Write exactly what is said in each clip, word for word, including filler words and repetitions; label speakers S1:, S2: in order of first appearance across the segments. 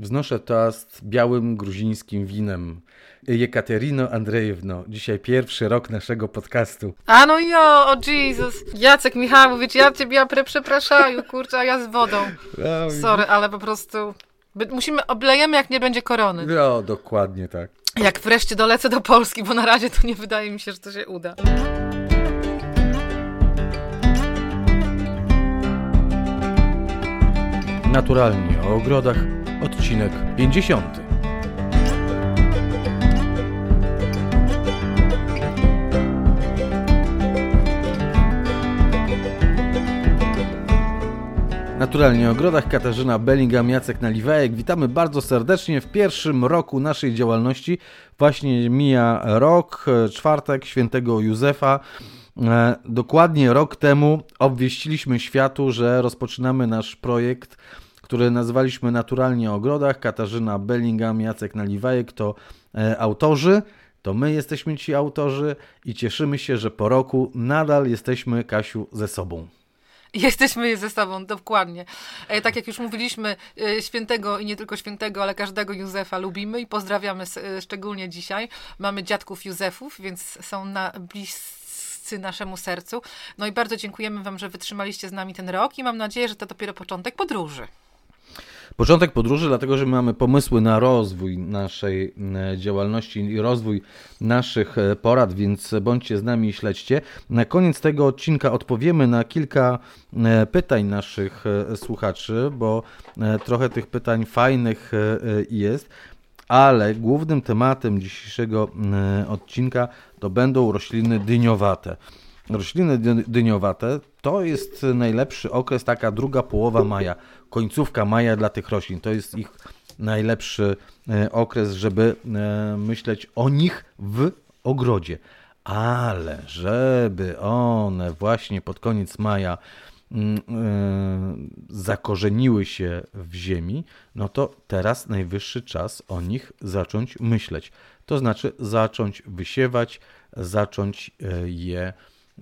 S1: Wznoszę toast białym gruzińskim winem. Jekaterino Andrzejewno, dzisiaj pierwszy rok naszego podcastu.
S2: A no jo, o Jezus. Jacek Michałowicz, ja ciebie ja przepraszam, kurczę, a ja z wodą. Sorry, ale po prostu musimy, oblejemy jak nie będzie korony.
S1: No, dokładnie tak.
S2: Jak wreszcie dolecę do Polski, bo na razie to nie wydaje mi się, że to się uda.
S1: Naturalnie o ogrodach, odcinek pięćdziesiąty. Naturalnie o ogrodach, Katarzyna Bellingham, Jacek Naliwajek. Witamy bardzo serdecznie w pierwszym roku naszej działalności. Właśnie mija rok, czwartek świętego Józefa. Dokładnie rok temu obwieściliśmy światu, że rozpoczynamy nasz projekt, który nazwaliśmy Naturalnie o ogrodach. Katarzyna Bellingham, Jacek Naliwajek to autorzy. To my jesteśmy ci autorzy i cieszymy się, że po roku nadal jesteśmy, Kasiu, ze sobą.
S2: Jesteśmy ze sobą, dokładnie. E, tak jak już mówiliśmy, e, świętego i nie tylko świętego, ale każdego Józefa lubimy i pozdrawiamy e, szczególnie dzisiaj. Mamy dziadków Józefów, więc są na bliscy naszemu sercu. No i bardzo dziękujemy wam, że wytrzymaliście z nami ten rok i mam nadzieję, że to dopiero początek podróży.
S1: Początek podróży, dlatego że mamy pomysły na rozwój naszej działalności i rozwój naszych porad, więc bądźcie z nami i śledźcie. Na koniec tego odcinka odpowiemy na kilka pytań naszych słuchaczy, bo trochę tych pytań fajnych jest, ale głównym tematem dzisiejszego odcinka to będą rośliny dyniowate. Rośliny dyniowate to jest najlepszy okres, taka druga połowa maja, końcówka maja dla tych roślin. To jest ich najlepszy okres, żeby myśleć o nich w ogrodzie. Ale żeby one właśnie pod koniec maja zakorzeniły się w ziemi, no to teraz najwyższy czas o nich zacząć myśleć. To znaczy zacząć wysiewać, zacząć je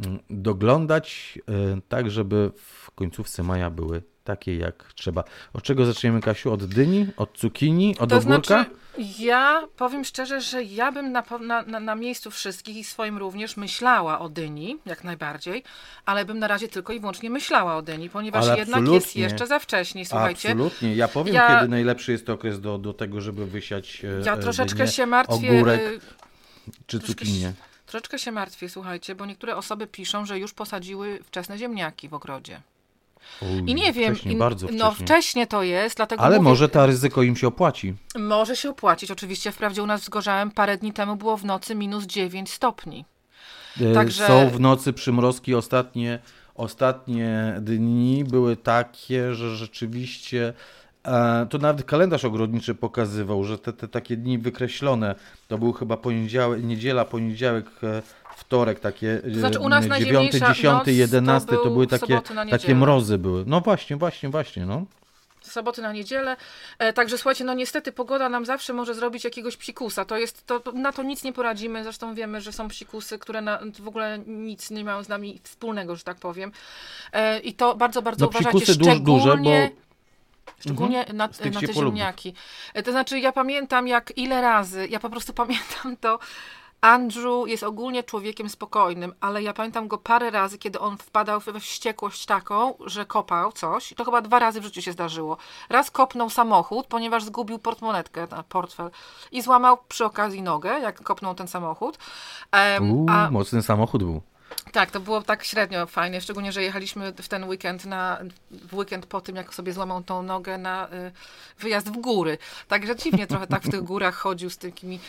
S1: doglądać, tak żeby w końcówce maja były takie jak trzeba. Od czego zaczniemy, Kasiu? Od dyni? Od cukinii? Od
S2: to
S1: ogórka?
S2: Znaczy, ja powiem szczerze, że ja bym na, na, na miejscu wszystkich i swoim również myślała o dyni, jak najbardziej, ale bym na razie tylko i wyłącznie myślała o dyni, ponieważ
S1: ale
S2: jednak jest jeszcze za wcześnie, słuchajcie.
S1: Absolutnie. Ja powiem, ja, kiedy najlepszy jest okres do, do tego, żeby wysiać
S2: Ja troszeczkę
S1: dynię,
S2: się martwię.
S1: Ogórek czy cukinię.
S2: Troszeczkę się martwię, słuchajcie, bo niektóre osoby piszą, że już posadziły wczesne ziemniaki w ogrodzie.
S1: Uj,
S2: I nie wiem,
S1: wcześnie, bardzo wcześnie.
S2: no wcześnie to jest, dlatego
S1: Ale
S2: mówię,
S1: może to ryzyko im się opłaci.
S2: Może się opłacić, oczywiście. Wprawdzie u nas w Zgorzałem parę dni temu było w nocy minus dziewięć stopni.
S1: Także... Są w nocy przymrozki. Ostatnie, ostatnie dni były takie, że rzeczywiście... To nawet kalendarz ogrodniczy pokazywał, że te, te takie dni wykreślone, to był chyba poniedziałek, niedziela, poniedziałek, wtorek, takie
S2: to znaczy u nas
S1: dziewiąty, dziesiąty, jedenasty, to, to były takie, takie mrozy były. No właśnie, właśnie, właśnie, no.
S2: Soboty na niedzielę. E, także słuchajcie, no niestety pogoda nam zawsze może zrobić jakiegoś psikusa. To jest, to, na to nic nie poradzimy. Zresztą wiemy, że są psikusy, które na, w ogóle nic nie mają z nami wspólnego, że tak powiem. E, I to bardzo, bardzo
S1: no,
S2: uważajcie,
S1: szczególnie...
S2: duże, bo...
S1: Szczególnie
S2: mhm. na, na te ziemniaki. To znaczy ja pamiętam jak ile razy, ja po prostu pamiętam to, Andrew jest ogólnie człowiekiem spokojnym, ale ja pamiętam go parę razy, kiedy on wpadał we wściekłość taką, że kopał coś. I to chyba dwa razy w życiu się zdarzyło. Raz kopnął samochód, ponieważ zgubił portmonetkę, portfel i złamał przy okazji nogę, jak kopnął ten samochód.
S1: Um, Uuu, a... mocny samochód był.
S2: Tak, to było tak średnio fajnie, szczególnie, że jechaliśmy w ten weekend, na, w weekend po tym, jak sobie złamał tą nogę na y, wyjazd w góry. Także dziwnie trochę tak w tych górach chodził z takimi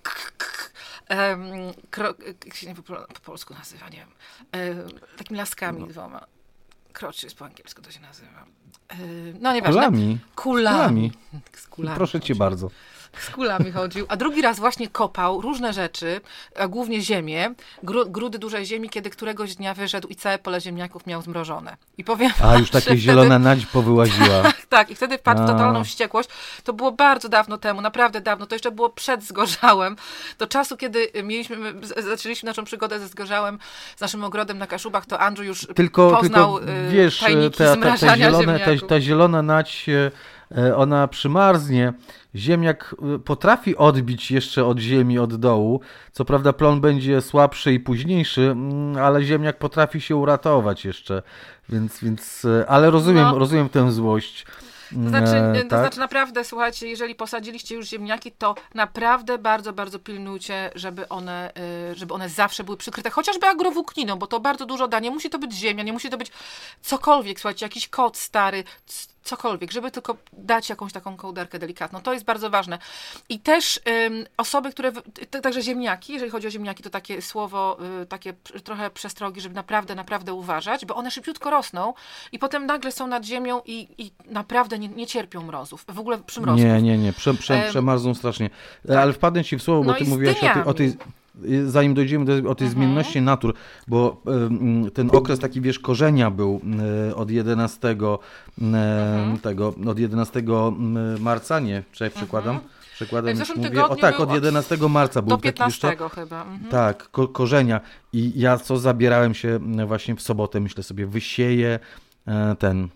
S2: um, kro, jak się nie po, po polsku nazywa, nie wiem, um, takimi laskami no. dwoma. Kroczy jest po angielsku, to się nazywa. Y, no nieważne.
S1: Kulami.
S2: Kulami.
S1: Kulami.
S2: Z kulami
S1: Proszę cię bardzo.
S2: Z kulami chodził, a drugi raz właśnie kopał różne rzeczy, a głównie ziemię, gru, grudy dużej ziemi, kiedy któregoś dnia wyszedł i całe pole ziemniaków miał zmrożone. I powiem
S1: A, już takie zielona wtedy... nadź powyłaziła.
S2: Tak, tak, i wtedy wpadł w totalną wściekłość. To było bardzo dawno temu, naprawdę dawno, to jeszcze było przed Zgorzałem, do czasu, kiedy mieliśmy, zaczęliśmy naszą przygodę ze Zgorzałem, z naszym ogrodem na Kaszubach, to Andrew już
S1: tylko,
S2: poznał
S1: tylko, wiesz,
S2: tajniki
S1: ta, ta,
S2: zmrażania
S1: ta zielona,
S2: ziemniaków.
S1: ta, ta zielona nać ona przymarznie. Ziemniak potrafi odbić jeszcze od ziemi, od dołu. Co prawda plon będzie słabszy i późniejszy, ale ziemniak potrafi się uratować jeszcze. Więc, więc ale rozumiem, no. rozumiem tę złość.
S2: To znaczy, e, to tak? znaczy naprawdę, słuchajcie, jeżeli posadziliście już ziemniaki, to naprawdę bardzo, bardzo pilnujcie, żeby one, żeby one zawsze były przykryte, chociażby agrowłókniną, bo to bardzo dużo da. Nie musi to być ziemia, nie musi to być cokolwiek, słuchajcie, jakiś kot stary, cokolwiek, żeby tylko dać jakąś taką kołderkę delikatną. To jest bardzo ważne. I też ym, osoby, które, t- także ziemniaki, jeżeli chodzi o ziemniaki, to takie słowo, y, takie p- trochę przestrogi, żeby naprawdę, naprawdę uważać, bo one szybciutko rosną i potem nagle są nad ziemią i, i naprawdę nie, nie cierpią mrozów. W ogóle przymrozków.
S1: Nie, nie, nie. Prze, prze, przemarzną strasznie. Tak. Ale wpadnę ci w słowo, bo no ty mówiłaś o tej, o tej... Zanim dojdziemy do, o tej mhm. zmienności natur, bo y, ten okres taki, wiesz, korzenia był y, od jedenastego y, mhm. tego, od jedenastego marca, nie, czy jak przekładam?
S2: Mhm.
S1: Przekładam, już mówię. O tak, od jedenastego marca był
S2: do piętnastego
S1: taki,
S2: chyba. Mhm.
S1: Tak, ko- korzenia. I ja co zabierałem się właśnie w sobotę, myślę sobie, wysieję y, ten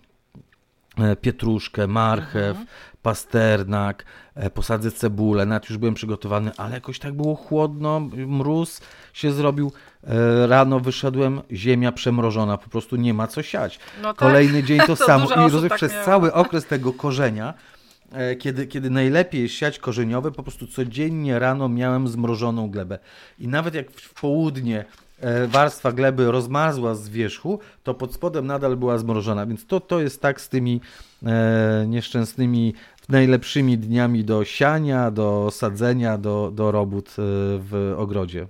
S1: y, pietruszkę, marchew, mhm. pasternak, posadzę cebulę, nawet już byłem przygotowany, ale jakoś tak było chłodno, mróz się zrobił, rano wyszedłem, ziemia przemrożona, po prostu nie ma co siać. No tak. Kolejny dzień to, to samo i rozumiem, tak przez miało. Cały okres tego korzenia, kiedy, kiedy najlepiej jest siać korzeniowe, po prostu codziennie rano miałem zmrożoną glebę i nawet jak w południe warstwa gleby rozmarzła z wierzchu, to pod spodem nadal była zmrożona, więc to, to jest tak z tymi e, nieszczęsnymi najlepszymi dniami do siania, do sadzenia, do, do robót w ogrodzie.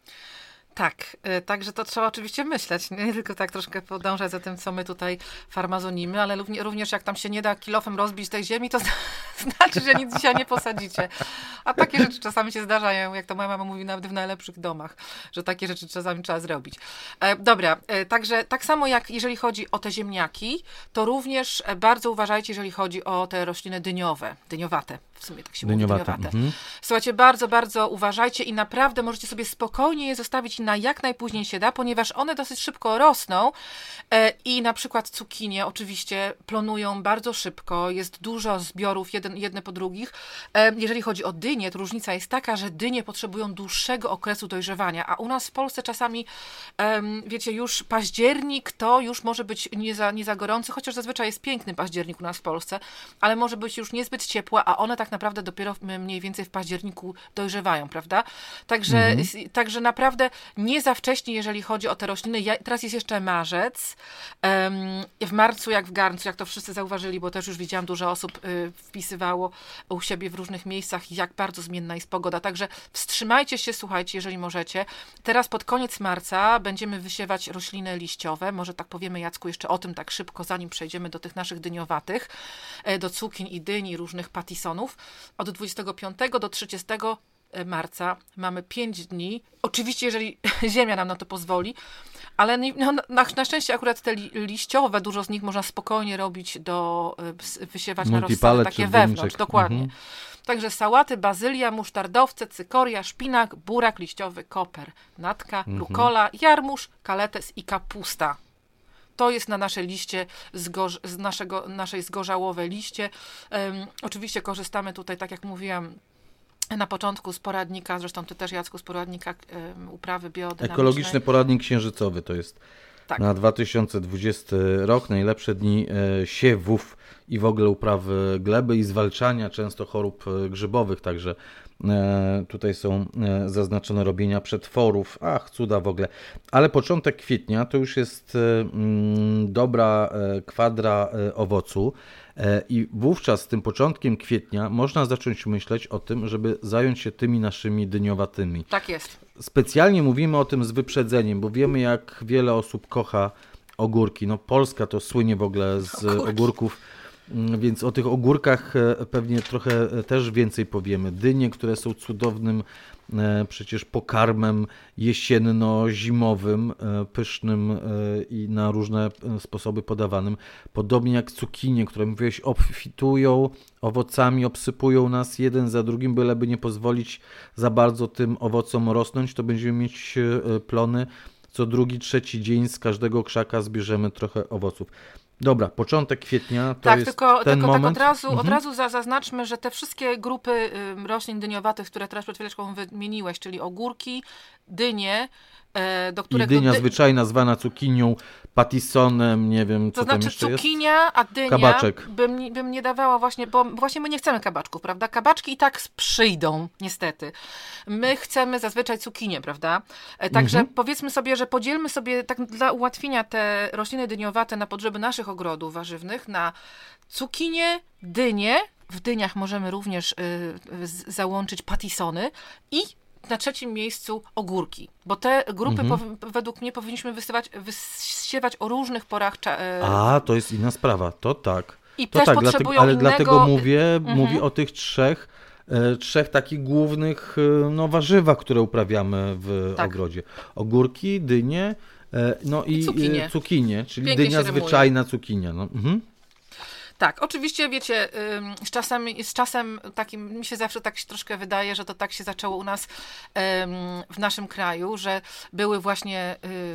S2: Tak, także to trzeba oczywiście myśleć, nie tylko tak troszkę podążać za tym, co my tutaj farmazonimy, ale również jak tam się nie da kilofem rozbić tej ziemi, to znaczy, że nic dzisiaj nie posadzicie. A takie rzeczy czasami się zdarzają, jak to moja mama mówi, nawet w najlepszych domach, że takie rzeczy czasami trzeba zrobić. E, dobra, e, także tak samo jak jeżeli chodzi o te ziemniaki, to również bardzo uważajcie, jeżeli chodzi o te rośliny dyniowe, dyniowate. W sumie tak się
S1: dyniowate.
S2: mówi, dyniowate. Mhm. Słuchajcie, bardzo, bardzo uważajcie i naprawdę możecie sobie spokojnie je zostawić na jak najpóźniej się da, ponieważ one dosyć szybko rosną e, i na przykład cukinie oczywiście plonują bardzo szybko, jest dużo zbiorów jeden, jedne po drugich. E, jeżeli chodzi o dynie, to różnica jest taka, że dynie potrzebują dłuższego okresu dojrzewania, a u nas w Polsce czasami, e, wiecie, już październik to już może być nie za, nie za gorący, chociaż zazwyczaj jest piękny październik u nas w Polsce, ale może być już niezbyt ciepła, a one tak naprawdę dopiero mniej więcej w październiku dojrzewają, prawda? Także, mhm. także naprawdę nie za wcześnie, jeżeli chodzi o te rośliny. Ja, teraz jest jeszcze marzec. Um, w marcu, jak w garncu, jak to wszyscy zauważyli, bo też już widziałam, dużo osób y, wpisywało u siebie w różnych miejscach, jak bardzo zmienna jest pogoda. Także wstrzymajcie się, słuchajcie, jeżeli możecie. Teraz pod koniec marca będziemy wysiewać rośliny liściowe. Może tak powiemy, Jacku, jeszcze o tym tak szybko, zanim przejdziemy do tych naszych dyniowatych, do cukin i dyni, różnych patisonów. Od dwudziestego piątego do trzydziestego marca mamy pięć dni. Oczywiście, jeżeli ziemia nam na to pozwoli, ale no, na, na szczęście akurat te li, liściowe, dużo z nich można spokojnie robić, do wysiewać na rozsadę, takie wewnątrz, dokładnie. Mhm. Także sałaty, bazylia, musztardowce, cykoria, szpinak, burak liściowy, koper, natka, mhm. rukola, jarmuż, kaletes i kapusta. To jest na naszej liście, zgorz- z naszego, naszej zgorzałowej liście. Um, oczywiście korzystamy tutaj, tak jak mówiłam, na początku z poradnika, zresztą ty też, Jacku, z poradnika um, uprawy biodynamicznej.
S1: Ekologiczny poradnik księżycowy to jest tak. Na dwa tysiące dwudziesty rok, najlepsze dni e, siewów i w ogóle uprawy gleby i zwalczania często chorób grzybowych, także e, tutaj są e, zaznaczone robienia przetworów, ach, cuda w ogóle. Ale początek kwietnia to już jest e, m, dobra e, kwadra e, owocu. I wówczas z tym początkiem kwietnia można zacząć myśleć o tym, żeby zająć się tymi naszymi dyniowatymi.
S2: Tak jest.
S1: Specjalnie mówimy o tym z wyprzedzeniem, bo wiemy, jak wiele osób kocha ogórki. No Polska to słynie w ogóle z Ogórki. ogórków, więc o tych ogórkach pewnie trochę też więcej powiemy. Dynie, które są cudownym przecież pokarmem jesienno-zimowym, pysznym i na różne sposoby podawanym. Podobnie jak cukinie, które mówiłeś, obfitują owocami, obsypują nas jeden za drugim, byleby nie pozwolić za bardzo tym owocom rosnąć, to będziemy mieć plony. Co drugi, trzeci dzień z każdego krzaka zbierzemy trochę owoców. Dobra, początek kwietnia to
S2: tak,
S1: jest
S2: tylko,
S1: ten
S2: tylko
S1: moment.
S2: tak od razu,
S1: mhm.
S2: od razu za, zaznaczmy, że te wszystkie grupy y, roślin dyniowatych, które teraz przed chwileczką wymieniłeś, czyli ogórki, dynie, e, do
S1: I
S2: którego...
S1: dynia
S2: dy...
S1: zwyczajna zwana cukinią, patissonem, nie wiem, co
S2: To
S1: tam
S2: znaczy
S1: jeszcze jest.
S2: cukinia, a dynia
S1: Kabaczek.
S2: bym, bym nie dawała właśnie, bo właśnie my nie chcemy kabaczków, prawda? Kabaczki i tak przyjdą, niestety. My chcemy zazwyczaj cukinię, prawda? E, Także
S1: Mhm.
S2: powiedzmy sobie, że podzielmy sobie tak dla ułatwienia te rośliny dyniowate na potrzeby naszych ogrodów warzywnych na cukinię, dynie. W dyniach możemy również y, z- załączyć patisony i na trzecim miejscu ogórki, bo te grupy
S1: Mhm.
S2: powi- według mnie powinniśmy wysiewać, wysiewać o różnych porach cza- e,
S1: A, to jest inna sprawa, to tak.
S2: i
S1: To
S2: też
S1: tak,
S2: potrzebują
S1: dlatego, ale
S2: innego...
S1: dlatego mówię,
S2: Mhm.
S1: mówię o tych trzech, e, trzech takich głównych e, no, warzywach, które uprawiamy w
S2: Tak.
S1: ogrodzie. Ogórki, dynie, e, no i,
S2: I cukinie.
S1: e, cukinie, czyli
S2: Pięknie
S1: dynia
S2: się rymuje.
S1: zwyczajna cukinia. No. Mhm.
S2: Tak, oczywiście, wiecie, ym, z czasem, z czasem takim, mi się zawsze tak się troszkę wydaje, że to tak się zaczęło u nas ym, w naszym kraju, że były właśnie,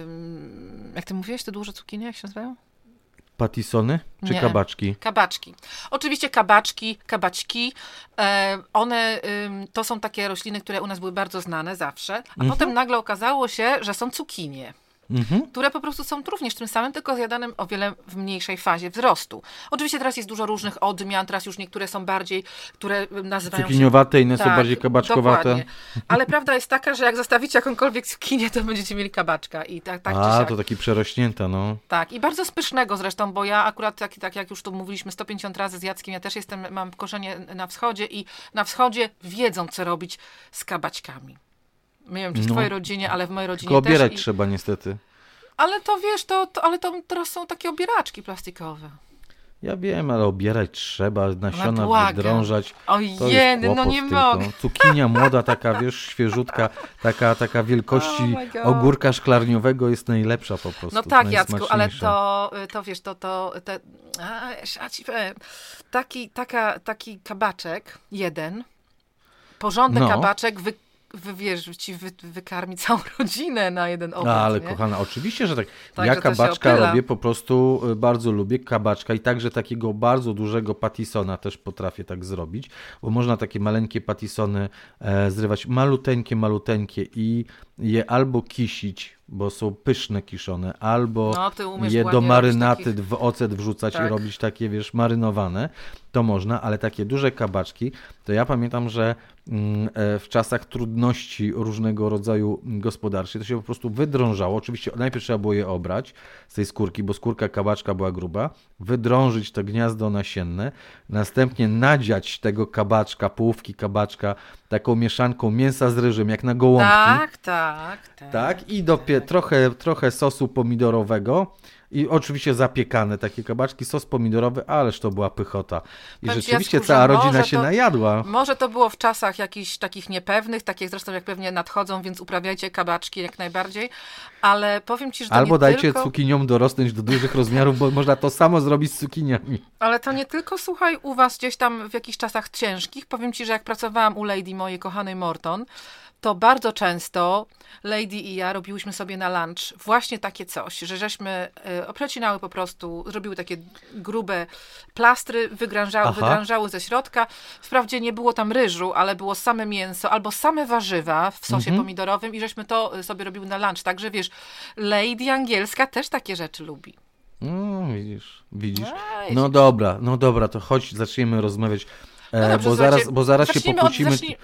S2: ym, jak ty mówiłeś, te duże cukinie, jak się nazywają?
S1: Patisony czy
S2: Nie.
S1: kabaczki?
S2: Kabaczki. Oczywiście kabaczki, kabaćki, e, one ym, to są takie rośliny, które u nas były bardzo znane zawsze, a
S1: Mhm.
S2: potem nagle okazało się, że są cukinie,
S1: Mhm.
S2: które po prostu są również tym samym, tylko zjadanym o wiele w mniejszej fazie wzrostu. Oczywiście teraz jest dużo różnych odmian, teraz już niektóre są bardziej, które nazywają się...
S1: Cukiniowate, inne są
S2: Tak,
S1: bardziej kabaczkowate.
S2: dokładnie. Ale prawda jest taka, że jak zostawicie jakąkolwiek cukinię, to będziecie mieli kabaczka i tak, tak czy
S1: A,
S2: siak.
S1: to taki przerośnięta, no.
S2: Tak, i bardzo spysznego zresztą, bo ja akurat, tak, tak jak już tu mówiliśmy sto pięćdziesiąt razy z Jackiem, ja też jestem, mam korzenie na wschodzie i na wschodzie wiedzą, co robić z kabaćkami. Nie wiem, czy w
S1: No.
S2: twojej rodzinie, ale w mojej rodzinie
S1: Tylko obierać
S2: też. I...
S1: trzeba niestety.
S2: Ale to wiesz, to, to, ale to teraz są takie obieraczki plastikowe.
S1: Ja wiem, ale obierać trzeba, nasiona
S2: błagam.
S1: wydrążać.
S2: Ojej,
S1: To jest
S2: no
S1: kłopot
S2: nie
S1: tylko.
S2: mogę.
S1: Cukinia młoda, taka wiesz, świeżutka, taka, taka wielkości
S2: Oh my God.
S1: ogórka szklarniowego jest najlepsza po prostu.
S2: No tak, Jacku, ale
S1: najsmaczniejsza.
S2: to, to wiesz, to, to te, a, ja ci powiem, taki, taka, taki kabaczek, jeden, porządny
S1: No.
S2: kabaczek, wy, wy, wiesz, ci wy, wykarmi całą rodzinę na jeden obiad,
S1: A, ale
S2: nie?
S1: kochana, oczywiście, że tak.
S2: Tak,
S1: ja
S2: że to się
S1: kabaczka
S2: opyla.
S1: robię, po prostu y, bardzo lubię kabaczka i także takiego bardzo dużego patisona też potrafię tak zrobić, bo można takie maleńkie patisony e, zrywać, maluteńkie, maluteńkie i je albo kisić, bo są pyszne kiszone, albo
S2: No, ty umiesz
S1: je
S2: ładnie
S1: do
S2: robić
S1: marynaty
S2: takich-
S1: w ocet wrzucać i
S2: Tak.
S1: robić takie, wiesz, marynowane, to można, ale takie duże kabaczki, to ja pamiętam, że mm, e, w czasach trudności różnego rodzaju gospodarczych to się po prostu wydrążało. Oczywiście najpierw trzeba było je obrać z tej skórki, bo skórka kabaczka była gruba, wydrążyć to gniazdo nasienne, następnie nadziać tego kabaczka, połówki kabaczka taką mieszanką mięsa z ryżem, jak na gołąbki.
S2: Tak, tak, tak.
S1: Tak, i dopie trochę, trochę sosu pomidorowego i oczywiście zapiekane takie kabaczki, sos pomidorowy, ależ to była pychota. I
S2: Powiem ci,
S1: rzeczywiście
S2: Jacku,
S1: cała
S2: że
S1: rodzina
S2: może
S1: się
S2: to-
S1: najadła.
S2: Może to było w czasach jakichś takich niepewnych, takich zresztą jak pewnie nadchodzą, więc uprawiajcie kabaczki jak najbardziej, ale powiem ci, że to
S1: Albo
S2: nie
S1: dajcie
S2: tylko...
S1: cukiniom dorosnąć do dużych rozmiarów, bo można to samo zrobić z cukiniami.
S2: Ale to nie tylko, słuchaj, u was gdzieś tam w jakichś czasach ciężkich. Powiem ci, że jak pracowałam u Lady, mojej kochanej Morton, to bardzo często Lady i ja robiłyśmy sobie na lunch właśnie takie coś, że żeśmy y, oprecinały po prostu, zrobiły takie grube plastry, wygrążały,
S1: Aha.
S2: wygrążały ze środka. Wprawdzie nie było tam ryżu, ale było same mięso albo same warzywa w sosie
S1: Mhm.
S2: pomidorowym i żeśmy to y, sobie robiły na lunch. Także wiesz, Lady angielska też takie rzeczy lubi.
S1: No, widzisz, widzisz.
S2: A,
S1: No dobra, no dobra, to chodź, zaczniemy rozmawiać, e,
S2: No dobrze,
S1: bo,
S2: słuchajcie,
S1: zaraz, bo zaraz się
S2: zacznijmy od-
S1: pokłócimy,
S2: zacznij-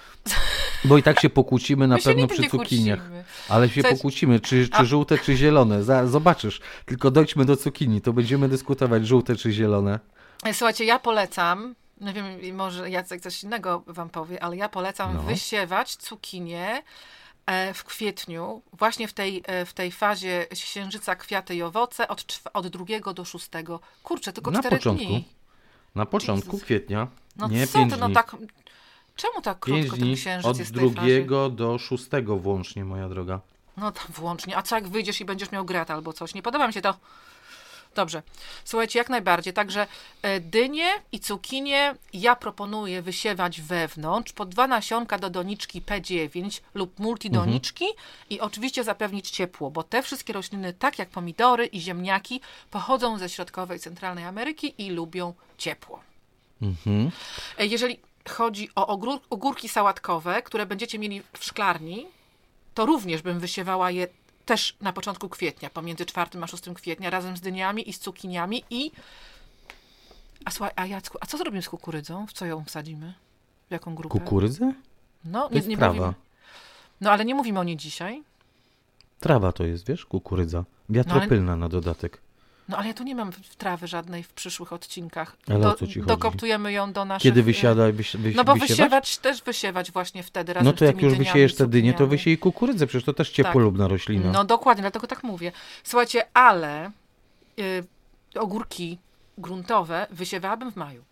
S1: bo i tak się pokłócimy na
S2: My się
S1: pewno
S2: nigdy
S1: przy
S2: nie
S1: cukiniach.
S2: kłócimy.
S1: Ale się
S2: Słuchajcie,
S1: pokłócimy, czy, czy
S2: a-
S1: żółte, czy zielone. Za, zobaczysz. Tylko dojdźmy do cukinii, to będziemy dyskutować, żółte czy zielone.
S2: Słuchajcie, ja polecam, nie wiem, może Jacek coś innego wam powie, ale ja polecam
S1: No.
S2: wysiewać cukinię e, w kwietniu, właśnie w tej, e, w tej fazie księżyca, kwiaty i owoce od, czw- od drugiego do szóstego. Kurczę, tylko
S1: Na
S2: cztery
S1: początku.
S2: dni.
S1: Na początku
S2: Jezus.
S1: kwietnia.
S2: No
S1: nie,
S2: co
S1: pięć
S2: ty, no
S1: dni.
S2: tak, czemu tak
S1: Pięć
S2: krótko ten
S1: dni
S2: księżyc
S1: od
S2: jest w tej fazie?
S1: drugiego do szóstego włącznie, moja droga.
S2: No to włącznie, a co jak wyjdziesz i będziesz miał grat albo coś, nie podoba mi się to. Dobrze. Słuchajcie, jak najbardziej. Także e, dynie i cukinie ja proponuję wysiewać wewnątrz po dwa nasionka do doniczki P dziewięć lub multidoniczki mhm. i oczywiście zapewnić ciepło, bo te wszystkie rośliny, tak jak pomidory i ziemniaki, pochodzą ze środkowej i centralnej Ameryki i lubią ciepło. Mhm. E, jeżeli chodzi o ogór, ogórki sałatkowe, które będziecie mieli w szklarni, to również bym wysiewała je też na początku kwietnia, pomiędzy czwartym a szóstym kwietnia, razem z dyniami i z cukiniami i... A słuchaj, a Jacku, a co zrobimy z kukurydzą? W co ją wsadzimy? W jaką grupę?
S1: Kukurydzę?
S2: No,
S1: to
S2: nie,
S1: jest
S2: nie
S1: trawa.
S2: mówimy. No, ale nie mówimy o niej dzisiaj.
S1: Trawa to jest, wiesz, kukurydza. Wiatropylna no, ale... na dodatek.
S2: No, ale ja tu nie mam trawy żadnej w przyszłych odcinkach.
S1: Ale
S2: do,
S1: o co ci chodzi?
S2: Dokoptujemy ją do naszych...
S1: Kiedy wysiada, wysi, wysi,
S2: No bo
S1: wysiewać?
S2: wysiewać też wysiewać właśnie wtedy razem
S1: No to
S2: z
S1: jak
S2: tymi
S1: już
S2: dyniami,
S1: wysiejesz te dynie, to
S2: cukiniami.
S1: wysiej kukurydzę, przecież to też ciepłolubna
S2: tak.
S1: roślina.
S2: No dokładnie, dlatego tak mówię. Słuchajcie, ale y, ogórki gruntowe wysiewałabym w maju.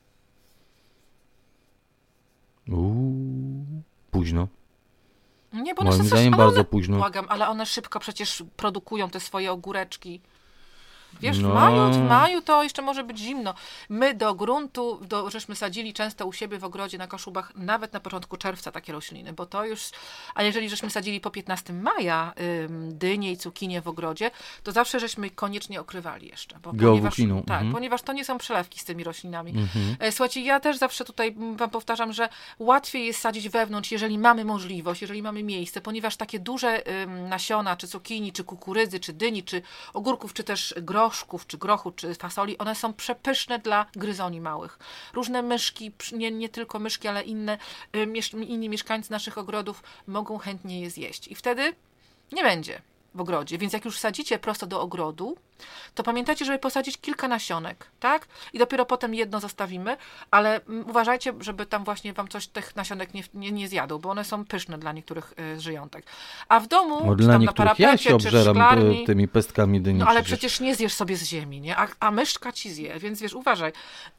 S1: Uuu, późno.
S2: Nie, bo one
S1: Moim
S2: są
S1: zdaniem
S2: coś,
S1: bardzo
S2: one,
S1: późno.
S2: Błagam, ale one szybko przecież produkują te swoje ogóreczki. Wiesz,
S1: no.
S2: w maju, w maju to jeszcze może być zimno. My do gruntu, do, żeśmy sadzili często u siebie w ogrodzie na Koszubach, nawet na początku czerwca takie rośliny, bo to już, a jeżeli żeśmy sadzili po piętnastego maja ym, dynie i cukinie w ogrodzie, to zawsze żeśmy koniecznie okrywali jeszcze. Bo ponieważ, tak, mhm. ponieważ to nie są przelewki z tymi roślinami. Mhm. E, słuchajcie, ja też zawsze tutaj wam powtarzam, że łatwiej jest sadzić wewnątrz, jeżeli mamy możliwość, jeżeli mamy miejsce, ponieważ takie duże ym, nasiona, czy cukinii, czy kukurydzy, czy dyni, czy ogórków, czy też groszków, czy grochu, czy fasoli, one są przepyszne dla gryzoni małych. Różne myszki, nie, nie tylko myszki, ale inne, inni mieszkańcy naszych ogrodów mogą chętnie je zjeść. I wtedy nie będzie w ogrodzie. Więc jak już sadzicie prosto do ogrodu, to pamiętajcie, żeby posadzić kilka nasionek, tak? I dopiero potem jedno zostawimy, ale uważajcie, żeby tam właśnie wam coś tych nasionek nie, nie, nie zjadł, bo one są pyszne dla niektórych y, żyjątek. A w domu,
S1: no,
S2: czy
S1: dla
S2: tam
S1: niektórych
S2: na parapecie,
S1: ja się obżeram
S2: czy w szklarni,
S1: tymi pestkami dyni.
S2: no ale
S1: przecież.
S2: przecież nie zjesz sobie z ziemi, nie? A, a myszka ci zje, więc wiesz, uważaj.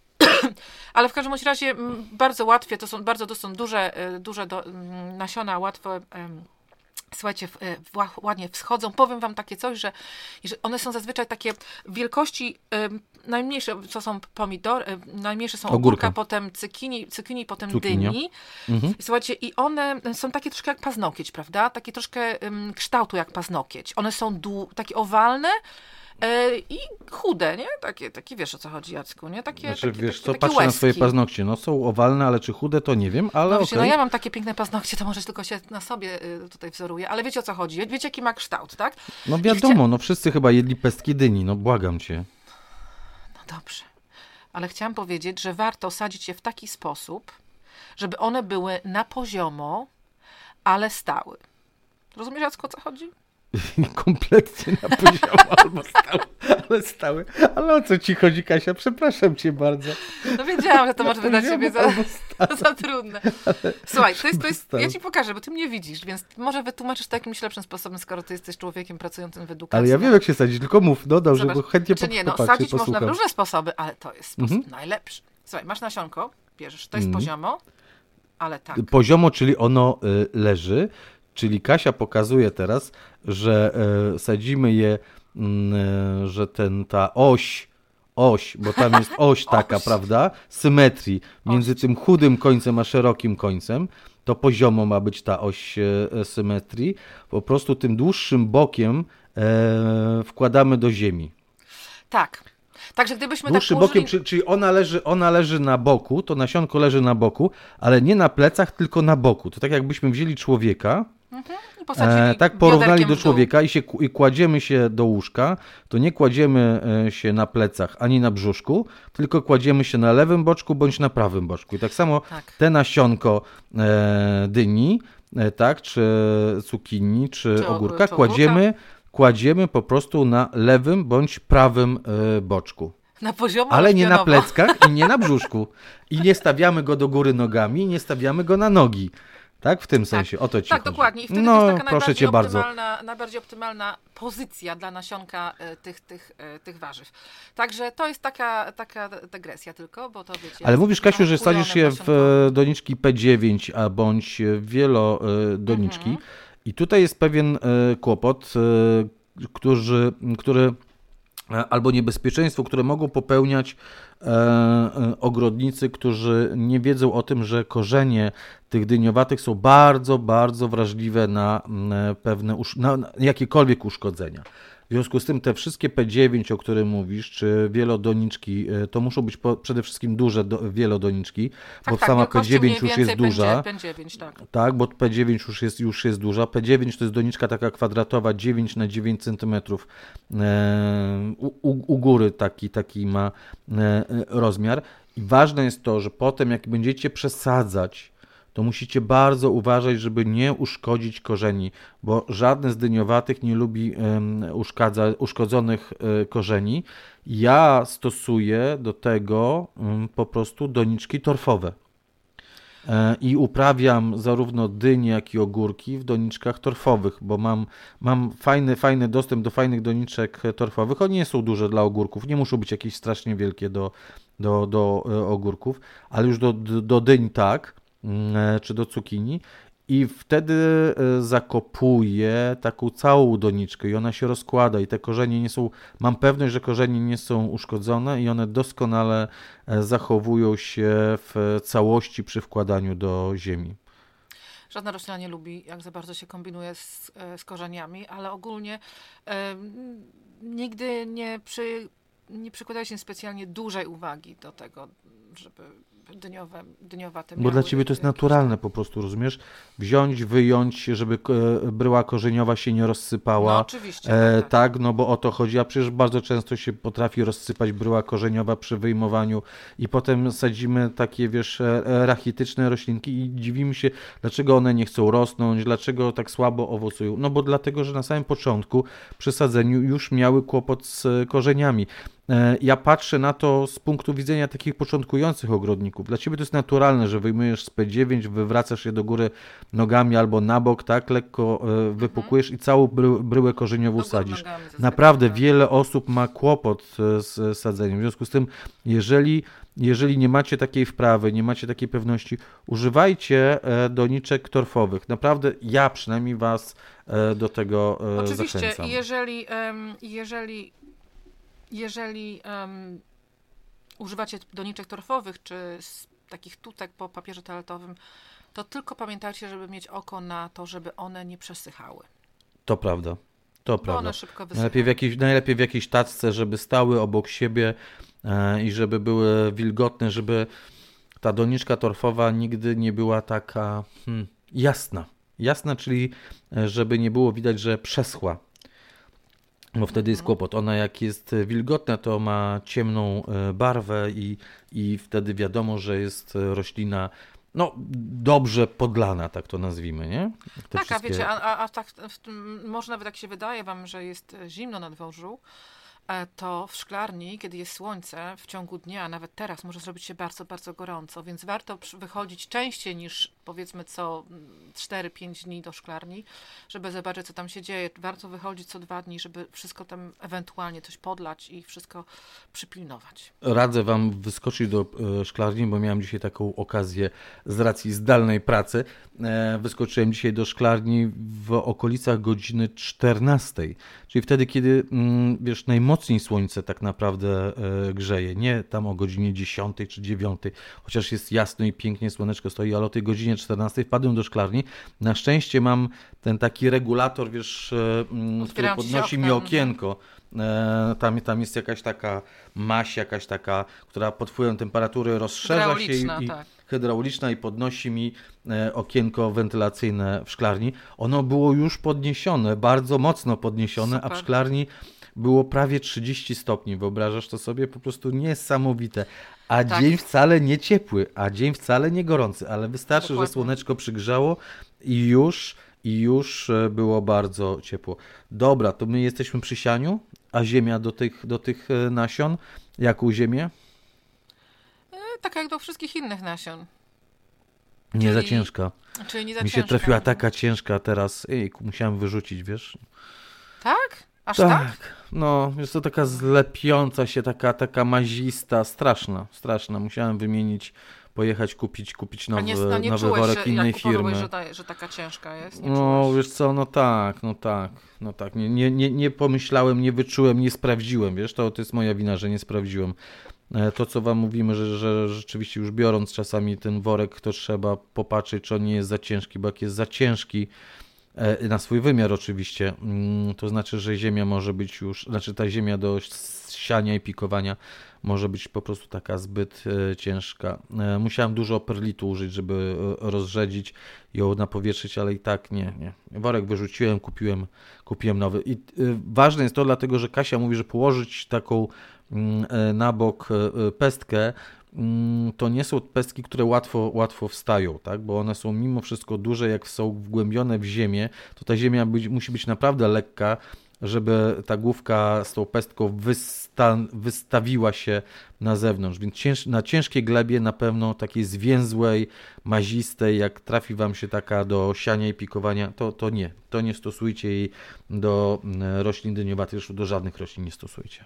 S2: Ale w każdym razie m, bardzo łatwie, to są bardzo to są duże, y, duże do, y, nasiona, łatwe... Y, Słuchajcie, w, w, ładnie wschodzą. Powiem wam takie coś, że, że one są zazwyczaj takie wielkości y, najmniejsze, co są pomidory, y, najmniejsze są ogórka, ogórka potem cykini, cykini potem Cukinia. dyni. Mhm. Słuchajcie, i one są takie troszkę jak paznokieć, prawda? Takie troszkę y, kształtu jak paznokieć. One są dłu- takie owalne, i chude, nie? Takie, takie wiesz o co chodzi, Jacku, nie? Takie,
S1: znaczy,
S2: takie,
S1: wiesz
S2: takie,
S1: co,
S2: takie
S1: patrzę
S2: łezki.
S1: na swoje paznokcie, no są owalne, ale czy chude, to nie wiem, ale
S2: no,
S1: okej.
S2: Okay. No ja mam takie piękne paznokcie, to może tylko się na sobie tutaj wzoruję, ale wiecie o co chodzi, wiecie jaki ma kształt, tak?
S1: No wiadomo, chcia... no wszyscy chyba jedli pestki dyni, no błagam cię.
S2: No dobrze, ale chciałam powiedzieć, że warto sadzić je w taki sposób, żeby one były na poziomo, ale stały. Rozumiesz, Jacku, o co chodzi?
S1: Kompletnie na poziomo albo stały, ale stały. Ale o co ci chodzi, Kasia? Przepraszam cię bardzo.
S2: No wiedziałam, że to może wydać siebie za, za trudne. Słuchaj, to jest, to jest, ja ci pokażę, bo ty mnie widzisz, więc może wytłumaczysz to jakimś lepszym sposobem, skoro ty jesteś człowiekiem pracującym w edukacji.
S1: Ale ja wiem, jak się sadzić, tylko mów, no dobrze,
S2: Zobacz,
S1: bo chętnie
S2: czy nie, no,
S1: popatrzę,
S2: sadzić
S1: posłucham.
S2: można w różne sposoby, ale to jest sposób
S1: Mhm.
S2: najlepszy. Słuchaj, masz nasionko, bierzesz, to jest
S1: Mhm.
S2: poziomo, ale tak.
S1: Poziomo, czyli ono y, leży, czyli Kasia pokazuje teraz, że y, sadzimy je, y, że ten, ta oś, oś, bo tam jest oś taka,
S2: Oś.
S1: prawda, symetrii między
S2: Oś.
S1: tym chudym końcem a szerokim końcem, to poziomo ma być ta oś y, symetrii, po prostu tym dłuższym bokiem y, wkładamy do ziemi.
S2: Tak. Także gdybyśmy
S1: Dłuższym
S2: tak ułożyli...
S1: bokiem, czyli, czyli ona, leży, ona leży na boku, to nasionko leży na boku, ale nie na plecach, tylko na boku. To tak jakbyśmy wzięli człowieka,
S2: Mhm. I posadzili
S1: e, tak porównali
S2: bioderkiem
S1: do
S2: w dół.
S1: człowieka i, się, i kładziemy się do łóżka, to nie kładziemy e, się na plecach ani na brzuszku, tylko kładziemy się na lewym boczku bądź na prawym boczku. I tak samo
S2: Tak.
S1: te nasionko e, dyni, e, tak, czy cukinii, czy,
S2: Czy
S1: ogórka,
S2: czy
S1: kładziemy, kładziemy po prostu na lewym bądź prawym e, boczku.
S2: Na poziomo
S1: Ale nie na
S2: pionowo.
S1: pleckach i nie na brzuszku. I nie stawiamy go do góry nogami, i nie stawiamy go na nogi. Tak? W tym sensie. O to ci
S2: Tak,
S1: chodzi.
S2: dokładnie. I wtedy
S1: no,
S2: to jest taka
S1: proszę
S2: najbardziej
S1: cię bardzo.
S2: optymalna, najbardziej optymalna pozycja dla nasionka e, tych, tych, e, tych warzyw. Także to jest taka, taka dygresja tylko, bo to wiecie...
S1: Ale mówisz, Kasiu, że
S2: upujone
S1: sadzisz je w
S2: nasionkowe.
S1: e, doniczki P dziewięć, a bądź wielodoniczki. Mhm. I tutaj jest pewien e, kłopot, e, którzy, który albo niebezpieczeństwo, które mogą popełniać e, e, ogrodnicy, którzy nie wiedzą o tym, że korzenie tych dyniowatych są bardzo, bardzo wrażliwe na m, pewne, usz- na, na jakiekolwiek uszkodzenia. W związku z tym te wszystkie P dziewięć, o których mówisz, czy wielodoniczki, e, to muszą być po, przede wszystkim duże do, wielodoniczki,
S2: Tak,
S1: bo
S2: tak,
S1: sama P
S2: wielkości
S1: dziewięć
S2: mniej
S1: już jest
S2: więcej
S1: duża.
S2: P dziewięć, tak.
S1: Tak, bo P dziewięć już jest, już jest duża. P dziewięć to jest doniczka taka kwadratowa, dziewięć na dziewięć centymetrów. E, u, u, u góry taki, taki ma e, rozmiar. I ważne jest to, że potem jak będziecie przesadzać, to musicie bardzo uważać, żeby nie uszkodzić korzeni, bo żadne z dyniowatych nie lubi em, uszkadza, uszkodzonych e, korzeni. Ja stosuję do tego em, po prostu doniczki torfowe. I uprawiam zarówno dynie, jak i ogórki w doniczkach torfowych, bo mam, mam fajny, fajny dostęp do fajnych doniczek torfowych. One nie są duże dla ogórków, nie muszą być jakieś strasznie wielkie do, do, do ogórków, ale już do, do, do dyń tak, czy do cukinii. I wtedy zakopuję taką całą doniczkę i ona się rozkłada i te korzenie nie są, mam pewność, że korzenie nie są uszkodzone i one doskonale zachowują się w całości przy wkładaniu do ziemi.
S2: Żadna roślina nie lubi, jak za bardzo się kombinuje z, z korzeniami, ale ogólnie e, nigdy nie, przy, nie przykładaje się specjalnie dużej uwagi do tego, żeby dyniowe, dyniowate
S1: Bo dla ciebie to jest naturalne
S2: tam...
S1: po prostu, rozumiesz? Wziąć, wyjąć, żeby bryła korzeniowa się nie rozsypała.
S2: No oczywiście.
S1: E,
S2: tak,
S1: tak, no bo o to chodzi, a przecież bardzo często się potrafi rozsypać bryła korzeniowa przy wyjmowaniu i potem sadzimy takie, wiesz, rachityczne roślinki i dziwimy się, dlaczego one nie chcą rosnąć, dlaczego tak słabo owocują. No bo dlatego, że na samym początku przy sadzeniu już miały kłopot z korzeniami. Ja patrzę na to z punktu widzenia takich początkujących ogrodników. Dla ciebie to jest naturalne, że wyjmujesz z P dziewięć, wywracasz je do góry nogami albo na bok, tak, lekko wypukujesz mhm. i całą bry, bryłę korzeniową sadzisz. Naprawdę wiele osób ma kłopot z sadzeniem. W związku z tym, jeżeli, jeżeli nie macie takiej wprawy, nie macie takiej pewności, używajcie doniczek torfowych. Naprawdę ja przynajmniej was do tego
S2: Oczywiście,
S1: zachęcam.
S2: jeżeli, jeżeli Jeżeli um, używacie doniczek torfowych, czy z takich tutek po papierze toaletowym, to tylko pamiętajcie, żeby mieć oko na to, żeby one nie przesychały.
S1: To prawda, to
S2: Bo
S1: prawda.
S2: one szybko wysychają.
S1: Najlepiej w, jakiejś, najlepiej w jakiejś tacce, żeby stały obok siebie e, i żeby były wilgotne, żeby ta doniczka torfowa nigdy nie była taka hmm, jasna. Jasna, czyli żeby nie było widać, że przeschła. Bo wtedy jest kłopot. Ona jak jest wilgotna, to ma ciemną barwę i, i wtedy wiadomo, że jest roślina no, dobrze podlana, tak to nazwijmy, nie? Te
S2: tak,
S1: wszystkie...
S2: a wiecie, a, a tak, może nawet jak się wydaje wam, że jest zimno na dworzu, to w szklarni, kiedy jest słońce, w ciągu dnia, nawet teraz może zrobić się bardzo, bardzo gorąco, więc warto wychodzić częściej niż powiedzmy co cztery pięć dni do szklarni, żeby zobaczyć, co tam się dzieje. Warto wychodzić co dwa dni, żeby wszystko tam ewentualnie coś podlać i wszystko przypilnować.
S1: Radzę wam wyskoczyć do szklarni, bo miałem dzisiaj taką okazję z racji zdalnej pracy. Wyskoczyłem dzisiaj do szklarni w okolicach godziny czternastej, czyli wtedy, kiedy wiesz, najmocniej słońce tak naprawdę grzeje. Nie tam o godzinie dziesiątej czy dziewiątej, chociaż jest jasno i pięknie słoneczko stoi, ale o tej godzinie czternastej wpadłem do szklarni. Na szczęście mam ten taki regulator, wiesz, który podnosi mi okienko. Tam, tam jest jakaś taka maść, jakaś taka, która pod wpływem temperatury rozszerza się i, i
S2: tak.
S1: hydrauliczna i podnosi mi okienko wentylacyjne w szklarni. Ono było już podniesione, bardzo mocno podniesione, Super. A w szklarni było prawie trzydzieści stopni. Wyobrażasz to sobie? Po prostu niesamowite. A tak. Dzień wcale nie ciepły, a dzień wcale nie gorący, ale wystarczy, Dokładnie. Że słoneczko przygrzało i już, i już było bardzo ciepło. Dobra, to my jesteśmy przy sianiu, a ziemia do tych, do tych nasion? Jaką ziemię?
S2: E, tak jak do wszystkich innych nasion.
S1: Nie czyli, za ciężka.
S2: Czyli nie za
S1: Mi się
S2: ciężka.
S1: trafiła taka ciężka teraz. Ej, musiałem wyrzucić, wiesz?
S2: Tak? Aż
S1: tak?
S2: tak?
S1: No, jest to taka zlepiąca się, taka, taka mazista, straszna, straszna. Musiałem wymienić pojechać kupić, kupić nowy,
S2: A nie, no nie
S1: nowy
S2: czułeś,
S1: worek
S2: że,
S1: innej
S2: jak kupowałeś,
S1: firmy.
S2: że, ta, że taka ciężka jest? Nie
S1: No
S2: czułeś?
S1: wiesz co, no tak, no tak, no tak. Nie, nie, nie, nie pomyślałem, nie wyczułem, nie sprawdziłem, wiesz, to, to jest moja wina, że nie sprawdziłem. E, To, co wam mówimy, że, że rzeczywiście już biorąc czasami ten worek, to trzeba popatrzeć, czy on nie jest za ciężki, bo jak jest za ciężki, e, na swój wymiar oczywiście, mm, to znaczy, że ziemia może być już, znaczy ta ziemia do siania i pikowania może być po prostu taka zbyt e, ciężka. E, Musiałem dużo perlitu użyć, żeby e, rozrzedzić ją napowietrzyć, ale i tak nie, nie. Worek wyrzuciłem, kupiłem, kupiłem nowy. I e, ważne jest to, dlatego że Kasia mówi, że położyć taką mm, e, na bok e, pestkę, mm, to nie są pestki, które łatwo, łatwo wstają, tak? Bo one są mimo wszystko duże, jak są wgłębione w ziemię, to ta ziemia być, musi być naprawdę lekka, żeby ta główka z tą pestką wysta wystawiła się na zewnątrz. Więc cięż na ciężkiej glebie, na pewno takiej zwięzłej, mazistej, jak trafi wam się taka do siania i pikowania, to, to nie. To nie stosujcie jej do roślin dyniowatych, zresztą do żadnych roślin nie stosujcie.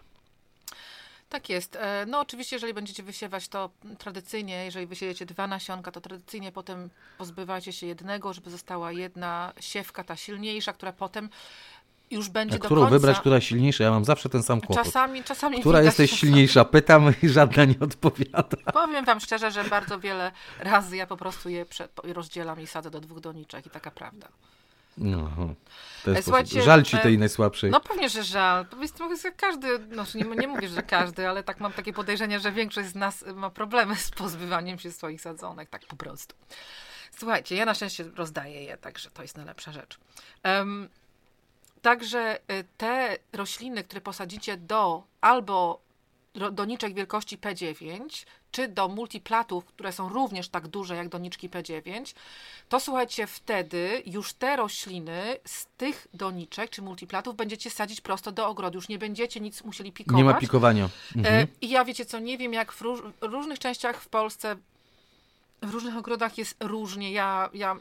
S2: Tak jest. E, No oczywiście, jeżeli będziecie wysiewać, to tradycyjnie, jeżeli wysiejecie dwa nasionka, to tradycyjnie potem pozbywajcie się jednego, żeby została jedna siewka, ta silniejsza, która potem już będzie
S1: A
S2: do
S1: którą
S2: końca...
S1: wybrać, która silniejsza? Ja mam zawsze ten sam kłopot.
S2: Czasami, czasami
S1: Która
S2: widać
S1: jesteś
S2: czasami.
S1: silniejsza? Pytam i żadna nie odpowiada.
S2: Powiem wam szczerze, że bardzo wiele razy ja po prostu je prze- rozdzielam i sadzę do dwóch doniczek i taka prawda.
S1: No, to jest
S2: Słuchajcie,
S1: sposób. Żal ci
S2: e,
S1: tej najsłabszej.
S2: No pewnie, że żal. Powiedzmy, każdy, no nie, nie mówię, że każdy, ale tak mam takie podejrzenie, że większość z nas ma problemy z pozbywaniem się swoich sadzonek, tak po prostu. Słuchajcie, ja na szczęście rozdaję je, także to jest najlepsza rzecz. Um, także y, te rośliny, które posadzicie do albo ro- doniczek wielkości P dziewięć, czy do multiplatów, które są również tak duże jak doniczki P dziewięć, to słuchajcie, wtedy już te rośliny z tych doniczek czy multiplatów będziecie sadzić prosto do ogrodu. Już nie będziecie nic musieli pikować.
S1: Nie ma pikowania. Mhm.
S2: E, I ja wiecie co, nie wiem jak w róż, różnych częściach w Polsce, w różnych ogrodach jest różnie. Ja, ja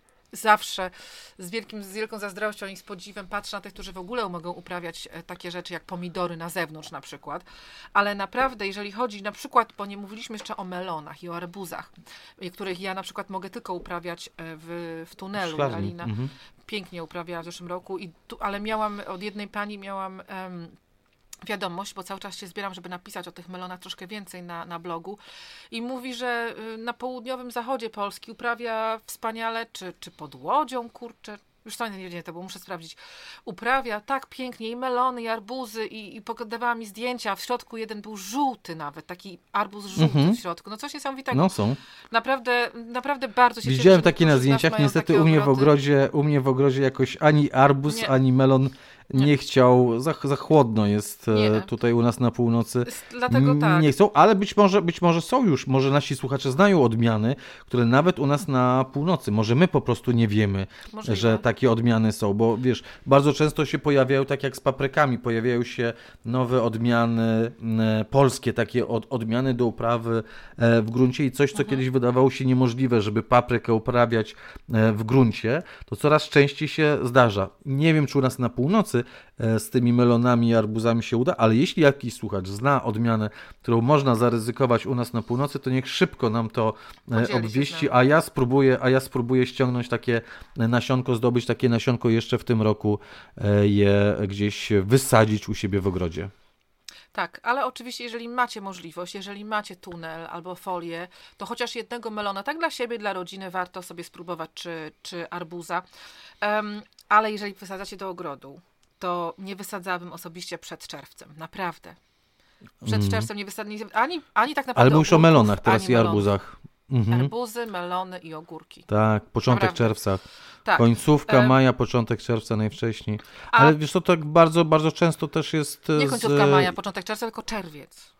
S2: zawsze z, wielkim, z wielką zazdrością i z podziwem patrzę na tych, którzy w ogóle mogą uprawiać e, takie rzeczy jak pomidory na zewnątrz na przykład. Ale naprawdę, jeżeli chodzi na przykład, bo nie mówiliśmy jeszcze o melonach i o arbuzach, e, których ja na przykład mogę tylko uprawiać e, w, w tunelu.
S1: Szklarni.
S2: Alina
S1: Mhm.
S2: pięknie uprawiała w zeszłym roku, i tu, ale miałam od jednej pani miałam em, wiadomość, bo cały czas się zbieram, żeby napisać o tych melonach troszkę więcej na, na blogu, i mówi, że y, na południowym zachodzie Polski uprawia wspaniale, czy, czy pod Łodzią, kurczę, już to nie wiem, to było, muszę sprawdzić, uprawia tak pięknie i melony, i arbuzy, i, i pokadywała mi zdjęcia, w środku jeden był żółty nawet, taki arbuz żółty
S1: Mhm.
S2: w środku, no coś niesamowitego.
S1: No są.
S2: Naprawdę, naprawdę bardzo się cieszę,
S1: Widziałem
S2: że
S1: takie na
S2: niektórzy z nas
S1: zdjęciach,
S2: mają
S1: niestety
S2: takie
S1: u mnie w
S2: ogrody.
S1: ogrodzie, u mnie w ogrodzie jakoś ani arbuz,
S2: Nie.
S1: ani melon nie,
S2: Nie.
S1: chciał, za, za chłodno jest e,
S2: Nie.
S1: tutaj u nas na północy.
S2: S- Dlatego tak.
S1: Nie chcą, ale być może, być może są już, może nasi słuchacze znają odmiany, które nawet u nas na północy, może my po prostu nie wiemy,
S2: Możliwe.
S1: że takie odmiany są, bo wiesz, bardzo często się pojawiają, tak jak z paprykami, pojawiają się nowe odmiany e, polskie, takie od, odmiany do uprawy e, w gruncie i coś, co
S2: Mhm.
S1: kiedyś wydawało się niemożliwe, żeby paprykę uprawiać e, w gruncie, to coraz częściej się zdarza. Nie wiem, czy u nas na północy e, z tymi melonami i arbuzami się uda, ale jeśli jakiś słuchacz zna odmianę, którą można zaryzykować u nas na północy, to niech szybko nam to e,
S2: Podzieli się z
S1: obwieści,
S2: nami.
S1: a ja spróbuję, a ja spróbuję ściągnąć takie nasionko, zdobyć takie nasionko jeszcze w tym roku, e, je gdzieś wysadzić u siebie w ogrodzie.
S2: Tak, ale oczywiście, jeżeli macie możliwość, jeżeli macie tunel albo folię, to chociaż jednego melona, tak dla siebie, dla rodziny, warto sobie spróbować, czy, czy arbuza. Um, ale jeżeli wysadzacie do ogrodu, to nie wysadzałabym osobiście przed czerwcem. Naprawdę. Przed
S1: Mm.
S2: czerwcem nie wysadzę ani, ani tak naprawdę
S1: Ale mówisz o
S2: ogórków,
S1: melonach teraz
S2: ani
S1: i
S2: melonów.
S1: arbuzach. Mhm.
S2: Arbuzy, melony i ogórki.
S1: Tak, początek
S2: Naprawdę.
S1: czerwca.
S2: Tak.
S1: Końcówka
S2: Em,
S1: maja, początek czerwca najwcześniej.
S2: A-
S1: Ale wiesz, to tak bardzo, bardzo często też jest
S2: Nie
S1: z...
S2: końcówka maja, początek czerwca, tylko czerwiec.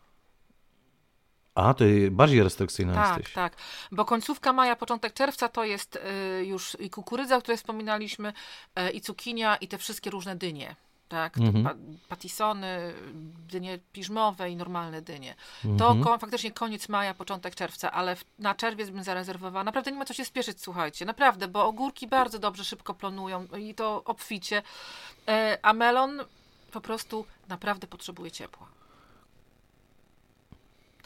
S1: A, ty bardziej restrykcyjna
S2: Tak,
S1: jesteś.
S2: tak, bo końcówka maja, początek czerwca to jest y, już i kukurydza, o której wspominaliśmy, y, i cukinia, i te wszystkie różne dynie. Tak, te
S1: Mhm.
S2: pa, patisony, dynie piżmowe i normalne dynie.
S1: Mhm.
S2: To ko- faktycznie koniec maja, początek czerwca, ale w, na czerwiec bym zarezerwowała. Naprawdę nie ma co się spieszyć, słuchajcie, naprawdę, bo ogórki bardzo dobrze szybko plonują i to obficie, y, a melon po prostu naprawdę potrzebuje ciepła.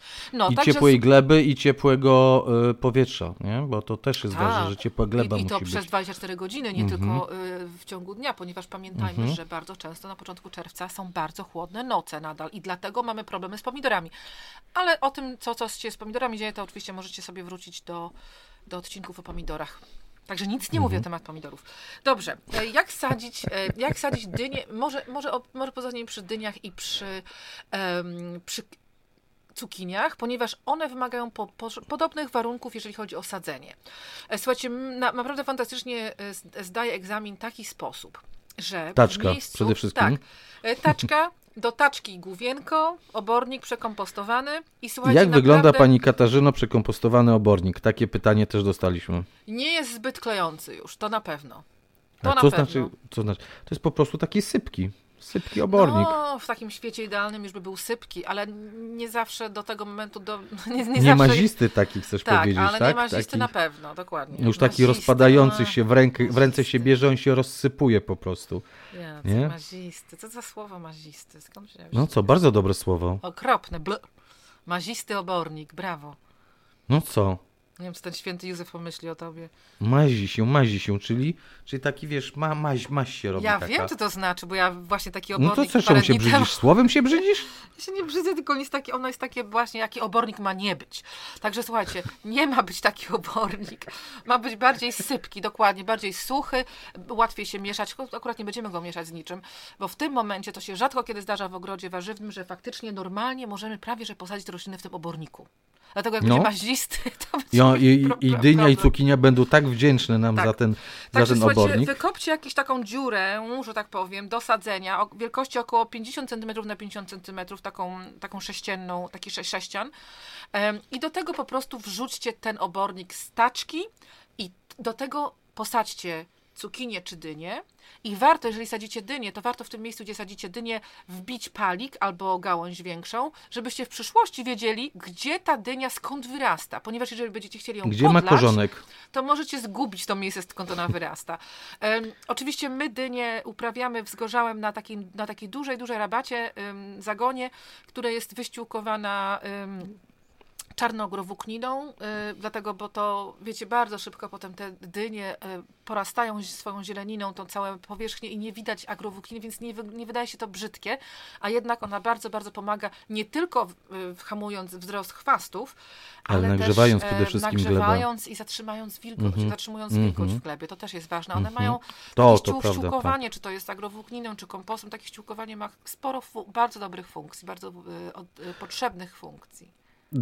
S2: No,
S1: I
S2: także
S1: ciepłej
S2: su-
S1: gleby, i ciepłego y, powietrza, nie? Bo to też jest
S2: Tak.
S1: ważne, że ciepła gleba
S2: I, i to
S1: musi
S2: przez
S1: być.
S2: dwadzieścia cztery godziny, nie
S1: Mhm.
S2: tylko y, w ciągu dnia, ponieważ pamiętajmy,
S1: Mhm.
S2: że bardzo często na początku czerwca są bardzo chłodne noce nadal i dlatego mamy problemy z pomidorami. Ale o tym, co, co się z pomidorami dzieje, to oczywiście możecie sobie wrócić do, do odcinków o pomidorach. Także nic nie mówię na temat pomidorów. Dobrze, e, jak sadzić, e, jak sadzić dynię, może, może, o- może poza nim przy dyniach i przy, em, przy cukiniach, ponieważ one wymagają po, po, podobnych warunków, jeżeli chodzi o sadzenie. E, Słuchajcie, m- na, naprawdę fantastycznie e, z- zdaje egzamin taki sposób, że
S1: Taczka
S2: w miejscu,
S1: przede wszystkim.
S2: Tak, e, taczka, do taczki główienko, obornik przekompostowany i słuchajcie,
S1: Jak wygląda,
S2: naprawdę
S1: pani Katarzyno, przekompostowany obornik? Takie pytanie też dostaliśmy.
S2: nie jest zbyt klejący już, to na pewno. To
S1: A
S2: na
S1: co
S2: pewno.
S1: znaczy, co znaczy? To jest po prostu taki sypki. Sypki obornik.
S2: No, w takim świecie idealnym już by był sypki, ale nie zawsze do tego momentu, do, nie, nie,
S1: Nie
S2: zawsze...
S1: mazisty taki chcesz
S2: Tak,
S1: powiedzieć,
S2: ale
S1: tak?
S2: nie mazisty
S1: Taki-
S2: na pewno, dokładnie.
S1: Już taki
S2: Mazisty,
S1: rozpadający
S2: no,
S1: się w, rękę, w ręce się
S2: mazisty.
S1: bierze, on się rozsypuje po prostu.
S2: Ja,
S1: Nie?
S2: co mazisty, co za słowo mazisty, skąd wziąłeś?
S1: No co, bardzo dobre słowo.
S2: Okropne, bl. Mazisty obornik, brawo.
S1: No co?
S2: Nie wiem, co ten święty Józef pomyśli o tobie.
S1: Mazi się, mazi się, czyli, czyli taki, wiesz, ma, maź, maź się robi
S2: Ja
S1: taka.
S2: wiem, co to znaczy, bo ja właśnie taki
S1: No
S2: obornik
S1: to co,
S2: parę
S1: czemu się
S2: dni temu-
S1: brzydzisz? Słowem się brzydzisz?
S2: Ja się nie brzydzę, tylko on jest taki, ono jest takie właśnie, jaki obornik ma nie być. Także słuchajcie, nie ma być taki obornik. Ma być bardziej sypki, dokładnie, bardziej suchy, łatwiej się mieszać. Akurat nie będziemy go mieszać z niczym, bo w tym momencie to się rzadko kiedy zdarza w ogrodzie warzywnym, że faktycznie normalnie możemy prawie że posadzić rośliny w tym oborniku. Dlatego jak
S1: No.
S2: będzie maźlisty, to będzie
S1: I, o- i,
S2: pro-
S1: i
S2: pro-
S1: dynia i
S2: problem.
S1: cukinia będą tak wdzięczne nam
S2: Tak.
S1: za ten, za
S2: Także
S1: ten
S2: słuchajcie,
S1: obornik.
S2: wykopcie jakąś taką dziurę, że tak powiem, do sadzenia, o wielkości około pięćdziesiąt centymetrów na pięćdziesiąt centymetrów, taką, taką sześcienną, taki sze- sześcian. Em, I do tego po prostu wrzućcie ten obornik z taczki i do tego posadźcie cukinię czy dynię. I warto, jeżeli sadzicie dynię, to warto w tym miejscu, gdzie sadzicie dynię, wbić palik albo gałąź większą, żebyście w przyszłości wiedzieli, gdzie ta dynia skąd wyrasta. Ponieważ jeżeli będziecie chcieli ją
S1: Gdzie ma
S2: podlać,
S1: korzonek?
S2: to możecie zgubić to miejsce, skąd ona wyrasta. Um, oczywiście my dynię uprawiamy wzgorzałem na, takim, na takiej dużej, dużej rabacie, um, zagonie, które jest wyściółkowana um, czarnogrowłókniną, y, dlatego, bo to, wiecie, bardzo szybko potem te dynie y, porastają swoją zieleniną, tą całą powierzchnię i nie widać agrowłókniny, więc nie, wy, nie wydaje się to brzydkie, a jednak ona bardzo, bardzo pomaga, nie tylko w, y, hamując wzrost chwastów,
S1: Ale
S2: ale
S1: nagrzewając
S2: też,
S1: przede
S2: e,
S1: wszystkim glebę.
S2: nagrzewając i zatrzymając wilgoć,
S1: Mhm.
S2: zatrzymując
S1: Mhm.
S2: wilgoć w glebie, to też jest ważne. One
S1: Mhm.
S2: mają
S1: To,
S2: takie
S1: to
S2: ściół-
S1: prawda,
S2: ściółkowanie, czy to jest agrowłókniną, czy kompostem, takie ściółkowanie ma sporo fu- bardzo dobrych funkcji, bardzo y, od, y, potrzebnych funkcji.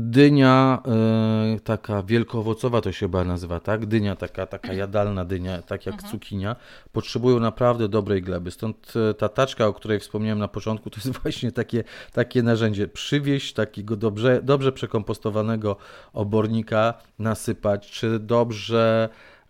S1: Dynia e, taka wielkoowocowa to się chyba nazywa, tak? Dynia taka, taka jadalna dynia, tak jak
S2: Mhm.
S1: cukinia, potrzebują naprawdę dobrej gleby. Stąd e, ta taczka, o której wspomniałem na początku, to jest właśnie takie, takie narzędzie. Przywieźć takiego dobrze, dobrze przekompostowanego obornika, nasypać, czy dobrze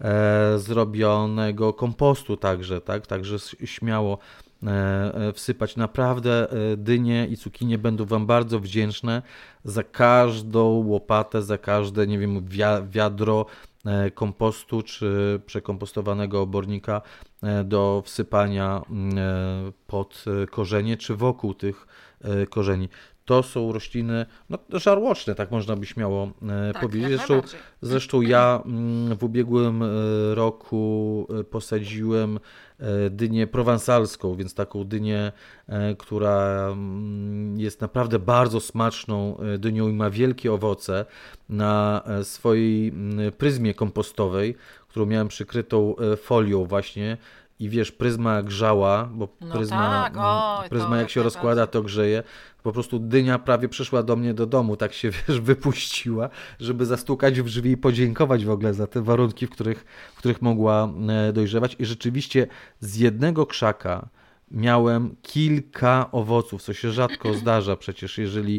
S1: e, zrobionego kompostu także, tak? Także s- śmiało e, e, wsypać. Naprawdę e, dynie i cukinie będą Wam bardzo wdzięczne za każdą łopatę, za każde, nie wiem, wia- wiadro e, kompostu czy przekompostowanego obornika e, do wsypania mm, e, pod e, korzenie czy wokół tych e, korzeni. To są rośliny no, żarłoczne, tak można by śmiało e,
S2: Tak,
S1: powiedzieć.
S2: jak
S1: Zresztą,
S2: najbardziej.
S1: zresztą ja mm, w ubiegłym e, roku e, posadziłem e, dynię prowansalską, więc taką dynię, e, która mm, jest naprawdę bardzo smaczną e, dynią i ma wielkie owoce na e, swojej mm, pryzmie kompostowej, którą miałem przykrytą e, folią właśnie. I wiesz, pryzma grzała, bo
S2: No
S1: pryzma,
S2: tak, oj,
S1: pryzma
S2: to
S1: jak
S2: jak
S1: się
S2: najbardziej.
S1: rozkłada, to grzeje. Po prostu dynia prawie przyszła do mnie do domu, tak się wiesz, wypuściła, żeby zastukać w drzwi i podziękować w ogóle za te warunki, w których, w których mogła e, dojrzewać. I rzeczywiście z jednego krzaka miałem kilka owoców, co się rzadko zdarza przecież, jeżeli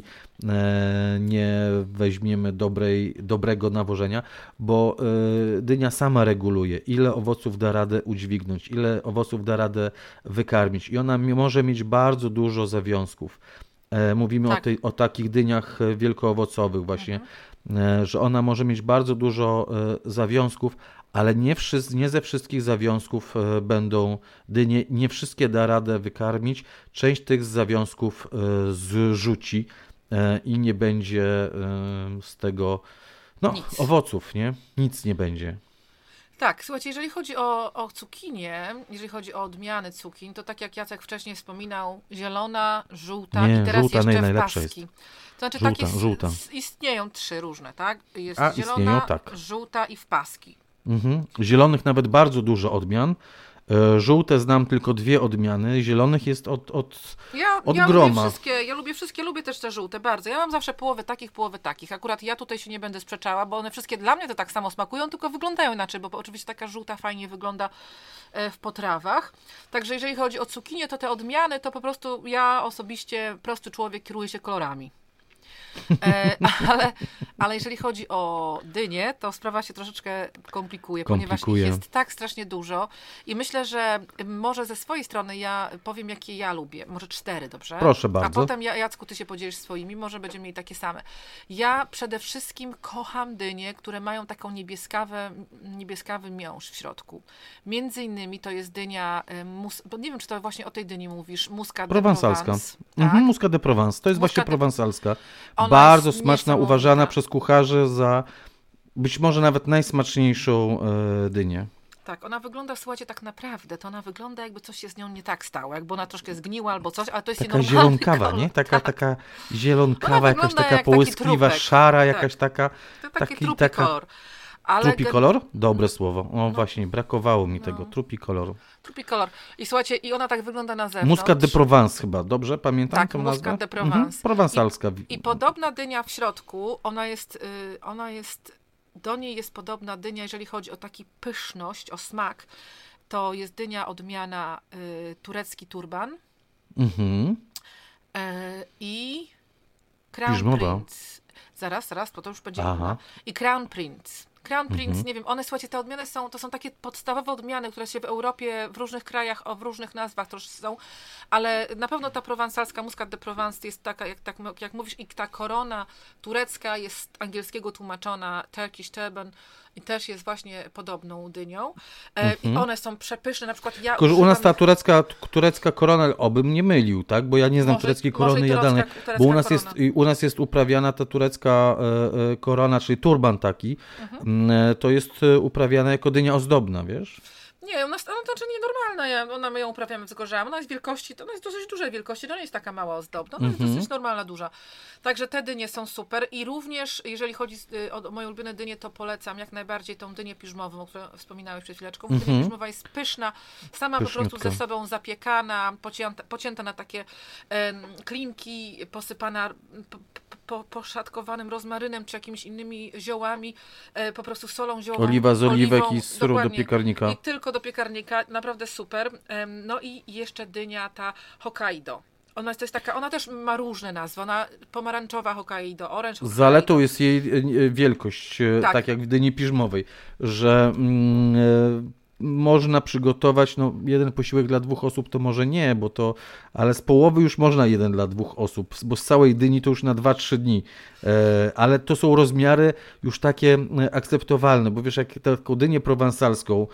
S1: e, nie weźmiemy dobrej, dobrego nawożenia, bo e, dynia sama reguluje, ile owoców da radę udźwignąć, ile owoców da radę wykarmić i ona mi- może mieć bardzo dużo zawiązków. E, Mówimy
S2: Tak.
S1: o, tej, o takich dyniach e, wielkoowocowych właśnie, e, że ona może mieć bardzo dużo e, zawiązków, ale nie, wszyscy, nie ze wszystkich zawiązków e, będą dynie, nie wszystkie da radę wykarmić, część tych zawiązków e, zrzuci e, i nie będzie e, z tego no,
S2: Nic.
S1: owoców, nie? Nic nie będzie.
S2: Tak, słuchajcie, jeżeli chodzi o, o cukinię, jeżeli chodzi o odmiany cukin, to tak jak Jacek wcześniej wspominał, zielona, żółta
S1: Nie,
S2: i teraz
S1: żółta
S2: jeszcze
S1: najlepsza
S2: w paski.
S1: jest.
S2: To znaczy
S1: Żółta,
S2: takie s-
S1: żółta.
S2: s- istnieją trzy różne, tak? Jest
S1: A,
S2: zielona,
S1: istnieją, tak.
S2: żółta i w paski.
S1: Mhm. Zielonych nawet bardzo dużo odmian. E, Żółte znam tylko dwie odmiany. Zielonych jest od, od,
S2: Ja,
S1: od
S2: ja
S1: groma.
S2: lubię wszystkie, ja lubię wszystkie, lubię też te żółte bardzo. Ja mam zawsze połowę takich, połowę takich. Akurat ja tutaj się nie będę sprzeczała, bo one wszystkie dla mnie to tak samo smakują, tylko wyglądają inaczej, bo oczywiście taka żółta fajnie wygląda e, w potrawach. Także jeżeli chodzi o cukinię, to te odmiany, to po prostu ja osobiście, prosty człowiek, kieruję się kolorami. E, ale, ale jeżeli chodzi o dynię, to sprawa się troszeczkę komplikuje, ponieważ
S1: Komplikuje.
S2: ich jest tak strasznie dużo i myślę, że może ze swojej strony ja powiem, jakie ja lubię. Może cztery, dobrze?
S1: Proszę
S2: A
S1: bardzo.
S2: potem, ja, Jacku, ty się podzielisz swoimi, może będziemy mieli takie same. Ja przede wszystkim kocham dynie, które mają taką niebieskawe, niebieskawy miąższ w środku. Między innymi to jest dynia, e, mus, bo nie wiem, czy to właśnie o tej dyni mówisz, Muscat de
S1: Prowansalska.
S2: Provence.
S1: Mhm,
S2: Tak?
S1: Muscat de Provence. To jest właśnie
S2: Muscat de-
S1: prowansalska.
S2: Ona
S1: Bardzo
S2: jest
S1: smaczna,
S2: niesamowita.
S1: uważana przez kucharzy za być może nawet najsmaczniejszą e, dynię.
S2: Tak, ona wygląda, słuchajcie, tak naprawdę, to ona wygląda, jakby coś się z nią nie tak stało, jakby ona troszkę zgniła albo coś, ale to jest jej
S1: Taka
S2: normalny
S1: zielonkawa,
S2: kolor.
S1: nie? Taka,
S2: Tak,
S1: taka zielonkawa,
S2: Ona
S1: jakaś
S2: wygląda
S1: taka
S2: jak taki
S1: połyskliwa,
S2: trupek.
S1: szara,
S2: Tak.
S1: jakaś taka.
S2: to taki,
S1: taki-
S2: trupi
S1: taka-
S2: kolor. Ale
S1: Trupi
S2: gen-
S1: kolor? Dobre słowo. O właśnie, brakowało mi tego. Trupi kolor.
S2: Trupi kolor. I słuchajcie, i ona tak wygląda na zewnątrz.
S1: Muscat de Provence chyba, dobrze pamiętam
S2: Tak,
S1: tą
S2: Muscat
S1: nazwę?
S2: de Provence.
S1: Mhm, prowansalska.
S2: I podobna dynia w środku, ona jest, y, ona jest, do niej jest podobna dynia, jeżeli chodzi o taki pyszność, o smak, to jest dynia odmiana y, turecki turban
S1: Mhm.
S2: y, i Crown
S1: Piżmowa.
S2: Prince. Zaraz, zaraz, bo to już będzie
S1: Aha.
S2: inna. I Crown Prince. Crown Prince,
S1: Mhm.
S2: nie wiem, one, słuchajcie, te odmiany są, to są takie podstawowe odmiany, które się w Europie, w różnych krajach, o, w różnych nazwach też są, ale na pewno ta prowansalska, Muscat de Provence jest taka, jak, tak, jak mówisz, i ta korona turecka jest angielskiego tłumaczona, Turkish turban, i też jest właśnie podobną dynią. E, I one są przepyszne, na przykład ja
S1: Tylko, że u nas
S2: używam
S1: ta
S2: ich-
S1: turecka, turecka korona, obym nie mylił, tak? Bo ja nie znam
S2: Może-
S1: tureckiej
S2: może
S1: korony
S2: i turecka-
S1: jadalnej.
S2: turecka
S1: Bo u nas, jest,
S2: korona.
S1: i u nas jest uprawiana ta turecka e, e, korona, czyli turban taki.
S2: Mhm.
S1: E, to jest e, uprawiana jako dynia ozdobna, wiesz?
S2: Nie, u nas, ona to znaczy nienormalna, ja, ona, my ją uprawiamy tylko, że ona jest wielkości, to ona jest dosyć dużej wielkości, to nie jest taka mała ozdobna, ona jest dosyć normalna, duża. Także te dynie są super i również, jeżeli chodzi z- y, o moje ulubione dynie, to polecam jak najbardziej tą dynię piżmową, o której wspominałeś przed chwileczką. Dynia piżmowa jest pyszna, sama po prostu
S1: Pyszniutka.
S2: ze sobą zapiekana, pocięta, pocięta na takie em, klinki, posypana po, po, poszatkowanym rozmarynem czy jakimiś innymi ziołami, e, po prostu solą ziołową.
S1: Oliwa z oliwek
S2: oliwą,
S1: i z syrop do
S2: dokładnie.
S1: piekarnika.
S2: I tylko do piekarnika, naprawdę super. Em, No i jeszcze dynia ta Hokkaido. Ona jest, to jest taka, ona też ma różne nazwy. Ona pomarańczowa Hokkaido, orange Hokkaido.
S1: Zaletą jest jej e, wielkość, e, tak.
S2: Tak.
S1: jak w dyni piżmowej, że mm, e, można przygotować, no jeden posiłek dla dwóch osób to może nie, bo to, ale z połowy już można jeden dla dwóch osób, bo z całej dyni to już na dwa trzy dni, e, ale to są rozmiary już takie e, akceptowalne, bo wiesz, jak taką dynię prowansalską,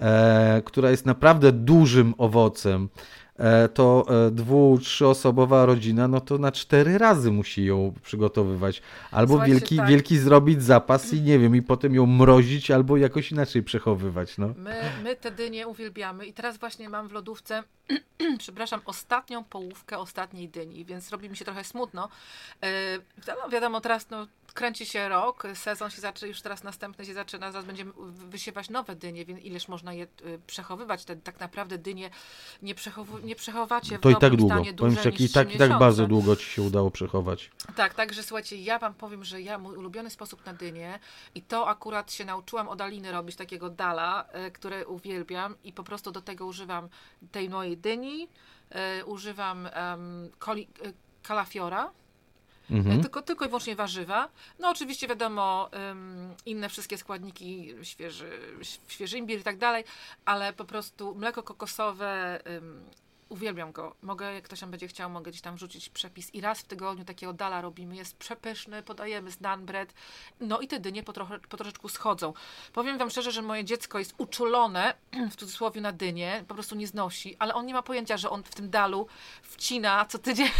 S1: e, która jest naprawdę dużym owocem, e, to e, dwu-, trzyosobowa rodzina, no to na cztery razy musi ją przygotowywać. Albo
S2: Słuchajcie,
S1: wielki,
S2: tak.
S1: wielki zrobić zapas i nie wiem, i potem ją mrozić, albo jakoś inaczej przechowywać, no.
S2: My, my te dynie uwielbiamy i teraz właśnie mam w lodówce, przepraszam, ostatnią połówkę ostatniej dyni, więc robi mi się trochę smutno. Yy, no wiadomo, teraz no, kręci się rok, sezon się zaczyna, już teraz następny się zaczyna, zaraz będziemy wysiewać nowe dynie, więc ileż można je y, przechowywać. Te, tak naprawdę dynie nie, przechowu, nie przechowacie w
S1: To i
S2: dobrym
S1: tak długo.
S2: stanie
S1: Powiem ci,
S2: dłużej
S1: jak i
S2: niż
S1: tak,
S2: trzy
S1: i tak bardzo
S2: miesiące.
S1: długo ci się udało przechować.
S2: Tak, także słuchajcie, ja wam powiem, że ja, mój ulubiony sposób na dynię i to akurat się nauczyłam od Aliny robić, takiego dala, y, które uwielbiam i po prostu do tego używam tej mojej dyni, y, używam um, coli, y, kalafiora,
S1: Mhm.
S2: tylko, tylko i wyłącznie warzywa. No oczywiście wiadomo, ym, inne wszystkie składniki, świeży, świeży imbir i tak dalej, ale po prostu mleko kokosowe, ym, uwielbiam go. Mogę, jak ktoś tam będzie chciał, mogę gdzieś tam wrzucić przepis i raz w tygodniu takiego dala robimy. Jest przepyszny, podajemy z naan bread. No i te dynie po, trochę, po troszeczku schodzą. Powiem wam szczerze, że moje dziecko jest uczulone, w cudzysłowie, na dynię, po prostu nie znosi, ale on nie ma pojęcia, że on w tym dalu wcina co tydzień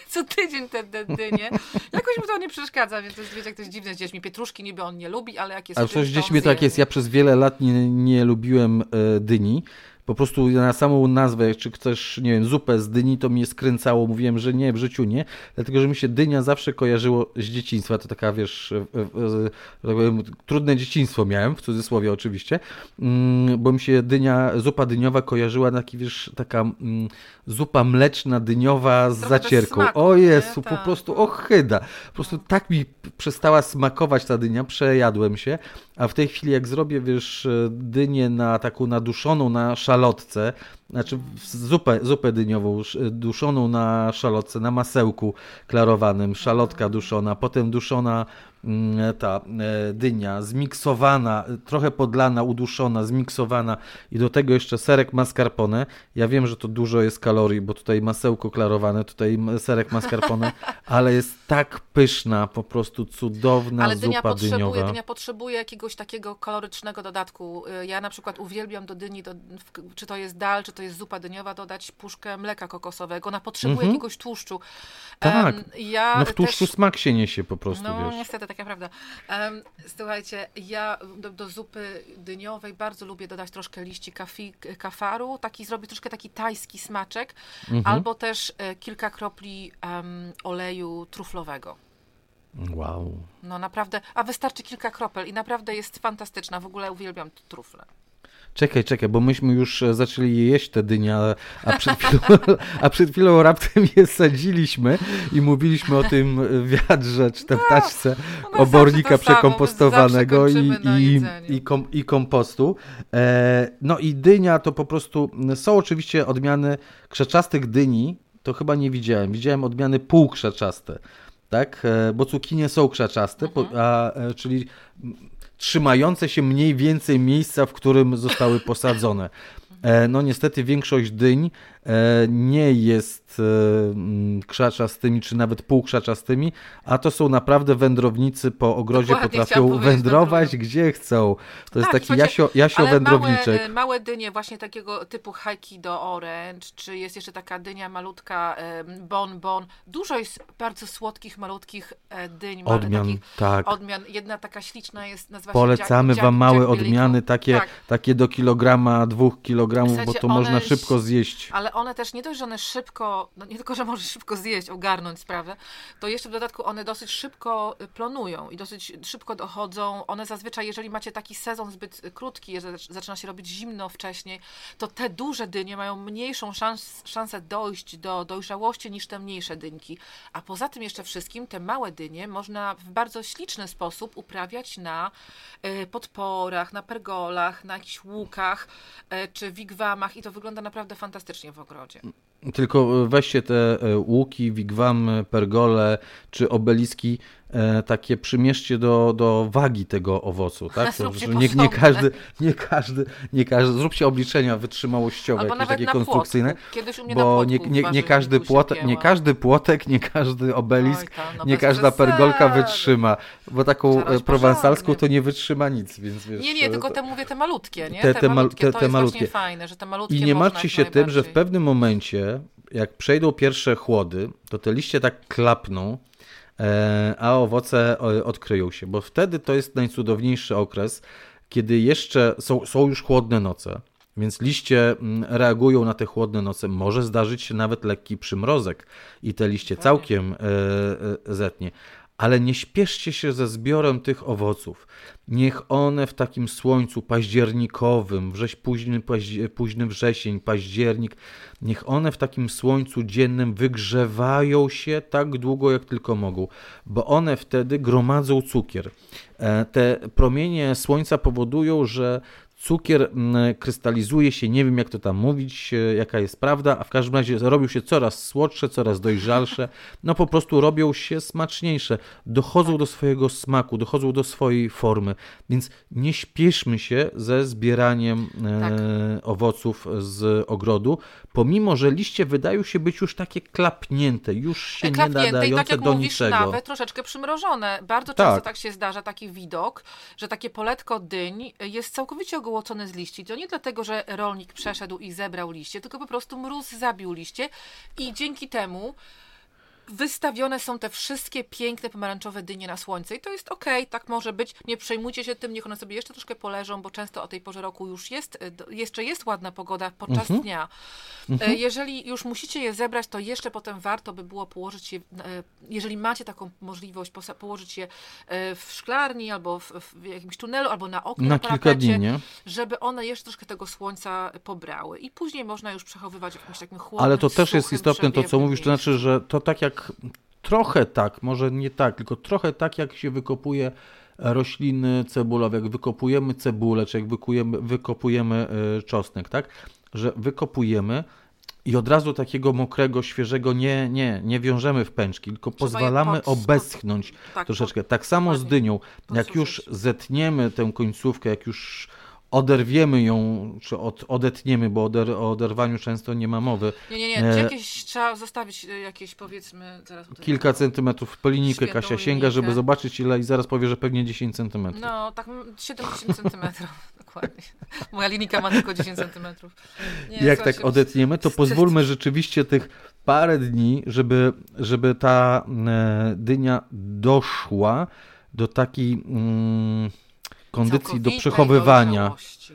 S2: co tydzień te, te dynie. Jakoś mu to nie przeszkadza, więc to jest, wiecie, jak to jest dziwne z dziećmi. Pietruszki niby on nie lubi, ale jak jest...
S1: Ale przecież z dziećmi tak jest. Ja przez wiele lat nie, nie lubiłem e, dyni. Po prostu na samą nazwę, czy chcesz, nie wiem, zupę z dyni, to mnie skręcało. Mówiłem, że nie, w życiu nie. Dlatego, że mi się dynia zawsze kojarzyło z dzieciństwa. To taka, wiesz, e, e, tak powiem, trudne dzieciństwo miałem, w cudzysłowie oczywiście, mm, bo mi się dynia, zupa dyniowa kojarzyła, taki, wiesz, taka mm, zupa mleczna, dyniowa z
S2: Trochę
S1: zacierką.
S2: smaku,
S1: O Jezu,
S2: nie?
S1: po
S2: Tak.
S1: prostu ochyda. Po prostu tak mi przestała smakować ta dynia, przejadłem się, a w tej chwili jak zrobię, wiesz, dynię na taką naduszoną na szalotce, znaczy zupę, zupę dyniową duszoną na szalotce, na masełku klarowanym, szalotka duszona, potem duszona ta dynia, zmiksowana, trochę podlana, uduszona, zmiksowana i do tego jeszcze serek mascarpone. Ja wiem, że to dużo jest kalorii, bo tutaj masełko klarowane, tutaj serek mascarpone, ale jest tak pyszna, po prostu cudowna
S2: ale dynia
S1: zupa
S2: potrzebuje,
S1: dyniowa.
S2: dynia potrzebuje jakiegoś takiego kalorycznego dodatku. Ja na przykład uwielbiam do dyni, do, czy to jest dal, czy to jest zupa dyniowa, dodać puszkę mleka kokosowego. Ona potrzebuje
S1: Mhm.
S2: jakiegoś tłuszczu.
S1: Tak,
S2: Um, ja
S1: no w tłuszczu
S2: też...
S1: smak się niesie po prostu,
S2: No
S1: wiesz.
S2: niestety, taka prawda. Um, słuchajcie, ja do, do zupy dyniowej bardzo lubię dodać troszkę liści kafi, kafaru, taki zrobić troszkę taki tajski smaczek,
S1: Mhm.
S2: albo też e, kilka kropli um, oleju truflowego.
S1: Wow.
S2: No naprawdę, a wystarczy kilka kropel i naprawdę jest fantastyczna. W ogóle uwielbiam trufle.
S1: Czekaj, czekaj, bo myśmy już zaczęli jeść te dynia, a przed chwilą, a przed chwilą raptem je sadziliśmy i mówiliśmy o tym wiadrze, czy tam taczce
S2: no
S1: obornika
S2: zawsze to samo,
S1: przekompostowanego
S2: zawsze
S1: i,
S2: kończymy na
S1: i,
S2: jedzeniu.
S1: i, kom, i kompostu. E, no i dynia to po prostu, są oczywiście odmiany krzaczastych dyni, to chyba nie widziałem, widziałem odmiany półkrzaczaste, tak, e, bo cukinie są krzaczaste,
S2: Mhm.
S1: po, a, e, czyli trzymające się mniej więcej miejsca, w którym zostały posadzone. E, no niestety większość dyń e, nie jest e, krzaczastymi, czy nawet półkrzaczastymi, a to są naprawdę wędrownicy po ogrodzie,
S2: Dokładnie,
S1: potrafią
S2: chciałam powiedzieć
S1: wędrować
S2: wędrują.
S1: gdzie chcą. To jest
S2: Tak,
S1: taki
S2: słuchajcie,
S1: jasio, jasio
S2: ale
S1: wędrowniczek.
S2: Małe, małe dynie właśnie takiego typu Haikido Orange, czy jest jeszcze taka dynia malutka em, Bon Bon. Dużo jest bardzo słodkich, malutkich e, dyń. ma-
S1: Odmian,
S2: takich
S1: tak.
S2: odmian. Jedna taka śliczna jest, nazywa się
S1: Polecamy
S2: Jack,
S1: wam
S2: Jack,
S1: małe
S2: Jack
S1: odmiany,
S2: Billiku.
S1: takie,
S2: Tak.
S1: takie do kilograma, dwóch kilogramów, bo
S2: Słuchajcie,
S1: to
S2: one
S1: można
S2: ś-
S1: szybko zjeść.
S2: Ale one też nie dość, że one szybko, no nie tylko, że możesz szybko zjeść, ogarnąć sprawę, to jeszcze w dodatku one dosyć szybko y, plonują i dosyć szybko dochodzą. One zazwyczaj, jeżeli macie taki sezon zbyt krótki, jeżeli zac- zaczyna się robić zimno wcześniej, to te duże dynie mają mniejszą szans, szansę dojść do dojrzałości niż te mniejsze dynki. A poza tym jeszcze wszystkim te małe dynie można w bardzo śliczny sposób uprawiać na y, podporach, na pergolach, na jakichś łukach y, czy wigwamach i to wygląda naprawdę fantastycznie w ogrodzie.
S1: Tylko weźcie te e, łuki, wigwamy, pergole czy obeliski, e, takie przymierzcie do, do wagi tego owocu, tak? To,
S2: Zróbcie
S1: że nie, nie,
S2: porządek.
S1: każdy, nie każdy, nie każdy, zróbcie obliczenia wytrzymałościowe,
S2: Albo
S1: jakieś
S2: nawet
S1: takie
S2: na
S1: konstrukcyjne,
S2: płotku. Kiedyś u mnie na
S1: bo
S2: płotku
S1: nie, nie, nie,
S2: ważyli
S1: każdy
S2: Gusia
S1: płotek, nie
S2: kieła.
S1: każdy płotek, nie każdy obelisk,
S2: Oj tam, no
S1: nie
S2: bez
S1: każda
S2: przesady.
S1: pergolka wytrzyma, bo taką
S2: Trzeba
S1: e,
S2: robić
S1: prowansalską
S2: porządnie.
S1: to nie wytrzyma nic, więc wiesz...
S2: Nie, nie,
S1: e,
S2: tylko
S1: to-
S2: te mówię te malutkie, nie?
S1: Te-
S2: Te,
S1: te mal-
S2: malutkie,
S1: te-
S2: to
S1: te
S2: jest
S1: malutkie.
S2: właśnie fajne, że te malutkie
S1: I nie
S2: można
S1: martwcie
S2: jak
S1: się tym, że w
S2: najbardziej.
S1: pewnym momencie, jak przejdą pierwsze chłody, to te liście tak klapną, e, a owoce e, odkryją się, bo wtedy to jest najcudowniejszy okres, kiedy jeszcze są, są już chłodne noce, więc liście mm, reagują na te chłodne noce. Może zdarzyć się nawet lekki przymrozek i te liście
S2: Dokładnie.
S1: całkiem e, e, zetnie. Ale nie śpieszcie się ze zbiorem tych owoców. Niech one w takim słońcu październikowym, wrześ, późny, paź- późny wrzesień, październik, niech one w takim słońcu dziennym wygrzewają się tak długo, jak tylko mogą, bo one wtedy gromadzą cukier. E, Te promienie słońca powodują, że cukier mm, krystalizuje się, nie wiem jak to tam mówić, e, jaka jest prawda, a w każdym razie robią się coraz słodsze, coraz dojrzalsze, no po prostu robią się smaczniejsze, dochodzą do swojego smaku, dochodzą do swojej formy, więc nie śpieszmy się ze zbieraniem e,
S2: Tak.
S1: owoców z ogrodu, pomimo że liście wydają się być już takie klapnięte, już się nie
S2: Klapnięte i
S1: nadające
S2: tak jak
S1: do
S2: mówisz,
S1: niczego.
S2: nawet troszeczkę przymrożone. Bardzo często
S1: Tak.
S2: tak się zdarza taki widok, że takie poletko dyń jest całkowicie ogołocone z liści. To nie dlatego, że rolnik przeszedł i zebrał liście, tylko po prostu mróz zabił liście i dzięki temu wystawione są te wszystkie piękne pomarańczowe dynie na słońce i to jest okej, okay, tak może być, nie przejmujcie się tym, niech one sobie jeszcze troszkę poleżą, bo często o tej porze roku już jest, jeszcze jest ładna pogoda podczas mhm. dnia. Mhm. Jeżeli już musicie je zebrać, to jeszcze potem warto by było położyć je, jeżeli macie taką możliwość, położyć je w szklarni albo w, w jakimś tunelu, albo na oknie,
S1: na,
S2: na
S1: kilka dni, nie?
S2: żeby one jeszcze troszkę tego słońca pobrały i później można już przechowywać w jakimś takim chłodnym,
S1: ale to też jest
S2: suchym,
S1: istotne to, co mówisz, to
S2: miejscu.
S1: znaczy, że to tak jak, trochę tak, może nie tak, tylko trochę tak, jak się wykopuje rośliny cebulowe, jak wykopujemy cebulę, czy jak wykujemy, wykopujemy czosnek, tak? Że wykopujemy i od razu takiego mokrego, świeżego nie, nie, nie wiążemy w pęczki, tylko Trzeba pozwalamy pod, obeschnąć tak, troszeczkę. Tak samo z dynią, jak już zetniemy tę końcówkę, jak już oderwiemy ją, czy od, odetniemy, bo oder, o oderwaniu często nie ma mowy.
S2: Nie, nie, nie. Jakieś, trzeba zostawić jakieś, powiedzmy... Zaraz
S1: kilka centymetrów po linijkę Kasia sięga, linijkę. Żeby zobaczyć ile i zaraz powie, że pewnie dziesięć centymetrów.
S2: No, tak siedemdziesiąt centymetrów. Dokładnie. Moja linijka ma tylko dziesięć centymetrów. Nie,
S1: jak tak odetniemy, to pozwólmy rzeczywiście tych parę dni, żeby, żeby ta e, dynia doszła do takiej... Mm, kondycji do przechowywania,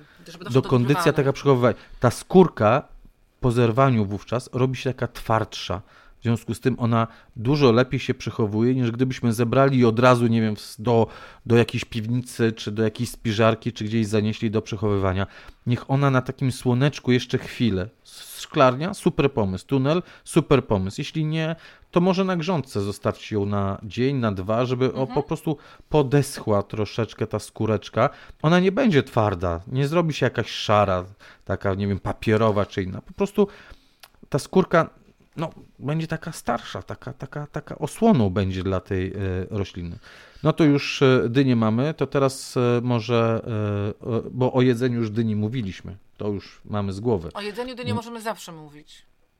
S1: do kondycja taka przechowywania. Ta skórka po zerwaniu wówczas robi się taka twardsza. W związku z tym ona dużo lepiej się przechowuje, niż gdybyśmy zebrali i od razu, nie wiem, do, do jakiejś piwnicy, czy do jakiejś spiżarki, czy gdzieś zanieśli do przechowywania. Niech ona na takim słoneczku jeszcze chwilę. Szklarnia, super pomysł. Tunel, super pomysł. Jeśli nie, to może na grządce zostawcie ją na dzień, na dwa, żeby mhm. o, po prostu podeschła troszeczkę ta skóreczka. Ona nie będzie twarda, nie zrobi się jakaś szara, taka, nie wiem, papierowa czy inna. Po prostu ta skórka no, będzie taka starsza, taka, taka, taka osłoną będzie dla tej e, rośliny. No to już e, dynię mamy, to teraz e, może, e, e, bo o jedzeniu już dyni mówiliśmy, to już mamy z głowy.
S2: O jedzeniu dyni no. możemy zawsze mówić.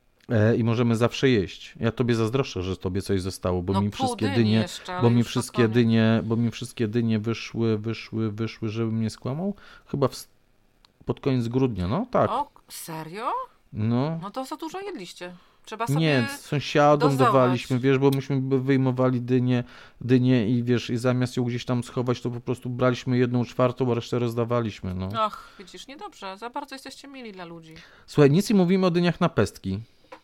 S1: E, I możemy zawsze jeść. Ja tobie zazdroszczę, że tobie coś zostało, bo
S2: no
S1: mi wszystkie
S2: dyni
S1: dynie,
S2: jeszcze,
S1: bo mi wszystkie dynie, bo mi wszystkie dynie wyszły, wyszły, wyszły, żebym nie skłamał, chyba w, pod koniec grudnia, no tak.
S2: O, serio?
S1: No.
S2: No to za dużo jedliście. Trzeba sobie
S1: nie, sąsiadom
S2: dozować.
S1: Dawaliśmy, wiesz, bo myśmy wyjmowali dynię, dynię i wiesz, i zamiast ją gdzieś tam schować, to po prostu braliśmy jedną czwartą, a resztę rozdawaliśmy, no.
S2: Ach, widzisz, niedobrze, za bardzo jesteście mili dla ludzi.
S1: Słuchaj, nic nie mówimy o dyniach na pestki.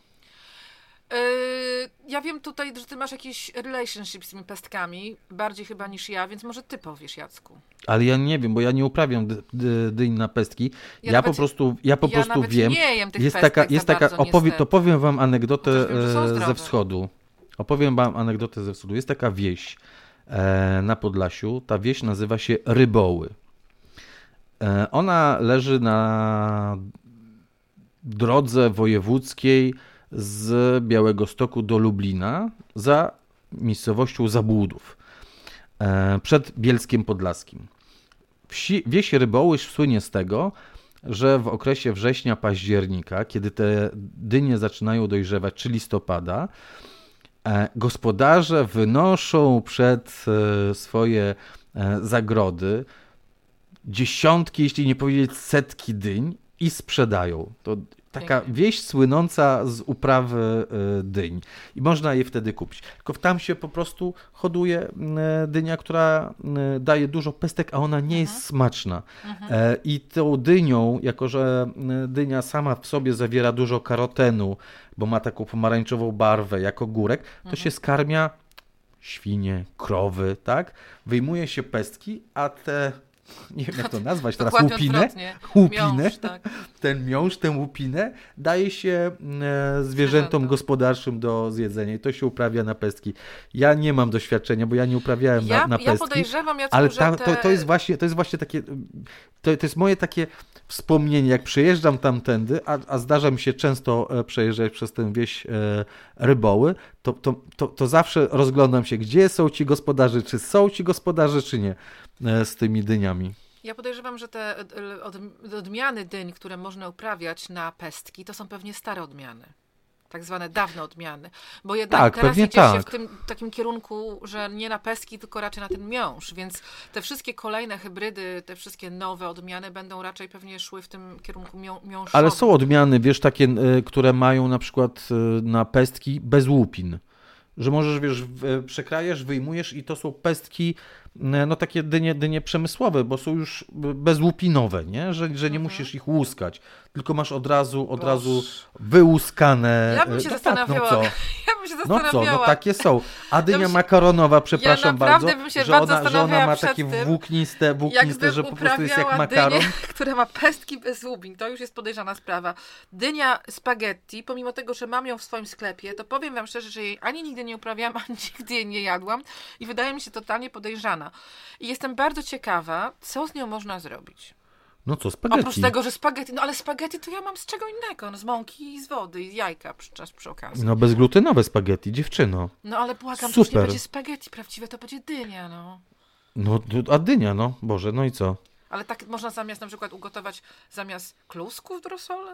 S2: Yy, ja wiem tutaj, że ty masz jakiś relationship z tymi pestkami, bardziej chyba niż ja, więc może ty powiesz, Jacku.
S1: Ale ja nie wiem, bo ja nie uprawiam dy, dy, dyń na pestki. Ja, ja nawet, po prostu, ja po
S2: ja
S1: prostu wiem.
S2: Nie jem tych
S1: jest taka, jest taka,
S2: bardzo,
S1: opowie, to powiem wam anegdotę
S2: wiem,
S1: ze wschodu. Opowiem wam anegdotę ze wschodu. Jest taka wieś e, na Podlasiu. Ta wieś nazywa się Ryboły. E, ona leży na drodze wojewódzkiej z Białegostoku do Lublina za miejscowością Zabłudów, przed Bielskiem Podlaskim. Wsi, wieś Ryboły słynie z tego, że w okresie września-października, kiedy te dynie zaczynają dojrzewać, czy listopada, gospodarze wynoszą przed swoje zagrody dziesiątki, jeśli nie powiedzieć setki dyń i sprzedają. To taka wieś słynąca z uprawy dyń. I można je wtedy kupić. Tylko tam się po prostu hoduje dynia, która daje dużo pestek, a ona nie jest mhm. smaczna. Mhm. I tą dynią, jako że dynia sama w sobie zawiera dużo karotenu, bo ma taką pomarańczową barwę jak ogórek, to mhm. się skarmia świnie, krowy, tak? Wyjmuje się pestki, a te nie wiem jak to nazwać teraz, łupinę, łupinę miąższ, tak. ten miąższ, tę łupinę daje się e, zwierzętom gospodarczym do zjedzenia i to się uprawia na pestki. Ja nie mam doświadczenia, bo ja nie uprawiałem
S2: ja,
S1: na, na pestki,
S2: ja podejrzewam, Jacku,
S1: ale ta,
S2: te...
S1: to, to, jest właśnie, to jest właśnie takie, to, to jest moje takie wspomnienie, jak przejeżdżam tamtędy, a, a zdarza mi się często przejeżdżać przez tę wieś e, Ryboły, to, to, to, to zawsze rozglądam się, gdzie są ci gospodarze, czy są ci gospodarze, czy nie, e, z tymi dyniami.
S2: Ja podejrzewam, że te od, odmiany dyń, które można uprawiać na pestki, to są pewnie stare odmiany. Tak zwane dawne odmiany. Bo jednak
S1: tak,
S2: teraz idzie
S1: tak.
S2: się w tym takim kierunku, że nie na pestki, tylko raczej na ten miąższ. Więc te wszystkie kolejne hybrydy, te wszystkie nowe odmiany będą raczej pewnie szły w tym kierunku mią- miąższowym.
S1: Ale są odmiany, wiesz, takie, które mają na przykład na pestki bez łupin. że możesz, wiesz, w- przekrajasz, wyjmujesz i to są pestki, no takie dynie, dynie przemysłowe, bo są już bezłupinowe, nie? Że, że nie
S2: Mhm.
S1: musisz ich łuskać, tylko masz od razu, od
S2: Boż.
S1: razu wyłuskane.
S2: Ja bym się
S1: no
S2: zastanawiała.
S1: Tak, no co?
S2: Ja bym się
S1: No co,
S2: zastanawiała.
S1: no takie są. A dynia
S2: Ja bym się-
S1: makaronowa, przepraszam
S2: naprawdę
S1: bardzo,
S2: bym się
S1: że,
S2: bardzo
S1: ona, że ona
S2: zastanawiała
S1: ma
S2: przed
S1: takie
S2: tym,
S1: włókniste, włókniste,
S2: Jakbym
S1: że po prostu jest jak
S2: uprawiała
S1: makaron.
S2: dynię, która ma pestki bez łubin. To już jest podejrzana sprawa. Dynia spaghetti, pomimo tego, że mam ją w swoim sklepie, to powiem wam szczerze, że jej ani nigdy nie uprawiałam, ani nigdy jej nie jadłam i wydaje mi się totalnie podejrzana. I jestem bardzo ciekawa, co z nią można zrobić.
S1: No co, spaghetti.
S2: Oprócz tego, że spaghetti, no ale spaghetti to ja mam z czego innego, no z mąki i z wody i z jajka przy, czas przy okazji.
S1: No bezglutenowe spaghetti, dziewczyno.
S2: No ale błagam, to już nie
S1: Super.
S2: będzie spaghetti prawdziwe, to będzie dynia, no.
S1: No, a dynia, no, Boże, no i co?
S2: Ale tak można zamiast na przykład ugotować zamiast klusków w rosole?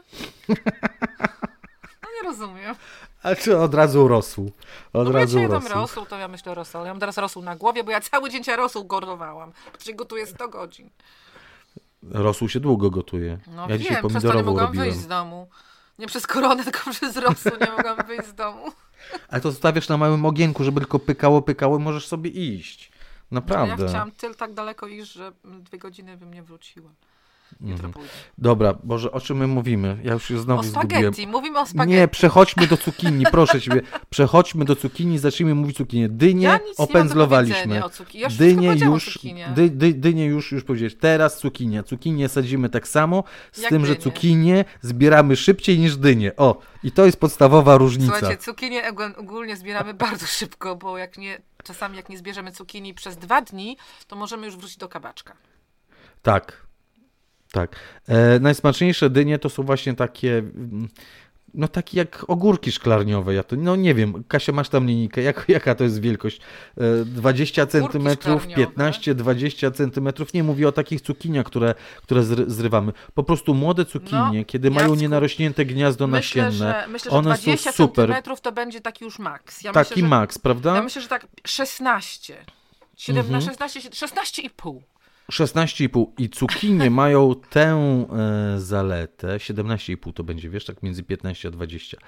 S2: No nie rozumiem.
S1: A czy od razu rosół? Od
S2: No bo ja
S1: razu
S2: dzisiaj jadam
S1: rosół.
S2: rosół, to ja myślę o rosole. Ja mam teraz rosół na głowie, bo ja cały dzień cię rosół gotowałam. Czyli gotuję sto godzin.
S1: Rosół się długo gotuje.
S2: No
S1: ja dzisiaj
S2: wiem, przez to nie
S1: pomidorową
S2: mogłam
S1: robiłem.
S2: wyjść z domu. Nie przez koronę, tylko przez rosół nie mogłam wyjść z domu.
S1: Ale to zostawiasz na małym ogienku, żeby tylko pykało, pykało i możesz sobie iść. Naprawdę.
S2: Ja chciałam tyl tak daleko iść, że dwie godziny bym nie wróciła. Jutro
S1: Mhm.
S2: pójdę.
S1: Dobra, Boże, o czym my mówimy? Ja już się
S2: O
S1: znowu zgubiłem.
S2: spaghetti, mówimy o spaghetti.
S1: Nie, przechodźmy do cukinii, proszę Ciebie. Przechodźmy do cukinii, zacznijmy mówić cukinie. Dynię
S2: Ja nic nie mam do
S1: opędzlowaliśmy.
S2: powiedzenia o cukinii. Ja już wszystko
S1: Dynię
S2: powiedziałam o
S1: już,
S2: cukinie.
S1: dy, dy, dynię już, już powiedziałeś. Teraz cukinia. Cukinię sadzimy tak samo, z
S2: Jak
S1: tym, że
S2: dynię.
S1: cukinię zbieramy szybciej niż dynię. O, i to jest podstawowa różnica.
S2: Słuchajcie, cukinię ogól- ogólnie zbieramy bardzo szybko, bo jak nie, czasami jak nie zbierzemy cukinii przez dwa dni, to możemy już wrócić do kabaczka.
S1: Tak, tak. E, najsmaczniejsze dynie to są właśnie takie, mm, no takie jak ogórki szklarniowe. Ja to, no nie wiem, Kasia, masz tam linijkę, jak, jaka to jest wielkość? E, dwadzieścia centymetrów,
S2: szklarniowe.
S1: piętnaście dwadzieścia centymetrów. Nie mówię o takich cukiniach, które, które zry, zrywamy. Po prostu młode cukinie,
S2: No,
S1: kiedy mają
S2: Jacku,
S1: nienarośnięte gniazdo
S2: Myślę,
S1: nasienne,
S2: że, myślę, że
S1: one są
S2: dwadzieścia
S1: super.
S2: centymetrów to będzie taki już maks. Ja
S1: Taki
S2: myślę, że,
S1: maks, prawda?
S2: Ja myślę, że tak szesnaście. siedem na
S1: Mhm.
S2: szesnaście, szesnaście i pół.
S1: szesnaście i pół i cukinie mają tę e, zaletę, siedemnaście i pół to będzie, wiesz, tak między piętnaście a dwadzieścia.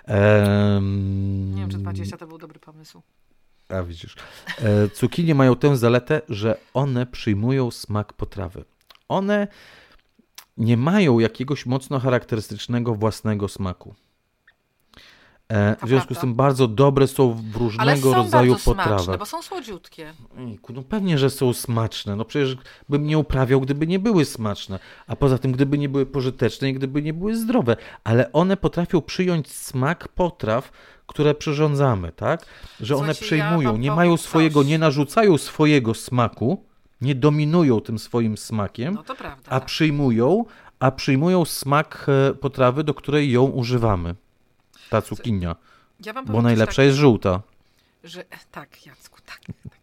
S1: Ehm,
S2: Nie wiem, czy dwadzieścia to był dobry pomysł.
S1: A widzisz. E, cukinie mają tę zaletę, że one przyjmują smak potrawy. One nie mają jakiegoś mocno charakterystycznego własnego smaku. E,
S2: To
S1: w związku
S2: prawda.
S1: z tym bardzo dobre są w
S2: Ale
S1: różnego
S2: są
S1: rodzaju
S2: bardzo
S1: potrawy.
S2: smaczne, bo są słodziutkie.
S1: Ejku, no pewnie, że są smaczne. No przecież bym nie uprawiał, gdyby nie były smaczne. A poza tym, gdyby nie były pożyteczne i gdyby nie były zdrowe. Ale one potrafią przyjąć smak potraw, które przyrządzamy, tak? Że one
S2: Słuchajcie, ja
S1: przejmują,
S2: wam
S1: nie
S2: powiem
S1: mają
S2: coś.
S1: swojego, nie narzucają swojego smaku, nie dominują tym swoim smakiem,
S2: No to prawda.
S1: a
S2: tak.
S1: przyjmują, a przyjmują smak e, potrawy, do której ją używamy. Ta cukinia.
S2: Ja wam
S1: Bo
S2: powiem coś
S1: najlepsza
S2: takiego,
S1: jest żółta.
S2: Że, tak, Jacku, tak.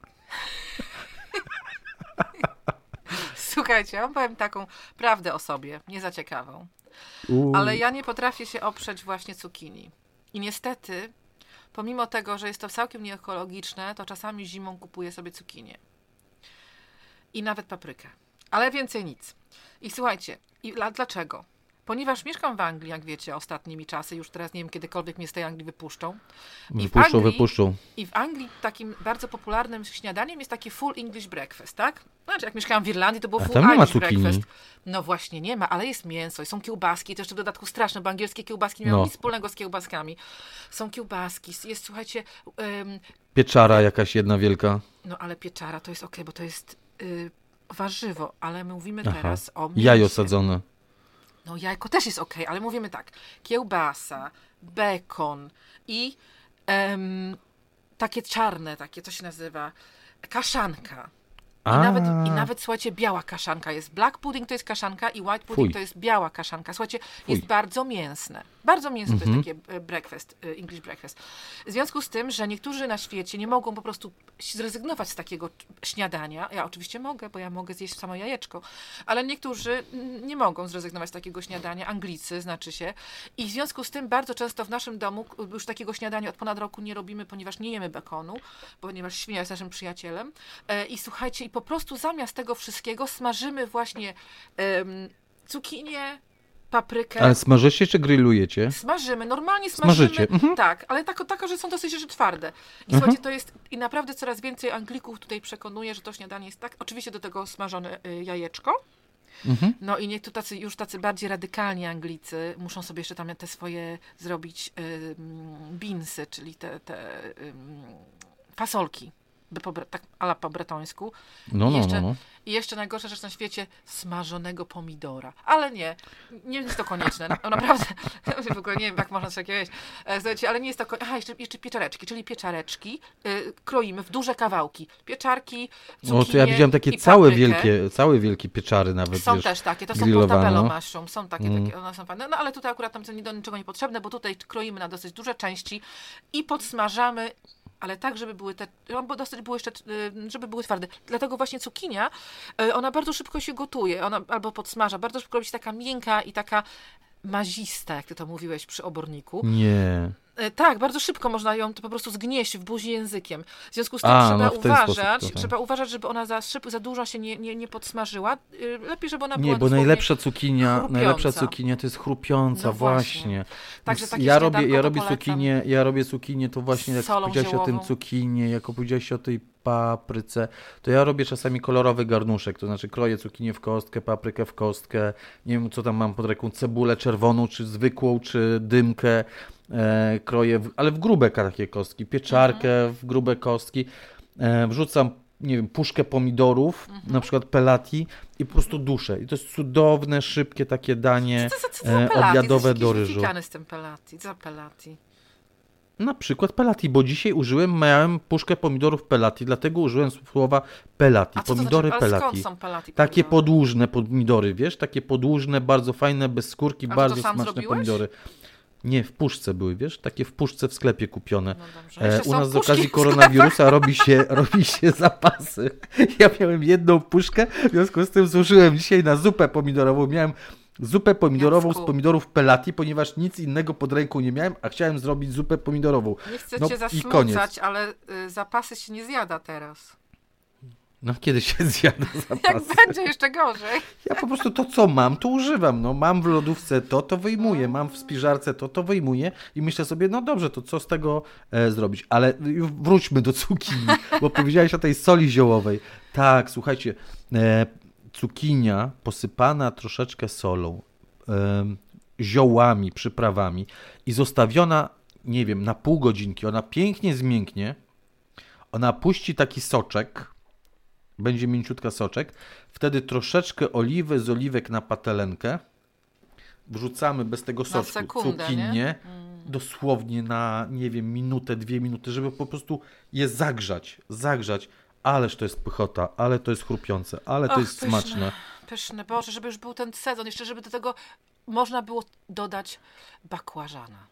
S2: tak. Słuchajcie, ja wam powiem taką prawdę o sobie, nie za ciekawą.
S1: U,
S2: Ale ja nie potrafię się oprzeć właśnie cukinii. I niestety, pomimo tego, że jest to całkiem nieekologiczne, to czasami zimą kupuję sobie cukinię. I nawet paprykę. Ale więcej nic. I słuchajcie, i dla, dlaczego? Ponieważ mieszkam w Anglii, jak wiecie, ostatnimi czasy, już teraz nie wiem, kiedykolwiek mnie z tej Anglii wypuszczą. I w
S1: Wypuszczą,
S2: Anglii-
S1: wypuszczą.
S2: I w Anglii takim bardzo popularnym śniadaniem jest taki full English breakfast, tak? Znaczy, jak mieszkałam w Irlandii, to był
S1: A
S2: full
S1: tam nie ma
S2: Irish
S1: cukinii.
S2: breakfast. No właśnie, nie ma, ale jest mięso i są kiełbaski, to jeszcze w dodatku straszne, bo angielskie kiełbaski nie mają
S1: No.
S2: nic wspólnego z kiełbaskami. Są kiełbaski, jest, słuchajcie, em,
S1: Pieczara jakaś jedna wielka.
S2: no ale pieczara to jest okej, bo to jest y, warzywo, ale my mówimy
S1: Aha.
S2: teraz o mięsie.
S1: Jajo sadzone.
S2: No jajko też jest okej, ale mówimy tak, kiełbasa, bekon i em, takie czarne, takie, co się nazywa, kaszanka. I
S1: A,
S2: nawet, I nawet, słuchajcie, biała kaszanka jest. Black pudding to jest kaszanka i white pudding
S1: Fuj.
S2: to jest biała kaszanka. Słuchajcie,
S1: Fuj.
S2: jest bardzo mięsne. Bardzo mięsne
S1: Mhm.
S2: to jest takie e, breakfast, e, English breakfast. W związku z tym, że niektórzy na świecie nie mogą po prostu zrezygnować z takiego t- śniadania. Ja oczywiście mogę, bo ja mogę zjeść samo jajeczko, ale niektórzy mm, nie mogą zrezygnować z takiego śniadania. Anglicy, znaczy się. I w związku z tym bardzo często w naszym domu k- już takiego śniadania od ponad roku nie robimy, ponieważ nie jemy bekonu, ponieważ świnia jest naszym przyjacielem. E, I słuchajcie, i po prostu zamiast tego wszystkiego smażymy właśnie em, cukinię, paprykę.
S1: Ale smażycie czy grillujecie?
S2: Smażymy, normalnie smażymy.
S1: Smażycie. Mhm.
S2: Tak, ale tak, taka, że są dosyć rzeczy twarde. I
S1: Mhm.
S2: słuchajcie, to jest, i naprawdę coraz więcej Anglików tutaj przekonuje, że to śniadanie jest tak, oczywiście do tego smażone y, jajeczko.
S1: Mhm.
S2: No i niech tu tacy, już tacy bardziej radykalni Anglicy muszą sobie jeszcze tam te swoje zrobić y, beansy, czyli te, te y, fasolki, by po, tak ala po bretońsku.
S1: No,
S2: I
S1: no,
S2: jeszcze,
S1: no, no.
S2: I jeszcze najgorsza rzecz na świecie, smażonego pomidora. Ale nie, nie jest to konieczne. No, naprawdę, w ogóle nie wiem, jak można coś takiego jeść. E, Słuchajcie, ale nie jest to konieczne. Aha, jeszcze, jeszcze pieczareczki, czyli pieczareczki y, kroimy w duże kawałki. Pieczarki, cukinie
S1: No to ja widziałem takie
S2: i
S1: całe
S2: paprykę.
S1: wielkie, całe wielkie pieczary nawet,
S2: Są
S1: wiesz,
S2: też takie, to są
S1: grillowane.
S2: portobello mushroom, są takie,
S1: Mm.
S2: takie, one są fajne. No ale tutaj akurat tam to nie do niczego nie potrzebne, bo tutaj kroimy na dosyć duże części i podsmażamy, ale tak, żeby były te, no, bo dosyć były jeszcze, y, żeby były twarde. Dlatego właśnie cukinia, y, ona bardzo szybko się gotuje, ona albo podsmaża, bardzo szybko robi się taka miękka i taka mazista, jak ty to mówiłeś przy oborniku.
S1: Nie.
S2: E, Tak, bardzo szybko można ją to po prostu zgnieść w buzi językiem. W związku z tym
S1: A,
S2: trzeba
S1: no w ten sposób
S2: uważać,
S1: to tak.
S2: trzeba uważać, żeby ona za szybko, za dużo się nie, nie, nie podsmażyła. Y, Lepiej, żeby ona była
S1: Nie, bo
S2: dosłownie
S1: najlepsza cukinia,
S2: chrupiąca.
S1: najlepsza cukinia to jest chrupiąca,
S2: No właśnie.
S1: właśnie.
S2: Także
S1: Więc
S2: takie
S1: ja robię,
S2: śniadanko
S1: ja
S2: to
S1: robię
S2: polecam.
S1: cukinię, ja robię cukinię, to właśnie jak
S2: Z solą
S1: powiedziałeś o tym
S2: ziołową.
S1: cukinie, jak opowiedziałeś o tej papryce, to ja robię czasami kolorowy garnuszek, to znaczy kroję cukinię w kostkę, paprykę w kostkę, nie wiem co tam mam pod ręką, cebulę czerwoną, czy zwykłą, czy dymkę, e, kroję, w, ale w grube takie kostki, pieczarkę
S2: Mhm.
S1: w grube kostki, e, wrzucam, nie wiem, puszkę pomidorów,
S2: Mhm.
S1: na przykład pelati i po prostu duszę. I to jest cudowne, szybkie takie danie
S2: Co, co, co za
S1: e,
S2: pelati?
S1: obiadowe
S2: Jesteś
S1: do
S2: jakiś
S1: ryżu.
S2: wyfikany z tym pelati. Co za pelati?
S1: Na przykład pelati, bo dzisiaj użyłem, miałem puszkę pomidorów pelati, dlatego użyłem słowa pelati,
S2: A co to
S1: pomidory
S2: znaczy? Ale skąd
S1: pelati.
S2: są pelati?
S1: Takie
S2: pomidory?
S1: podłużne pomidory, wiesz, takie podłużne, bardzo fajne, bez skórki,
S2: A ty
S1: bardzo
S2: to sam
S1: smaczne
S2: zrobiłeś?
S1: pomidory. Nie, w puszce były, wiesz, takie w puszce w sklepie kupione.
S2: No dobrze.
S1: E,
S2: Jeszcze
S1: u
S2: są
S1: nas z
S2: puszki
S1: okazji
S2: w
S1: koronawirusa robi się, robi się zapasy. Ja miałem jedną puszkę, w związku z tym zużyłem dzisiaj na zupę pomidorową. Miałem zupę pomidorową
S2: Jacku.
S1: z pomidorów pelati, ponieważ nic innego pod ręką nie miałem, a chciałem zrobić zupę pomidorową.
S2: Nie chcę
S1: No
S2: cię
S1: i
S2: zasmucać,
S1: koniec.
S2: ale y, zapasy się nie zjada teraz.
S1: No kiedy się zjada
S2: Jak
S1: zapasy?
S2: będzie jeszcze gorzej.
S1: Ja po prostu to, co mam, to używam. No, mam w lodówce to, to wyjmuję. Mam w spiżarce to, to wyjmuję. I myślę sobie, no dobrze, to co z tego e, zrobić? Ale już wróćmy do cukinii, bo powiedziałeś o tej soli ziołowej. Tak, słuchajcie, e, cukinia posypana troszeczkę solą, e, ziołami, przyprawami i zostawiona, nie wiem, na pół godzinki. Ona pięknie zmięknie. Ona puści taki soczek. Będzie mięciutka soczek. Wtedy troszeczkę oliwy z oliwek na patelenkę. Wrzucamy bez tego soczku
S2: sekundę,
S1: cukinię.
S2: nie?
S1: Dosłownie na, nie wiem, minutę, dwie minuty, żeby po prostu je zagrzać. Zagrzać. Ależ to jest pychota, ale to jest chrupiące, ale to
S2: Och,
S1: jest
S2: pyszne.
S1: smaczne.
S2: Pyszne, Boże, żeby już był ten sezon, jeszcze żeby do tego można było dodać bakłażana.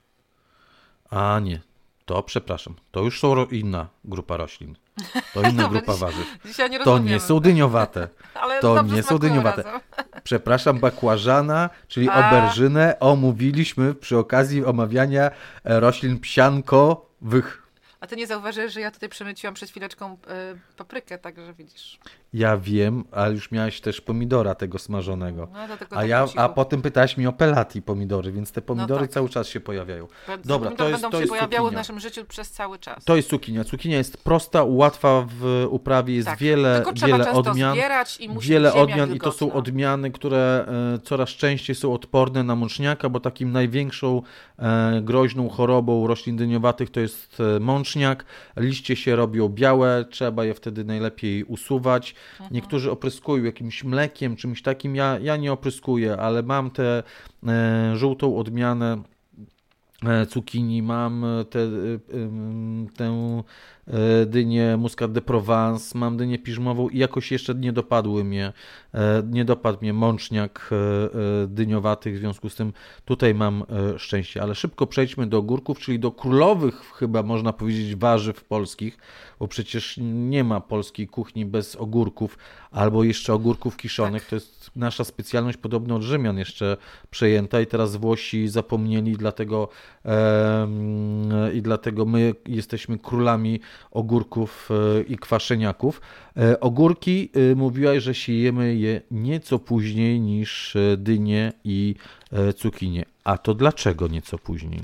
S1: A nie, to przepraszam. To już są ro- inna grupa roślin. To inna
S2: Dobra,
S1: grupa
S2: dzisiaj-
S1: warzyw.
S2: Dzisiaj nie
S1: To
S2: rozumiemy.
S1: nie są dyniowate.
S2: Ale
S1: to
S2: dobrze
S1: nie są
S2: smakują
S1: dyniowate.
S2: razem.
S1: Przepraszam, bakłażana, czyli
S2: A.
S1: oberżynę omówiliśmy przy okazji omawiania e, roślin psiankowych.
S2: A ty nie zauważyłeś, że ja tutaj przemyciłam przed chwileczką y, paprykę, także widzisz.
S1: Ja wiem, ale już miałeś też pomidora tego smażonego.
S2: No, dlatego
S1: A,
S2: tak
S1: ja,
S2: po cichu.
S1: a potem pytałaś mi o pelati pomidory, więc te pomidory
S2: tak.
S1: cały czas się pojawiają.
S2: Będą-
S1: Dobra,
S2: będą-
S1: to jest,
S2: będą
S1: to
S2: się
S1: jest
S2: pojawiały w
S1: cukinia.
S2: naszym życiu przez cały czas.
S1: To jest cukinia. Cukinia jest prosta, łatwa w uprawie, jest
S2: Tak,
S1: wiele,
S2: tylko trzeba
S1: wiele
S2: często
S1: odmian.
S2: zbierać i musi
S1: Wiele
S2: być ziemia
S1: odmian i to są
S2: wilgotna.
S1: odmiany, które e, coraz częściej są odporne na mączniaka, bo takim największą e, groźną chorobą roślin dyniowatych to jest e, mączniak. Liście się robią białe, trzeba je wtedy najlepiej usuwać.
S2: Mhm.
S1: Niektórzy opryskują jakimś mlekiem, czymś takim. Ja, ja nie opryskuję, ale mam tę e, żółtą odmianę e, cukinii, mam tę e, em, tę e, dynię Muscat de Provence, mam dynię piżmową i jakoś jeszcze nie dopadły mnie, e, nie dopadł mnie mączniak e, e, dyniowatych, w związku z tym tutaj mam e, szczęście. Ale szybko przejdźmy do ogórków, czyli do królowych chyba można powiedzieć warzyw polskich, bo przecież nie ma polskiej kuchni bez ogórków, albo jeszcze ogórków kiszonych.
S2: Tak.
S1: To jest nasza specjalność, podobno od Rzymian jeszcze przejęta i teraz Włosi zapomnieli, dlatego em, i dlatego my jesteśmy królami ogórków i kwaszeniaków. Ogórki mówiłaś, że siejemy je nieco później niż dynie i cukinie. A to dlaczego nieco później?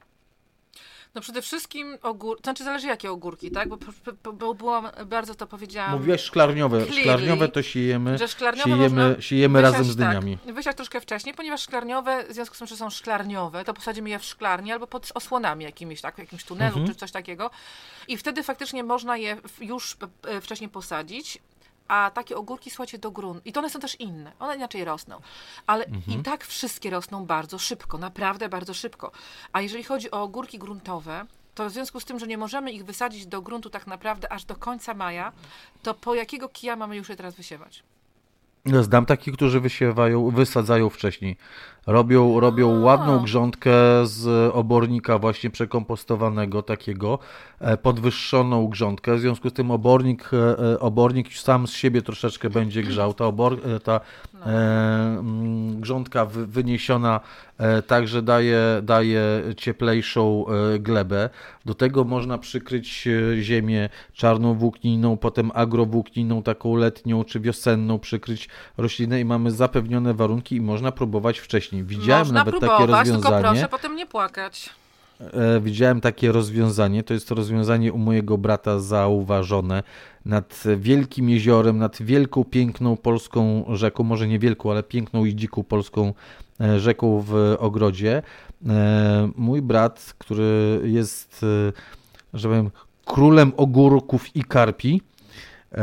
S2: No przede wszystkim ogórki, to znaczy zależy jakie ogórki, tak? Bo, bo, bo byłam, bardzo to powiedziałam.
S1: Mówiłaś szklarniowe.
S2: Clearly,
S1: szklarniowe to siejemy,
S2: że szklarniowe
S1: siejemy, siejemy
S2: wysiać,
S1: razem z dyniami.
S2: Tak, wysiać troszkę wcześniej, ponieważ szklarniowe, w związku z tym, że są szklarniowe, to posadzimy je w szklarni albo pod osłonami jakimiś, tak? W jakimś tunelu
S1: Mhm.
S2: czy coś takiego. I wtedy faktycznie można je już wcześniej posadzić. A takie ogórki, słuchajcie, do gruntu. I to one są też inne. One inaczej rosną. Ale
S1: Mhm.
S2: i tak wszystkie rosną bardzo szybko. Naprawdę bardzo szybko. A jeżeli chodzi o ogórki gruntowe, to w związku z tym, że nie możemy ich wysadzić do gruntu tak naprawdę aż do końca maja, to po jakiego kija mamy już je teraz wysiewać?
S1: Ja znam takich, którzy wysiewają, wysadzają wcześniej. Robią, robią ładną grządkę z obornika właśnie przekompostowanego takiego, e, podwyższoną grządkę. W związku z tym obornik, e, obornik już sam z siebie troszeczkę będzie grzał. Ta, obor, e, ta e, mm, grządka wy, wyniesiona e, także daje, daje cieplejszą e, glebę. Do tego można przykryć e, ziemię czarną włókniną, potem agrowłókniną taką letnią czy wiosenną, przykryć roślinę i mamy zapewnione warunki i można próbować wcześniej. Widziałem
S2: Można
S1: nawet
S2: próbować,
S1: takie rozwiązanie.
S2: tylko proszę potem nie płakać.
S1: E, widziałem takie rozwiązanie, to jest to rozwiązanie u mojego brata zauważone nad wielkim jeziorem, nad wielką, piękną polską rzeką, może nie wielką, ale piękną i dziką polską e, rzeką w ogrodzie. E, mój brat, który jest, e, że powiem, królem ogórków i karpi, e,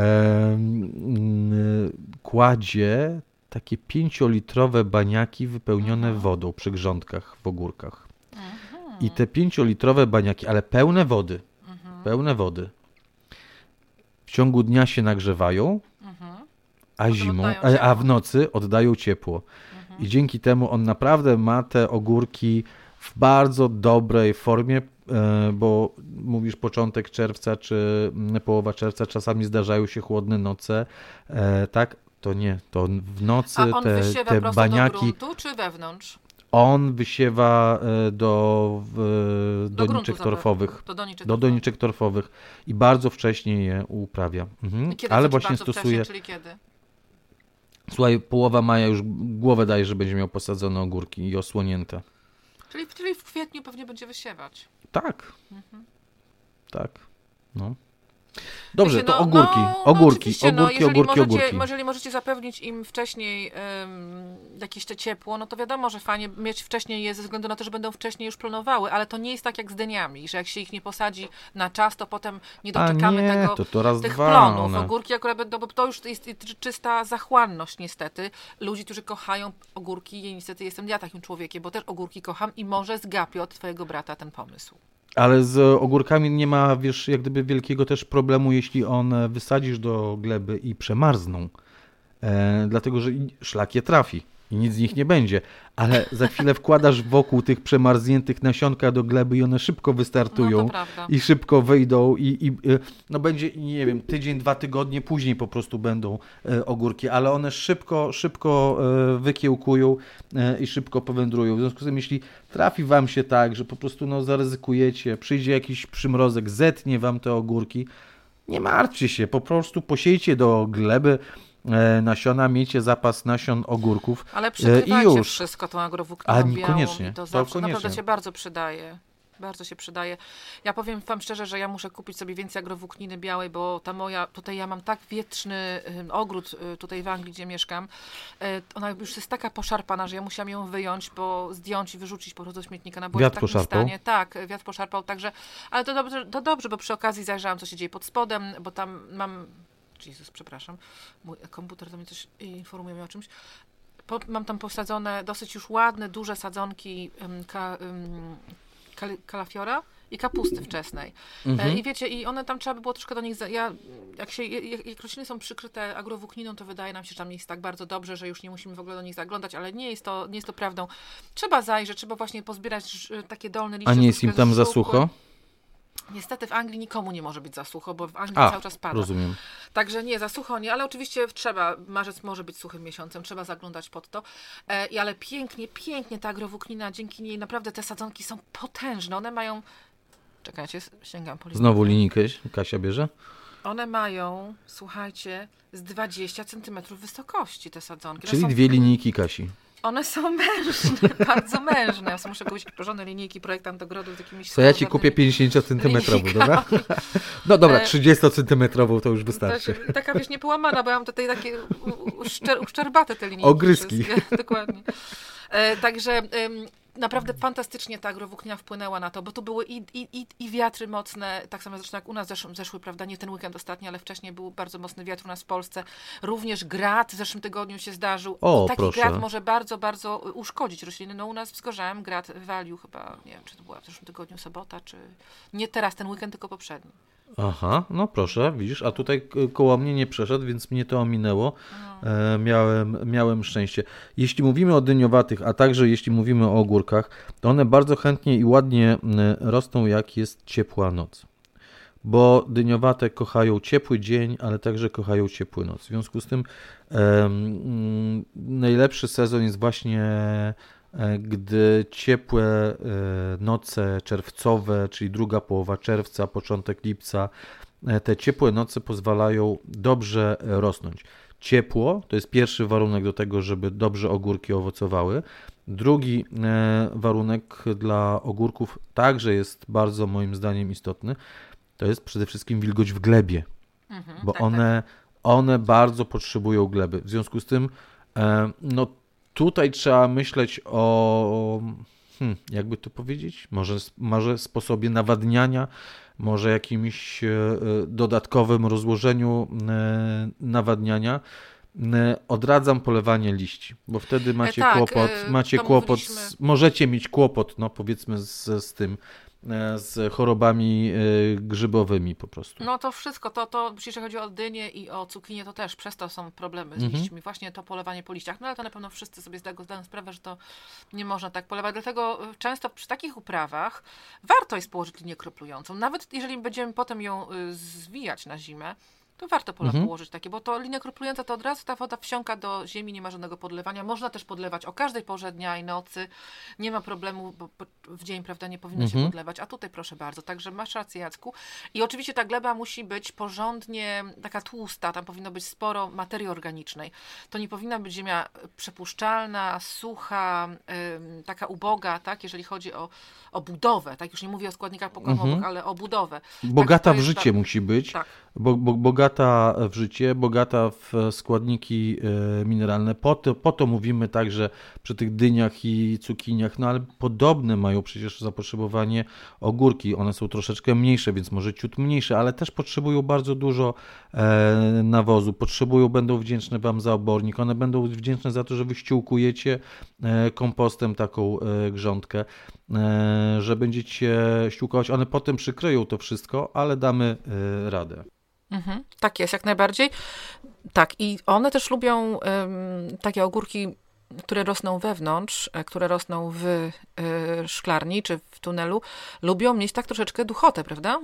S1: m, kładzie takie pięciolitrowe baniaki wypełnione wodą przy grządkach w ogórkach. I te pięciolitrowe baniaki, ale pełne wody, pełne wody, w ciągu dnia się nagrzewają, a zimą, a, a w nocy oddają ciepło. I dzięki temu on naprawdę ma te ogórki w bardzo dobrej formie, bo mówisz początek czerwca czy połowa czerwca, czasami zdarzają się chłodne noce, tak? To nie, to w nocy
S2: A on
S1: te,
S2: wysiewa
S1: te
S2: prosto
S1: baniaki...
S2: do gruntu czy wewnątrz?
S1: On wysiewa do, do,
S2: Do
S1: doniczek torfowych.
S2: Do doniczek,
S1: do doniczek torfowych i bardzo wcześnie je uprawia. Mhm.
S2: Kiedy
S1: Ale
S2: to
S1: właśnie
S2: bardzo
S1: stosuje.
S2: Czyli kiedy?
S1: Słuchaj, połowa maja już głowę daje, że będzie miał posadzone ogórki i osłonięte.
S2: Czyli, czyli w kwietniu pewnie będzie wysiewać.
S1: Tak.
S2: Mhm.
S1: Tak. No. Dobrze,
S2: Wiecie,
S1: to
S2: no,
S1: ogórki,
S2: no,
S1: ogórki,
S2: no,
S1: ogórki,
S2: jeżeli
S1: ogórki,
S2: możecie,
S1: ogórki.
S2: Jeżeli możecie zapewnić im wcześniej um, jakieś te ciepło, no to wiadomo, że fajnie mieć wcześniej je ze względu na to, że będą wcześniej już planowały, ale to nie jest tak jak z dyniami, że jak się ich nie posadzi na czas, to potem nie doczekamy
S1: A nie,
S2: tego,
S1: to, to raz,
S2: tych
S1: dwa
S2: plonów.
S1: one.
S2: Ogórki akurat będą, bo to już jest czysta zachłanność niestety. Ludzi, którzy kochają ogórki, ja niestety jestem ja takim człowiekiem, bo też ogórki kocham i może zgapię od twojego brata ten pomysł.
S1: Ale z ogórkami nie ma, wiesz, jak gdyby wielkiego też problemu, jeśli one wysadzisz do gleby i przemarzną, e, dlatego że szlak je trafi i nic z nich nie będzie, ale za chwilę wkładasz wokół tych przemarzniętych nasionka do gleby i one szybko wystartują
S2: No to prawda.
S1: i szybko wyjdą i, i no będzie, nie wiem, tydzień, dwa tygodnie później po prostu będą e, ogórki, ale one szybko, szybko e, wykiełkują e, i szybko powędrują. W związku z tym, jeśli trafi wam się tak, że po prostu no, zaryzykujecie, przyjdzie jakiś przymrozek, zetnie wam te ogórki, nie martwcie się, po prostu posiejcie do gleby e, nasiona, miejcie zapas nasion ogórków
S2: Ale
S1: e, i
S2: przykrywajcie
S1: już.
S2: wszystko tą agrowłókniną
S1: A
S2: białą
S1: niekoniecznie,
S2: i to
S1: to
S2: zawsze
S1: koniecznie.
S2: naprawdę się bardzo przydaje. Bardzo się przydaje. Ja powiem wam szczerze, że ja muszę kupić sobie więcej agrowłókniny białej, bo ta moja, tutaj ja mam tak wietrzny y, ogród y, tutaj w Anglii, gdzie mieszkam. Y, ona już jest taka poszarpana, że ja musiałam ją wyjąć, bo zdjąć i wyrzucić po prostu do śmietnika. Ona była
S1: Wiatr
S2: w takim
S1: poszarpał?
S2: stanie. Tak, wiatr poszarpał, także, ale to dobrze, to dobrze, bo przy okazji zajrzałam, co się dzieje pod spodem, bo tam mam, Jezus, przepraszam, mój komputer to mnie coś informuje mnie o czymś. Po, mam tam posadzone dosyć już ładne, duże sadzonki um, ka, um, kalafiora i kapusty wczesnej.
S1: Mhm.
S2: E, I wiecie, i one tam trzeba by było troszkę do nich, za, ja, jak się, jak, jak rośliny są przykryte agrowłókniną, to wydaje nam się, że tam jest tak bardzo dobrze, że już nie musimy w ogóle do nich zaglądać, ale nie jest to, nie jest to prawdą. Trzeba zajrzeć, trzeba właśnie pozbierać takie dolne liście.
S1: A nie jest im tam za sucho?
S2: Niestety w Anglii nikomu nie może być za sucho, bo w Anglii
S1: A,
S2: cały czas pada.
S1: rozumiem.
S2: Także nie, za sucho nie, ale oczywiście trzeba, marzec może być suchym miesiącem, trzeba zaglądać pod to. E, i ale pięknie, pięknie ta agrowłóknina, dzięki niej naprawdę te sadzonki są potężne, one mają Czekajcie, sięgam po linijkę.
S1: Znowu linijkę Kasia bierze?
S2: One mają, słuchajcie, z dwadzieścia centymetrów wysokości te sadzonki.
S1: Czyli
S2: są...
S1: dwie linijki Kasi.
S2: One są mężne, bardzo mężne. Ja muszę kupić porządne linijki, projektant ogrodu z jakimiś...
S1: To ja ci kupię pięćdziesięciocentymetrową, dobra? No dobra, trzydziestocentymetrową to już wystarczy.
S2: To, taka, wiesz, niepołamana, bo ja mam tutaj takie uszczer, uszczerbate te linijki.
S1: Ogryski.
S2: Wszystkie. Dokładnie. E, także... Ym, Naprawdę fantastycznie ta agrowłóknina wpłynęła na to, bo tu były i, i, i, i wiatry mocne, tak samo zresztą jak u nas zeszły, zeszły, prawda, nie ten weekend ostatni, ale wcześniej był bardzo mocny wiatr u nas w Polsce. Również grad w zeszłym tygodniu się zdarzył.
S1: O,
S2: I taki
S1: proszę.
S2: grad może bardzo, bardzo uszkodzić rośliny. No u nas w Zgorzałem grad walił chyba, nie wiem, czy to była w zeszłym tygodniu sobota, czy nie teraz ten weekend, tylko poprzedni.
S1: Aha, no proszę, widzisz, a tutaj koło mnie nie przeszedł, więc mnie to ominęło. E, miałem, miałem szczęście. Jeśli mówimy o dyniowatych, a także jeśli mówimy o ogórkach, to one bardzo chętnie i ładnie rosną, jak jest ciepła noc. Bo dyniowate kochają ciepły dzień, ale także kochają ciepły noc. W związku z tym e, m, najlepszy sezon jest właśnie gdy ciepłe noce czerwcowe, czyli druga połowa czerwca, początek lipca, te ciepłe noce pozwalają dobrze rosnąć. Ciepło to jest pierwszy warunek do tego, żeby dobrze ogórki owocowały. Drugi warunek dla ogórków także jest bardzo moim zdaniem istotny, to jest przede wszystkim wilgoć w glebie, mhm, bo tak, one, tak. one bardzo potrzebują gleby. W związku z tym no tutaj trzeba myśleć o, hmm, jakby to powiedzieć, może, może sposobie nawadniania, może jakimś dodatkowym rozłożeniu nawadniania. Odradzam polewanie liści, bo wtedy macie tak, kłopot, macie kłopot, z, możecie mieć kłopot, no powiedzmy z, z tym, z chorobami grzybowymi po prostu.
S2: No to wszystko, to, to jeśli chodzi o dynię i o cukinię, to też przez to są problemy z mhm. liśćmi. Właśnie to polewanie po liściach. No ale to na pewno wszyscy sobie zdają sprawę, że to nie można tak polewać. Dlatego często przy takich uprawach warto jest położyć linię kroplującą. Nawet jeżeli będziemy potem ją zwijać na zimę, to warto pola mhm. położyć takie, bo to linia kroplująca to od razu ta woda wsiąka do ziemi, nie ma żadnego podlewania. Można też podlewać o każdej porze dnia i nocy. Nie ma problemu, bo w dzień, prawda, nie powinno mhm. się podlewać. A tutaj proszę bardzo. Także masz rację, Jacku. I oczywiście ta gleba musi być porządnie taka tłusta. Tam powinno być sporo materii organicznej. To nie powinna być ziemia przepuszczalna, sucha, ym, taka uboga, tak, jeżeli chodzi o, o budowę. Tak, już nie mówię o składnikach pokarmowych, mhm. ale o budowę.
S1: Bogata
S2: tak,
S1: w życie
S2: ta...
S1: musi być.
S2: Tak.
S1: Bo, bo, bogata w życie, bogata w składniki e, mineralne. Po to, po to mówimy także przy tych dyniach i cukiniach, no ale podobne mają przecież zapotrzebowanie ogórki. One są troszeczkę mniejsze, więc może ciut mniejsze, ale też potrzebują bardzo dużo e, nawozu. Potrzebują, będą wdzięczne Wam za obornik. One będą wdzięczne za to, że Wy ściółkujecie e, kompostem taką e, grządkę, e, że będziecie ściółkować. One potem przykryją to wszystko, ale damy e, radę.
S2: Mhm, tak jest, jak najbardziej. Tak, i one też lubią um, takie ogórki, które rosną wewnątrz, które rosną w y, szklarni czy w tunelu, lubią mieć tak troszeczkę duchotę, prawda?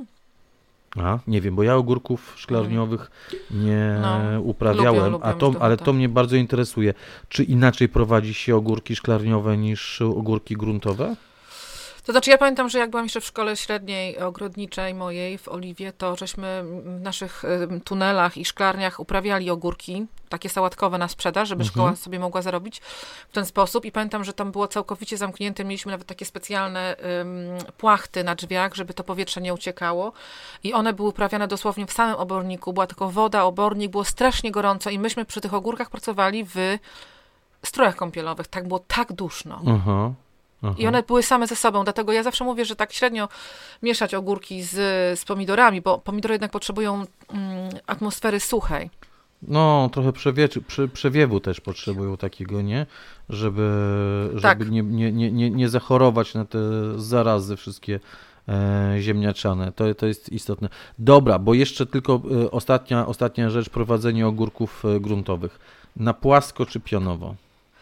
S1: A, nie wiem, bo ja ogórków szklarniowych nie no, uprawiałem, lubią, lubią a to, ale to mnie bardzo interesuje. Czy inaczej prowadzi się ogórki szklarniowe niż ogórki gruntowe?
S2: To znaczy ja pamiętam, że jak byłam jeszcze w szkole średniej ogrodniczej mojej w Oliwie, to żeśmy w naszych tunelach i szklarniach uprawiali ogórki, takie sałatkowe na sprzedaż, żeby mhm. szkoła sobie mogła zarobić w ten sposób i pamiętam, że tam było całkowicie zamknięte, mieliśmy nawet takie specjalne um, płachty na drzwiach, żeby to powietrze nie uciekało i one były uprawiane dosłownie w samym oborniku, była tylko woda, obornik, było strasznie gorąco i myśmy przy tych ogórkach pracowali w strojach kąpielowych, tak było tak duszno.
S1: Mhm. Aha.
S2: I one były same ze sobą, dlatego ja zawsze mówię, że tak średnio mieszać ogórki z, z pomidorami, bo pomidory jednak potrzebują mm, atmosfery suchej.
S1: No, trochę przewieczy, prze, przewiewu też potrzebują takiego, nie? Żeby, żeby tak. nie, nie, nie, nie, nie zachorować na te zarazy wszystkie e, ziemniaczane. To, to jest istotne. Dobra, bo jeszcze tylko e, ostatnia, ostatnia rzecz, prowadzenie ogórków e, gruntowych. Na płasko czy pionowo?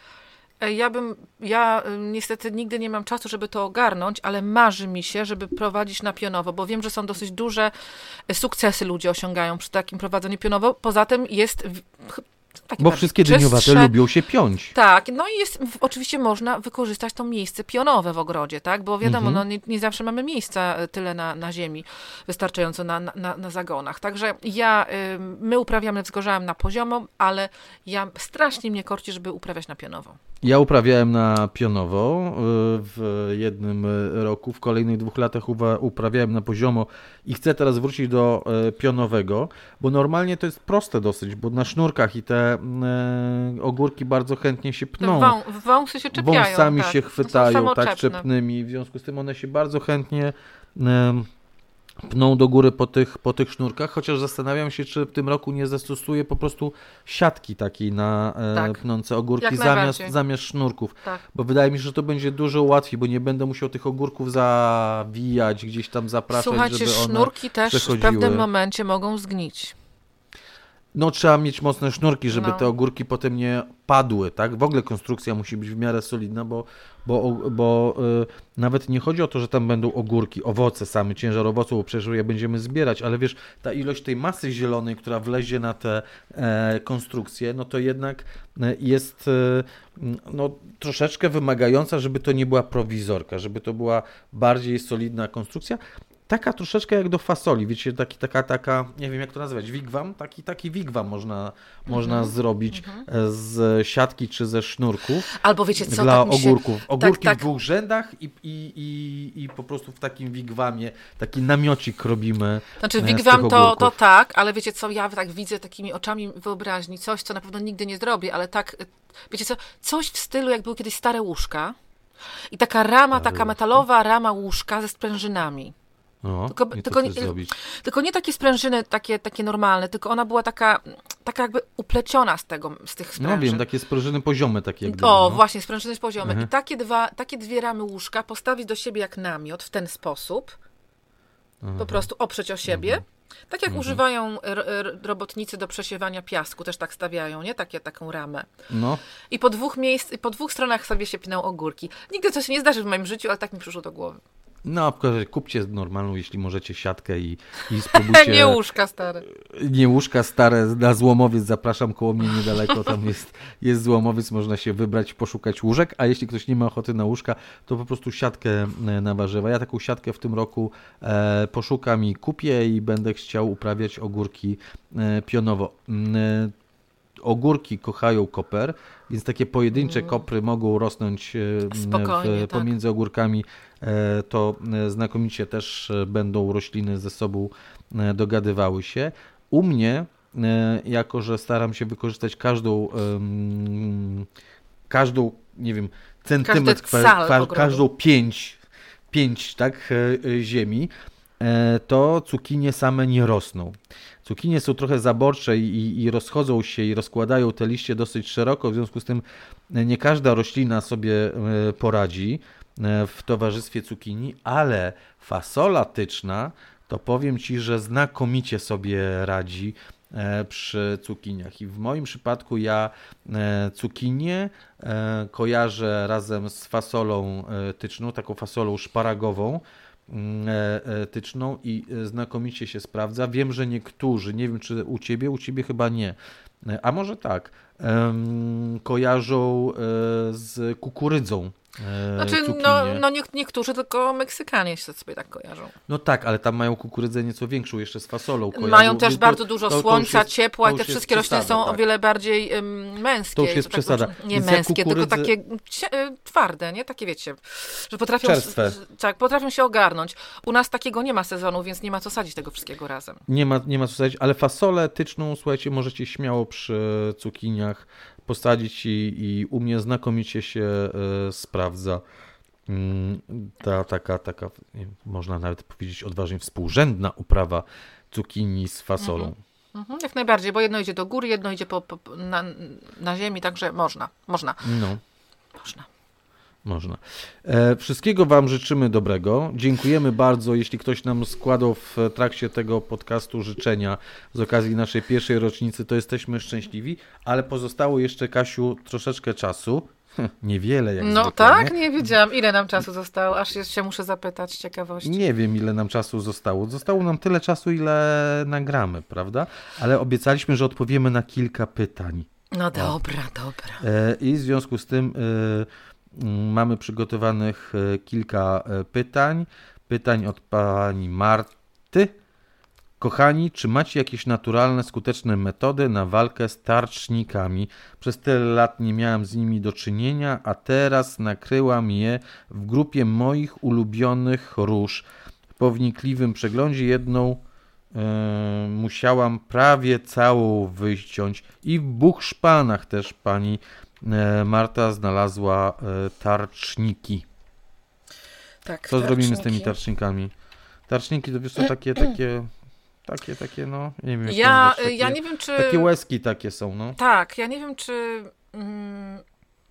S2: Ja bym, ja niestety nigdy nie mam czasu, żeby to ogarnąć, ale marzy mi się, żeby prowadzić na pionowo, bo wiem, że są dosyć duże sukcesy ludzie osiągają przy takim prowadzeniu pionowo. Poza tym jest Takie
S1: Bo wszystkie dyniowate
S2: czystsze.
S1: lubią się piąć.
S2: Tak, no i jest, w, oczywiście można wykorzystać to miejsce pionowe w ogrodzie, tak? Bo wiadomo,
S1: Mhm.
S2: no, nie, nie zawsze mamy miejsca tyle na, na ziemi, wystarczająco na, na, na zagonach. Także ja, y, my uprawiamy wzgorzałem na poziomo, ale ja strasznie mnie korci, żeby uprawiać na pionowo.
S1: Ja uprawiałem na pionowo y, w jednym roku, w kolejnych dwóch latach uwa- uprawiałem na poziomo i chcę teraz wrócić do y, pionowego, bo normalnie to jest proste dosyć, bo na sznurkach i te y, ogórki bardzo chętnie się pną.
S2: Wą, wąsy się czepiają.
S1: Wąsami
S2: tak.
S1: się
S2: No są
S1: chwytają, tak
S2: samoczepne.
S1: czepnymi, w związku z tym one się bardzo chętnie y, pną do góry po tych, po tych sznurkach, chociaż zastanawiam się, czy w tym roku nie zastosuję po prostu siatki takiej na e,
S2: Tak.
S1: pnące ogórki
S2: Jak
S1: zamiast,
S2: najbardziej.
S1: zamiast sznurków,
S2: Tak.
S1: bo wydaje mi się, że to będzie dużo łatwiej, bo nie będę musiał tych ogórków zawijać, gdzieś tam zapraszać,
S2: Słuchajcie,
S1: żeby one
S2: sznurki też w
S1: przechodziły.
S2: pewnym momencie mogą zgnić.
S1: No trzeba mieć mocne sznurki, żeby
S2: No.
S1: te ogórki potem nie padły, tak? W ogóle konstrukcja musi być w miarę solidna, bo, bo, bo y, nawet nie chodzi o to, że tam będą ogórki, owoce same, ciężar owoców, bo przecież je będziemy zbierać, ale wiesz, ta ilość tej masy zielonej, która wlezie na te e, konstrukcje, no to jednak e, jest e, no, troszeczkę wymagająca, żeby to nie była prowizorka, żeby to była bardziej solidna konstrukcja. Taka troszeczkę jak do fasoli, wiecie, taki, taka, taka, nie wiem jak to nazwać, wigwam, taki, taki wigwam można, można zrobić e, z siatki czy ze sznurków
S2: Albo wiecie co,
S1: dla
S2: tak mi się,
S1: ogórków. Ogórki
S2: tak.
S1: w dwóch rzędach i, i, i, i po prostu w takim wigwamie, taki namiocik robimy.
S2: Znaczy
S1: e, z
S2: wigwam
S1: tych
S2: to, to
S1: ogórków.
S2: tak, ale wiecie co, ja tak widzę takimi oczami wyobraźni, coś, co na pewno nigdy nie zrobię, ale tak, y, wiecie co, coś w stylu, jak były kiedyś stare łóżka i taka rama, taka metalowa rama łóżka ze sprężynami.
S1: No,
S2: Tylko,
S1: i
S2: tylko,
S1: to
S2: nie,
S1: chcesz zrobić.
S2: tylko nie takie sprężyny, takie, takie normalne, tylko ona była taka, taka jakby upleciona z tego, z tych sprężyn.
S1: No wiem, takie sprężyny poziome takie jak gdyby,
S2: O,
S1: no.
S2: właśnie, sprężyny z poziomy.
S1: Mhm.
S2: I takie, dwa, takie dwie ramy łóżka postawić do siebie jak namiot w ten sposób, po prostu oprzeć o siebie. Tak jak używają r- r- robotnicy do przesiewania piasku, też tak stawiają, nie? Takie, taką ramę.
S1: No.
S2: I po dwóch miejsc, po dwóch stronach sobie się pną ogórki. Nigdy to się nie zdarzy w moim życiu, ale tak mi przyszło do głowy.
S1: No, w każdym razie kupcie normalną, jeśli możecie, siatkę i, i spróbujcie.
S2: Nie łóżka stare.
S1: Nie łóżka stare, na Złomowiec zapraszam, koło mnie niedaleko, tam jest, jest Złomowiec, można się wybrać, poszukać łóżek, a jeśli ktoś nie ma ochoty na łóżka, to po prostu siatkę e, na warzywa. Ja taką siatkę w tym roku e, poszukam i kupię i będę chciał uprawiać ogórki e, pionowo. E, Ogórki kochają koper, więc takie pojedyncze kopry mogą rosnąć e,
S2: Spokojnie,
S1: w,
S2: tak.
S1: pomiędzy ogórkami. E, To e, znakomicie też e, będą rośliny ze sobą e, dogadywały się. U mnie, e, jako że staram się wykorzystać każdą, em, każdą, nie wiem, centymetr,
S2: Każdy
S1: kwa-
S2: cal
S1: kwa-
S2: ogrodu.
S1: każdą pięć, pięć tak, e, e, ziemi, e, to cukinie same nie rosną. Cukinie są trochę zaborcze i, i rozchodzą się i rozkładają te liście dosyć szeroko, w związku z tym nie każda roślina sobie e, poradzi e, w towarzystwie cukinii, ale fasola tyczna, to powiem Ci, że znakomicie sobie radzi e, przy cukiniach. I w moim przypadku ja e, cukinię e, kojarzę razem z fasolą e, tyczną, taką fasolą szparagową, e, e, tyczną i e, znakomicie się sprawdza. Wiem, że niektórzy, nie wiem czy u Ciebie, u Ciebie chyba nie, e, a może tak, em, kojarzą e, z kukurydzą. e,
S2: Znaczy,
S1: cukinię.
S2: no, no nie, niektórzy, tylko Meksykanie się sobie tak kojarzą.
S1: No tak, ale tam mają kukurydzę nieco większą, jeszcze z fasolą. Kojarzą.
S2: Mają też
S1: To-
S2: bardzo dużo
S1: to- to już
S2: słońca,
S1: jest-
S2: ciepła
S1: to
S2: i te
S1: już jest
S2: wszystkie rośliny
S1: przesada,
S2: są o
S1: tak.
S2: wiele bardziej ym, męskie.
S1: To już jest
S2: tak
S1: przesada.
S2: poczu- Nie
S1: Więc jak
S2: męskie, tylko
S1: kukurydzy-
S2: takie cie- y, twarde, nie? Takie wiecie, że potrafią,
S1: Czerstwe.
S2: s- tak, potrafią się ogarnąć. U nas takiego nie ma sezonu, więc nie ma co sadzić tego wszystkiego razem.
S1: Nie ma, nie ma co sadzić, ale fasolę tyczną, słuchajcie, możecie śmiało przy cukiniach posadzić i, i u mnie znakomicie się e, sprawdza. Mm, Ta taka, taka, nie wiem, można nawet powiedzieć odważnie, współrzędna uprawa cukinii z fasolą.
S2: Mhm, jak najbardziej, bo jedno idzie do góry, jedno idzie po, po, na, na ziemi, także można, można,
S1: No.
S2: można.
S1: Można. E, wszystkiego Wam życzymy dobrego. Dziękujemy bardzo, jeśli ktoś nam składał w trakcie tego podcastu życzenia z okazji naszej pierwszej rocznicy, to jesteśmy szczęśliwi, ale pozostało jeszcze, Kasiu, troszeczkę czasu. Niewiele jak
S2: No
S1: zwykle,
S2: tak,
S1: nie?
S2: nie wiedziałam, ile nam czasu zostało, aż się muszę zapytać z ciekawości.
S1: Nie wiem, ile nam czasu zostało. Zostało nam tyle czasu, ile nagramy, prawda? Ale obiecaliśmy, że odpowiemy na kilka pytań.
S2: No dobra, o. dobra.
S1: I w związku z tym mamy przygotowanych kilka pytań. Pytań od pani Marty. Kochani, czy macie jakieś naturalne, skuteczne metody na walkę z tarcznikami? Przez tyle lat nie miałam z nimi do czynienia, a teraz nakryłam je w grupie moich ulubionych róż. Po wnikliwym przeglądzie jedną yy, musiałam prawie całą wyciąć i w buchszpanach też pani yy, Marta znalazła yy, tarczniki.
S2: Tak,
S1: Co
S2: tarczniki.
S1: zrobimy z tymi tarcznikami? Tarczniki to wiesz co, takie, takie... Takie, takie, no, nie wiem.
S2: Ja,
S1: takie,
S2: ja nie wiem, czy...
S1: Takie łezki takie są, no.
S2: Tak, ja nie wiem, czy... Mm...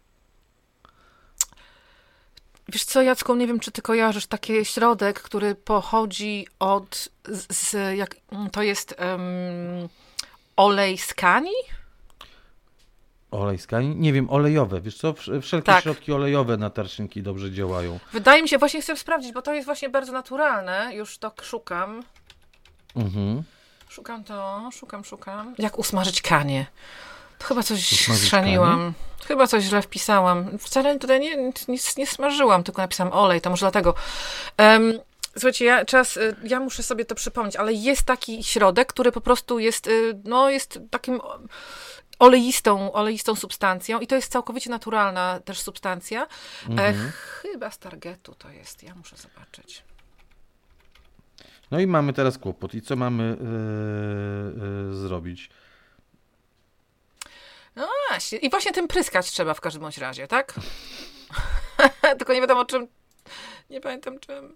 S2: Wiesz co, Jacku, nie wiem, czy ty kojarzysz taki środek, który pochodzi od... Z, z, jak, to jest um, olej z kani?
S1: Olej z kani? Nie wiem, olejowe. Wiesz co, wszelkie tak. środki olejowe na tarczniki dobrze działają.
S2: Wydaje mi się, właśnie chcę sprawdzić, bo to jest właśnie bardzo naturalne. Już to szukam. Mhm. Szukam to, szukam, szukam. Jak usmażyć kanie? To chyba coś schrzaniłam. Chyba coś źle wpisałam. Wcale tutaj nie, nie, nie smażyłam, tylko napisałam olej, to może dlatego. Um, słuchajcie, ja, czas, ja muszę sobie to przypomnieć, ale jest taki środek, który po prostu jest, no, jest takim oleistą, oleistą substancją i to jest całkowicie naturalna też substancja. Mhm. E, chyba z Targetu to jest, ja muszę zobaczyć.
S1: No i mamy teraz kłopot. I co mamy yy, yy, zrobić?
S2: No właśnie. I właśnie tym pryskać trzeba w każdym bądź razie, tak? Tylko nie wiadomo czym. Nie pamiętam czym.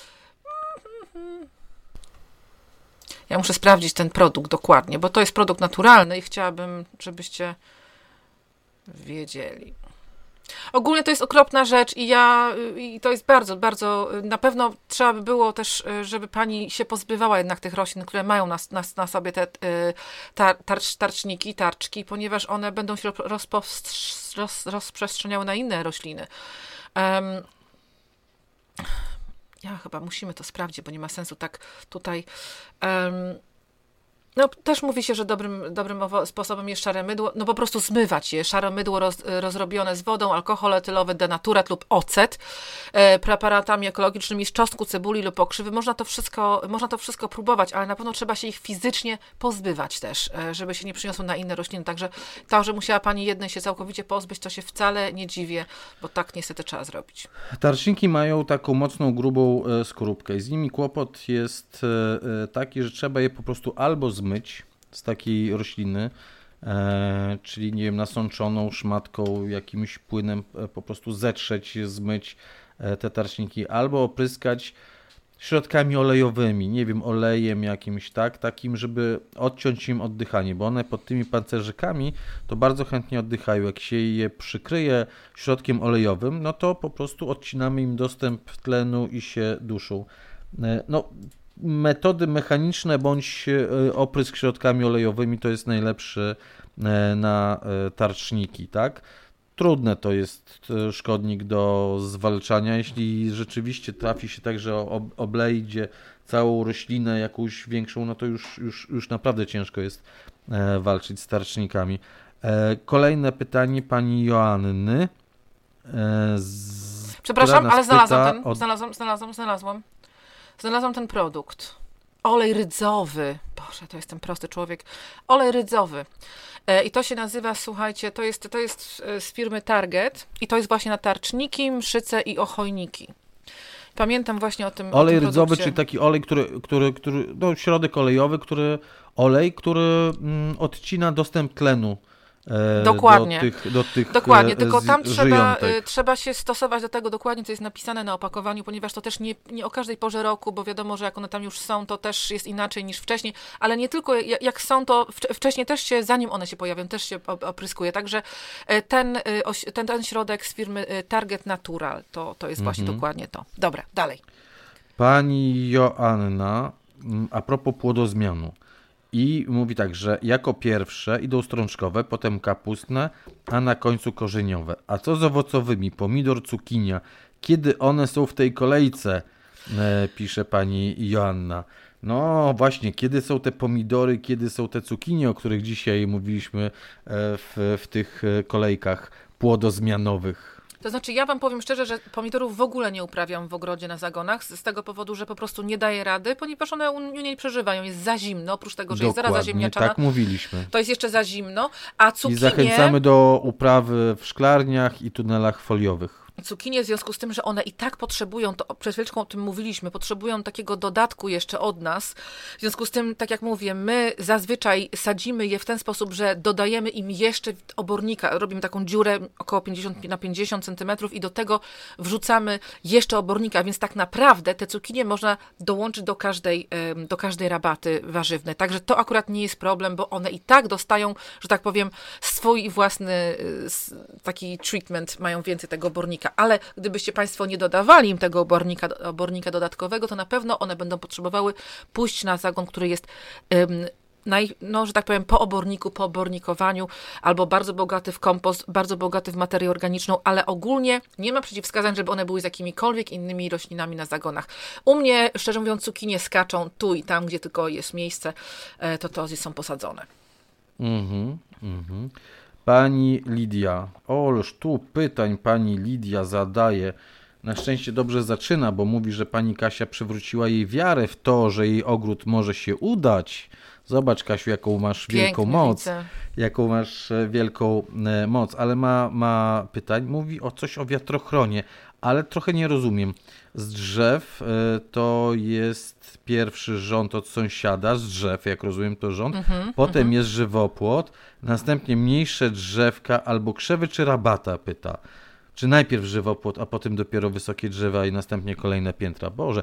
S2: Ja muszę sprawdzić ten produkt dokładnie, bo to jest produkt naturalny i chciałabym, żebyście wiedzieli. Ogólnie to jest okropna rzecz i ja, i to jest bardzo, bardzo, na pewno trzeba by było też, żeby pani się pozbywała jednak tych roślin, które mają na, na, na sobie te tar, tarcz, tarczniki, tarczki, ponieważ one będą się rozpo, roz, rozprzestrzeniały na inne rośliny. Um, ja chyba musimy to sprawdzić, bo nie ma sensu tak tutaj... Um, No, też mówi się, że dobrym, dobrym sposobem jest szare mydło, no po prostu zmywać je. Szare mydło roz, rozrobione z wodą, alkohol etylowy, denaturat lub ocet, e, preparatami ekologicznymi z czosnku, cebuli lub okrzywy. Można to wszystko, można to wszystko próbować, ale na pewno trzeba się ich fizycznie pozbywać też, e, żeby się nie przyniosło na inne rośliny. Także to, że musiała pani jednej się całkowicie pozbyć, to się wcale nie dziwię, bo tak niestety trzeba zrobić.
S1: Tarczniki mają taką mocną, grubą e, skorupkę i z nimi kłopot jest e, taki, że trzeba je po prostu albo zmyć, myć z takiej rośliny, e, czyli nie wiem, nasączoną szmatką, jakimś płynem e, po prostu zetrzeć, zmyć e, te tarczniki, albo opryskać środkami olejowymi, nie wiem, olejem jakimś, tak, takim, żeby odciąć im oddychanie, bo one pod tymi pancerzykami to bardzo chętnie oddychają. Jak się je przykryje środkiem olejowym, no to po prostu odcinamy im dostęp tlenu i się duszą. E, no, metody mechaniczne bądź oprysk środkami olejowymi to jest najlepszy na tarczniki, tak? Trudne to jest szkodnik do zwalczania, jeśli rzeczywiście trafi się tak, że oblejdzie całą roślinę jakąś większą, no to już, już, już naprawdę ciężko jest walczyć z tarcznikami. Kolejne pytanie pani Joanny. Z,
S2: Przepraszam, ale znalazłam ten, od... znalazłam, znalazłam, znalazłam. Znalazłam ten produkt. Olej rydzowy. Boże, to jest ten prosty człowiek. Olej rydzowy. E, I to się nazywa, słuchajcie, to jest, to jest z firmy Target i to jest właśnie na tarczniki, mszyce i ochojniki. Pamiętam właśnie o tym
S1: Olej
S2: o tym
S1: rydzowy,
S2: produkcie.
S1: czyli taki olej, który, który, który no, środek olejowy, który, olej, który mm, odcina dostęp tlenu.
S2: Dokładnie.
S1: Do tych, do tych
S2: dokładnie, tylko tam trzeba,
S1: żyjątek.
S2: trzeba się stosować do tego dokładnie, co jest napisane na opakowaniu, ponieważ to też nie, nie o każdej porze roku, bo wiadomo, że jak one tam już są, to też jest inaczej niż wcześniej, ale nie tylko jak są, to wcześniej też się, zanim one się pojawią, też się opryskuje. Także ten, ten, ten środek z firmy Target Natural, to, to jest właśnie mhm. dokładnie to. Dobra, dalej.
S1: Pani Joanna, a propos płodozmianu. I mówi tak, że jako pierwsze idą strączkowe, potem kapustne, a na końcu korzeniowe. A co z owocowymi? Pomidor, cukinia. Kiedy one są w tej kolejce? E, pisze pani Joanna. No właśnie, kiedy są te pomidory, kiedy są te cukinie, o których dzisiaj mówiliśmy w, w tych kolejkach płodozmianowych?
S2: To znaczy, ja wam powiem szczerze, że pomidorów w ogóle nie uprawiam w ogrodzie na zagonach, z tego powodu, że po prostu nie daje rady, ponieważ one u mnie nie przeżywają. Jest za zimno, oprócz tego, że
S1: Dokładnie,
S2: jest zaraza ziemniaczana.
S1: Tak mówiliśmy.
S2: To jest jeszcze za zimno, a cukinie...
S1: I zachęcamy do uprawy w szklarniach i tunelach foliowych.
S2: Cukinie w związku z tym, że one i tak potrzebują, to przed chwileczką o tym mówiliśmy, potrzebują takiego dodatku jeszcze od nas. W związku z tym, tak jak mówię, my zazwyczaj sadzimy je w ten sposób, że dodajemy im jeszcze obornika, robimy taką dziurę około pięćdziesiąt na pięćdziesiąt centymetrów i do tego wrzucamy jeszcze obornika, więc tak naprawdę te cukinie można dołączyć do każdej, do każdej rabaty warzywnej. Także to akurat nie jest problem, bo one i tak dostają, że tak powiem, swój własny taki treatment, mają więcej tego obornika. Ale gdybyście Państwo nie dodawali im tego obornika, obornika dodatkowego, to na pewno one będą potrzebowały pójść na zagon, który jest, um, naj, no, że tak powiem, po oborniku, po obornikowaniu, albo bardzo bogaty w kompost, bardzo bogaty w materię organiczną, ale ogólnie nie ma przeciwwskazań, żeby one były z jakimikolwiek innymi roślinami na zagonach. U mnie, szczerze mówiąc, cukinie skaczą tu i tam, gdzie tylko jest miejsce, to to są posadzone.
S1: Mhm, mhm. Pani Lidia, oż tu pytań pani Lidia zadaje. Na szczęście dobrze zaczyna, bo mówi, że pani Kasia przywróciła jej wiarę w to, że jej ogród może się udać. Zobacz, Kasiu, jaką masz
S2: Pięknie
S1: wielką moc.
S2: Widzę.
S1: Jaką masz wielką moc, ale ma, ma pytań. Mówi o coś o wiatrochronie, ale trochę nie rozumiem. Z drzew to jest pierwszy rząd od sąsiada, z drzew, jak rozumiem to rząd, mm-hmm, potem mm-hmm. jest żywopłot, następnie mniejsze drzewka albo krzewy czy rabata, pyta. Czy najpierw żywopłot, a potem dopiero wysokie drzewa i następnie kolejne piętra? Boże,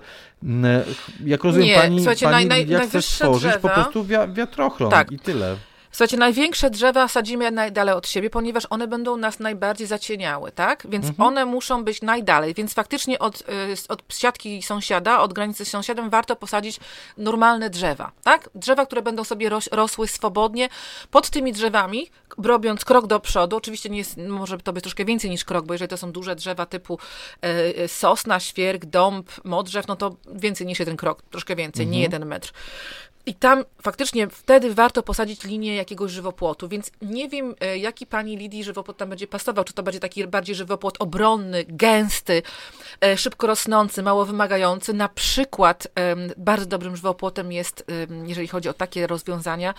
S1: jak rozumiem,
S2: nie,
S1: pani,
S2: słuchajcie,
S1: pani
S2: naj,
S1: jak chce stworzyć
S2: drzewa,
S1: po prostu wiatrochron
S2: tak.
S1: i tyle.
S2: Słuchajcie, największe drzewa sadzimy najdalej od siebie, ponieważ one będą nas najbardziej zacieniały, tak? Więc mhm. one muszą być najdalej, więc faktycznie od, od siatki sąsiada, od granicy z sąsiadem warto posadzić normalne drzewa, tak? Drzewa, które będą sobie ros, rosły swobodnie. Pod tymi drzewami, robiąc krok do przodu, oczywiście nie jest, może to być troszkę więcej niż krok, bo jeżeli to są duże drzewa typu e, sosna, świerk, dąb, modrzew, no to więcej niż jeden krok, troszkę więcej, mhm. nie jeden metr. I tam faktycznie wtedy warto posadzić linię jakiegoś żywopłotu, więc nie wiem, jaki pani Lidii żywopłot tam będzie pasował, czy to będzie taki bardziej żywopłot obronny, gęsty, szybko rosnący, mało wymagający. Na przykład bardzo dobrym żywopłotem jest, jeżeli chodzi o takie rozwiązania,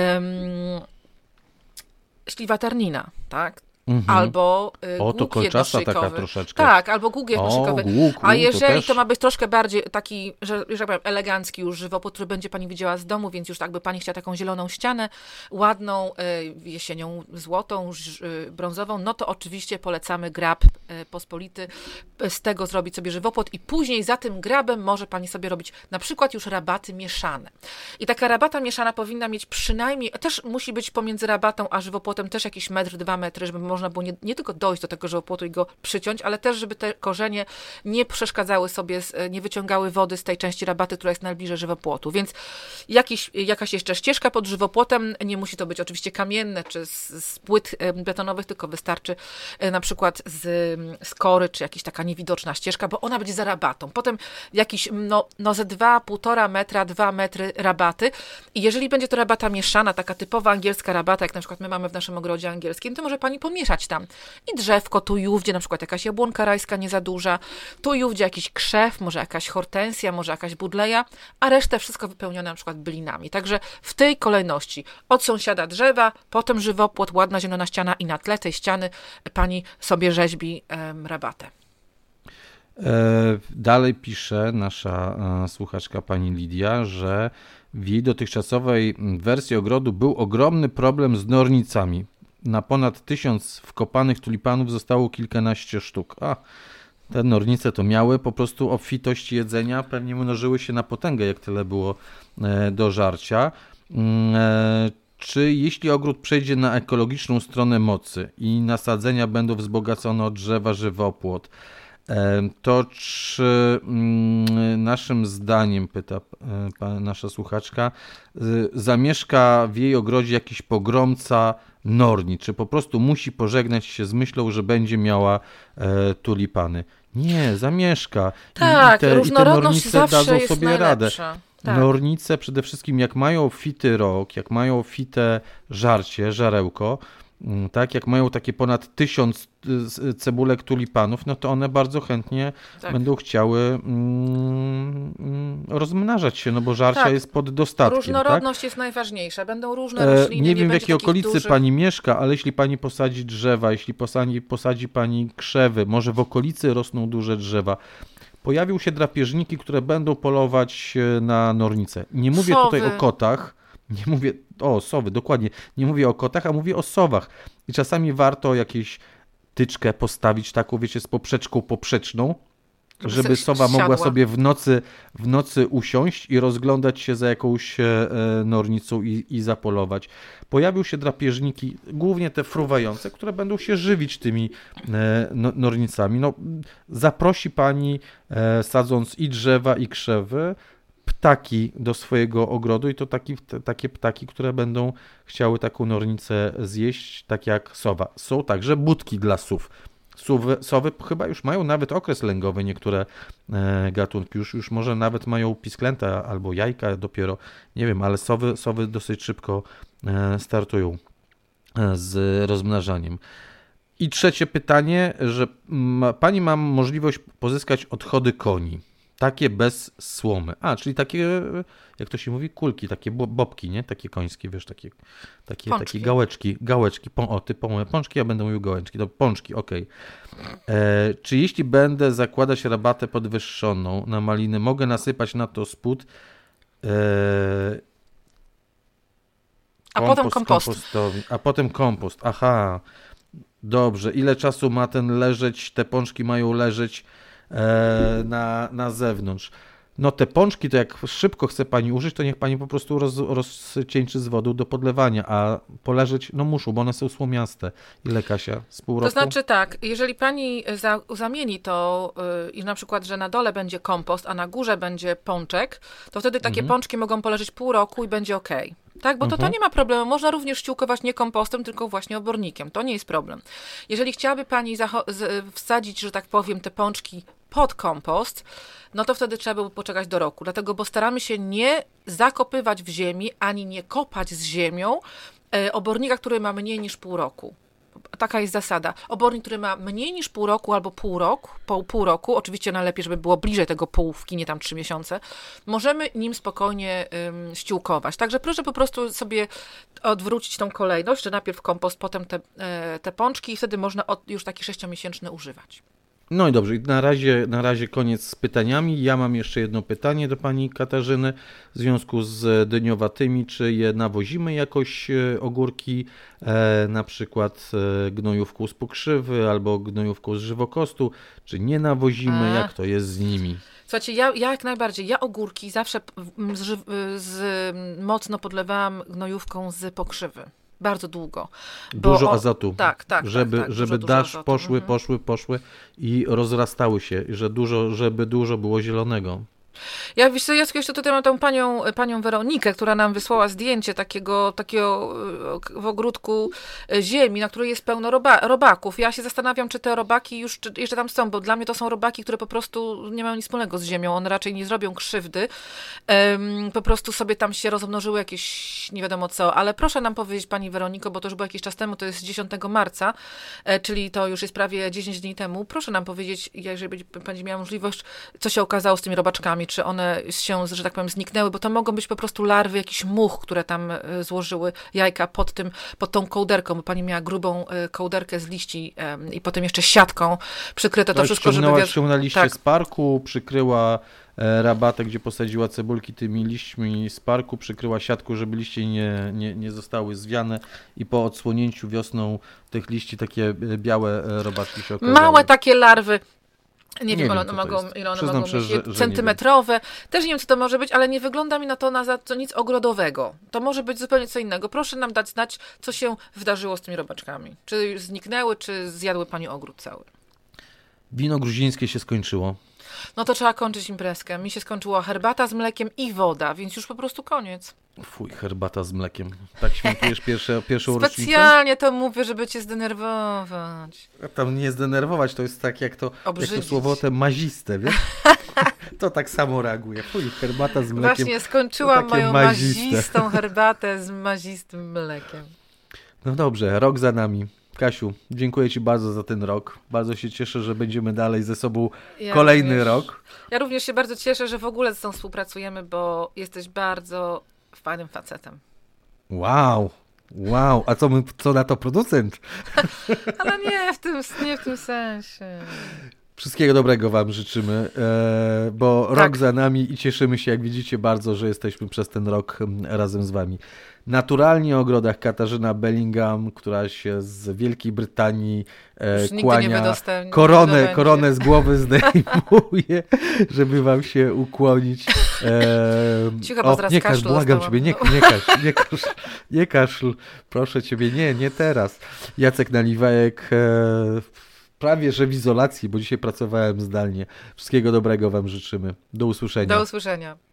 S2: śliwa tarnina, tak? Mhm. Albo y,
S1: o, to
S2: głuk
S1: kolczasta taka
S2: jednoszyjkowy.
S1: troszeczkę.
S2: Tak, albo głuk jednoszyjkowy.
S1: O, głuk,
S2: A jeżeli
S1: to, też...
S2: to ma być troszkę bardziej taki, że, że tak powiem, elegancki już żywopłot, który będzie pani widziała z domu, więc już jakby pani chciała taką zieloną ścianę, ładną, y, jesienią złotą, y, brązową, no to oczywiście polecamy grab y, pospolity, y, z tego zrobić sobie żywopłot i później za tym grabem może pani sobie robić na przykład już rabaty mieszane. I taka rabata mieszana powinna mieć przynajmniej, też musi być pomiędzy rabatą a żywopłotem też jakiś metr, dwa metry, żeby można było nie, nie tylko dojść do tego żywopłotu i go przyciąć, ale też, żeby te korzenie nie przeszkadzały sobie, nie wyciągały wody z tej części rabaty, która jest najbliżej żywopłotu. Więc jakiś, jakaś jeszcze ścieżka pod żywopłotem, nie musi to być oczywiście kamienne czy z, z płyt betonowych, tylko wystarczy na przykład z, z kory, czy jakaś taka niewidoczna ścieżka, bo ona będzie za rabatą. Potem jakiś, no, no ze dwa, półtora metra, dwa metry rabaty i jeżeli będzie to rabata mieszana, taka typowa angielska rabata, jak na przykład my mamy w naszym ogrodzie angielskim, to może pani pomieszać tam i drzewko, tu i ówdzie, na przykład jakaś jabłonka rajska nie za duża, tu i ówdzie jakiś krzew, może jakaś hortensja, może jakaś budleja, a resztę wszystko wypełnione na przykład bylinami. Także w tej kolejności od sąsiada drzewa, potem żywopłot, ładna zielona ściana i na tle tej ściany pani sobie rzeźbi em, rabatę.
S1: Dalej pisze nasza słuchaczka pani Lidia, że w jej dotychczasowej wersji ogrodu był ogromny problem z nornicami. Na ponad tysiąc wkopanych tulipanów zostało kilkanaście sztuk. A, te nornice to miały po prostu obfitość jedzenia, pewnie mnożyły się na potęgę, jak tyle było do żarcia. Czy jeśli ogród przejdzie na ekologiczną stronę mocy i nasadzenia będą wzbogacone o drzewa, żywopłot, to czy naszym zdaniem, pyta nasza słuchaczka, zamieszka w jej ogrodzie jakiś pogromca norni, czy po prostu musi pożegnać się z myślą, że będzie miała tulipany? Nie, zamieszka.
S2: Tak,
S1: I te,
S2: różnorodność
S1: i te nornice
S2: zawsze
S1: dadzą
S2: jest
S1: sobie
S2: najlepsza.
S1: radę.
S2: Tak.
S1: Nornice przede wszystkim jak mają obfity rok, jak mają obfite żarcie, żarełko, tak, jak mają takie ponad tysiąc cebulek tulipanów, no to one bardzo chętnie
S2: Tak.
S1: będą chciały mm, mm, rozmnażać się, no bo żarcia
S2: Tak.
S1: jest pod dostatkiem.
S2: Różnorodność
S1: tak?
S2: jest najważniejsza. Będą różne rośliny.
S1: Nie wiem, w
S2: będzie
S1: jakiej
S2: takich
S1: okolicy
S2: dużych...
S1: pani mieszka, ale jeśli pani posadzi drzewa, jeśli posadzi, posadzi pani krzewy, może w okolicy rosną duże drzewa, pojawią się drapieżniki, które będą polować na nornice. Nie mówię
S2: Sowy.
S1: tutaj o kotach, nie mówię, o sowy, dokładnie, nie mówię o kotach, a mówię o sowach. I czasami warto jakieś tyczkę postawić taką, wiecie, z poprzeczką poprzeczną,
S2: Żeby
S1: żeby
S2: sobie
S1: sowa mogła
S2: siadła.
S1: sobie w nocy, w nocy usiąść i rozglądać się za jakąś e, nornicą i, i zapolować. Pojawią się drapieżniki, głównie te fruwające, które będą się żywić tymi e, no, nornicami. No, zaprosi pani, e, sadząc i drzewa, i krzewy, ptaki do swojego ogrodu i to taki, te, takie ptaki, które będą chciały taką nornicę zjeść, tak jak sowa. Są także budki dla sów. Sowy, sowy chyba już mają nawet okres lęgowy, niektóre e, gatunki już, już może nawet mają pisklęta albo jajka dopiero, nie wiem, ale sowy, sowy dosyć szybko e, startują e, z rozmnażaniem. I trzecie pytanie, że ma, pani ma możliwość pozyskać odchody koni, takie bez słomy. A, czyli takie, jak to się mówi, kulki, takie bo- bobki, nie? Takie końskie, wiesz, takie, takie, takie gałeczki, gałeczki, pą- o, ty pą- pączki, ja będę mówił gałeczki, to pączki, okej. Okay. Czy jeśli będę zakładać rabatę podwyższoną na maliny, mogę nasypać na to spód e,
S2: A potem kompost.
S1: kompostowi, a potem kompost, aha, dobrze, ile czasu ma ten leżeć, te pączki mają leżeć e, na, na zewnątrz. No te pączki, to jak szybko chce pani użyć, to niech pani po prostu roz, rozcieńczy z wodą do podlewania, a poleżeć, no muszą, bo one są słomiaste. Ile, Kasia? Z pół roku?
S2: To znaczy tak, jeżeli pani za, zamieni to yy, i na przykład, że na dole będzie kompost, a na górze będzie pączek, to wtedy takie
S1: Mhm.
S2: pączki mogą poleżeć pół roku i będzie okej. Tak, bo to, to
S1: Mhm.
S2: nie ma problemu. Można również ściółkować nie kompostem, tylko właśnie obornikiem. To nie jest problem. Jeżeli chciałaby pani zacho- z- wsadzić, że tak powiem, te pączki pod kompost, no to wtedy trzeba byłoby poczekać do roku. Dlatego, bo staramy się nie zakopywać w ziemi, ani nie kopać z ziemią e, obornika, który ma mniej niż pół roku. Taka jest zasada. Obornik, który ma mniej niż pół roku albo pół roku, pół, pół roku, oczywiście najlepiej, żeby było bliżej tego połówki, nie tam trzy miesiące, możemy nim spokojnie ym, ściółkować. Także proszę po prostu sobie odwrócić tą kolejność, że najpierw kompost, potem te, e, te pączki i wtedy można od, już taki sześciomiesięczny używać.
S1: No i dobrze, i na razie, na razie koniec z pytaniami. Ja mam jeszcze jedno pytanie do pani Katarzyny w związku z dyniowatymi. Czy je nawozimy jakoś e, ogórki, e, na przykład e, gnojówką z pokrzywy albo gnojówką z żywokostu, czy nie nawozimy?
S2: A.
S1: Jak to jest z nimi?
S2: Słuchajcie, ja, ja jak najbardziej, ja ogórki zawsze mm, z, ży- z, mocno podlewałam gnojówką z pokrzywy. Bardzo długo. Bo
S1: Dużo
S2: o-
S1: azotu,
S2: Tak, tak.
S1: żeby,
S2: tak, tak,
S1: żeby
S2: dużo, dużo
S1: dasz
S2: azotu.
S1: poszły,
S2: Mhm.
S1: poszły, poszły i rozrastały się, że dużo, żeby dużo było zielonego.
S2: Ja wiesz co, ja jeszcze tutaj mam tą panią, panią Weronikę, która nam wysłała zdjęcie takiego, takiego e, w ogródku e, ziemi, na której jest pełno roba, robaków. Ja się zastanawiam, czy te robaki już czy jeszcze tam są, bo dla mnie to są robaki, które po prostu nie mają nic wspólnego z ziemią. One raczej nie zrobią krzywdy. Em, po prostu sobie tam się rozmnożyły jakieś nie wiadomo co. Ale proszę nam powiedzieć, pani Weroniko, bo to już było jakiś czas temu, to jest dziesiątego marca, e, czyli to już jest prawie dziesięć dni temu. Proszę nam powiedzieć, jeżeli będzie, będzie miała możliwość, co się okazało z tymi robaczkami, czy one się, że tak powiem, zniknęły, bo to mogą być po prostu larwy jakichś much, które tam e, złożyły jajka pod tym, pod tą kołderką, bo pani miała grubą e, kołderkę z liści e, i potem jeszcze siatką przykryte to
S1: Tak,
S2: wszystko, żeby...
S1: ściągnęła,
S2: wiad-
S1: ściągnęła liście
S2: tak.
S1: z parku, przykryła e, rabatę, gdzie posadziła cebulki tymi liśćmi z parku, przykryła siatką, żeby liście nie, nie, nie zostały zwiane i po odsłonięciu wiosną tych liści takie e, białe e, robaczki się okazały.
S2: Małe takie larwy. Nie,
S1: Nie
S2: wiem,
S1: wiem,
S2: ile
S1: co
S2: one
S1: to
S2: mogą,
S1: jest.
S2: ile one
S1: Przyznam
S2: mogą
S1: szczerze,
S2: mieć.
S1: że- że nie
S2: Centymetrowe. Też nie wiem, co to może być, ale nie wygląda mi na to na za to nic ogrodowego. To może być zupełnie co innego. Proszę nam dać znać, co się wydarzyło z tymi robaczkami. Czy zniknęły, czy zjadły pani ogród cały.
S1: Wino gruzińskie się skończyło.
S2: No to trzeba kończyć imprezkę. Mi się skończyła herbata z mlekiem i woda, więc już po prostu koniec.
S1: Fuj, herbata z mlekiem. Tak świętujesz pierwsze, pierwszą rocznicę?
S2: Specjalnie to mówię, żeby cię zdenerwować.
S1: Tam nie zdenerwować, to jest tak jak to, jak to
S2: Obrzydzić.
S1: słowo te maziste, wiesz? To tak samo reaguje. Fuj, herbata z mlekiem.
S2: Właśnie skończyłam moją
S1: maziste.
S2: mazistą herbatę z mazistym mlekiem.
S1: No dobrze, rok za nami. Kasiu, dziękuję Ci bardzo za ten rok. Bardzo się cieszę, że będziemy dalej ze sobą
S2: Ja
S1: kolejny
S2: również,
S1: rok.
S2: Ja również się bardzo cieszę, że w ogóle z tą współpracujemy, bo jesteś bardzo fajnym facetem.
S1: Wow, wow. A co, my, co na to producent?
S2: Ale nie w tym, nie w tym sensie.
S1: Wszystkiego dobrego Wam życzymy, e, bo
S2: Tak.
S1: rok za nami i cieszymy się, jak widzicie, bardzo, że jesteśmy przez ten rok m, razem z Wami. Naturalnie o ogrodach Katarzyna Bellingham, która się z Wielkiej Brytanii e,
S2: Już nigdy nie
S1: kłania,
S2: wydostępni-
S1: koronę,
S2: wydobędzie.
S1: koronę z głowy zdejmuje, żeby Wam się ukłonić. E,
S2: Cicho, bo zaraz
S1: nie kasz,
S2: kaszlu
S1: błagam
S2: dostałam.
S1: Ciebie, nie, nie kasz, nie kasz, nie kaszl, proszę Ciebie, nie, nie teraz. Jacek Naliwajek, e, prawie że w izolacji, bo dzisiaj pracowałem zdalnie. Wszystkiego dobrego Wam życzymy. Do usłyszenia.
S2: Do usłyszenia.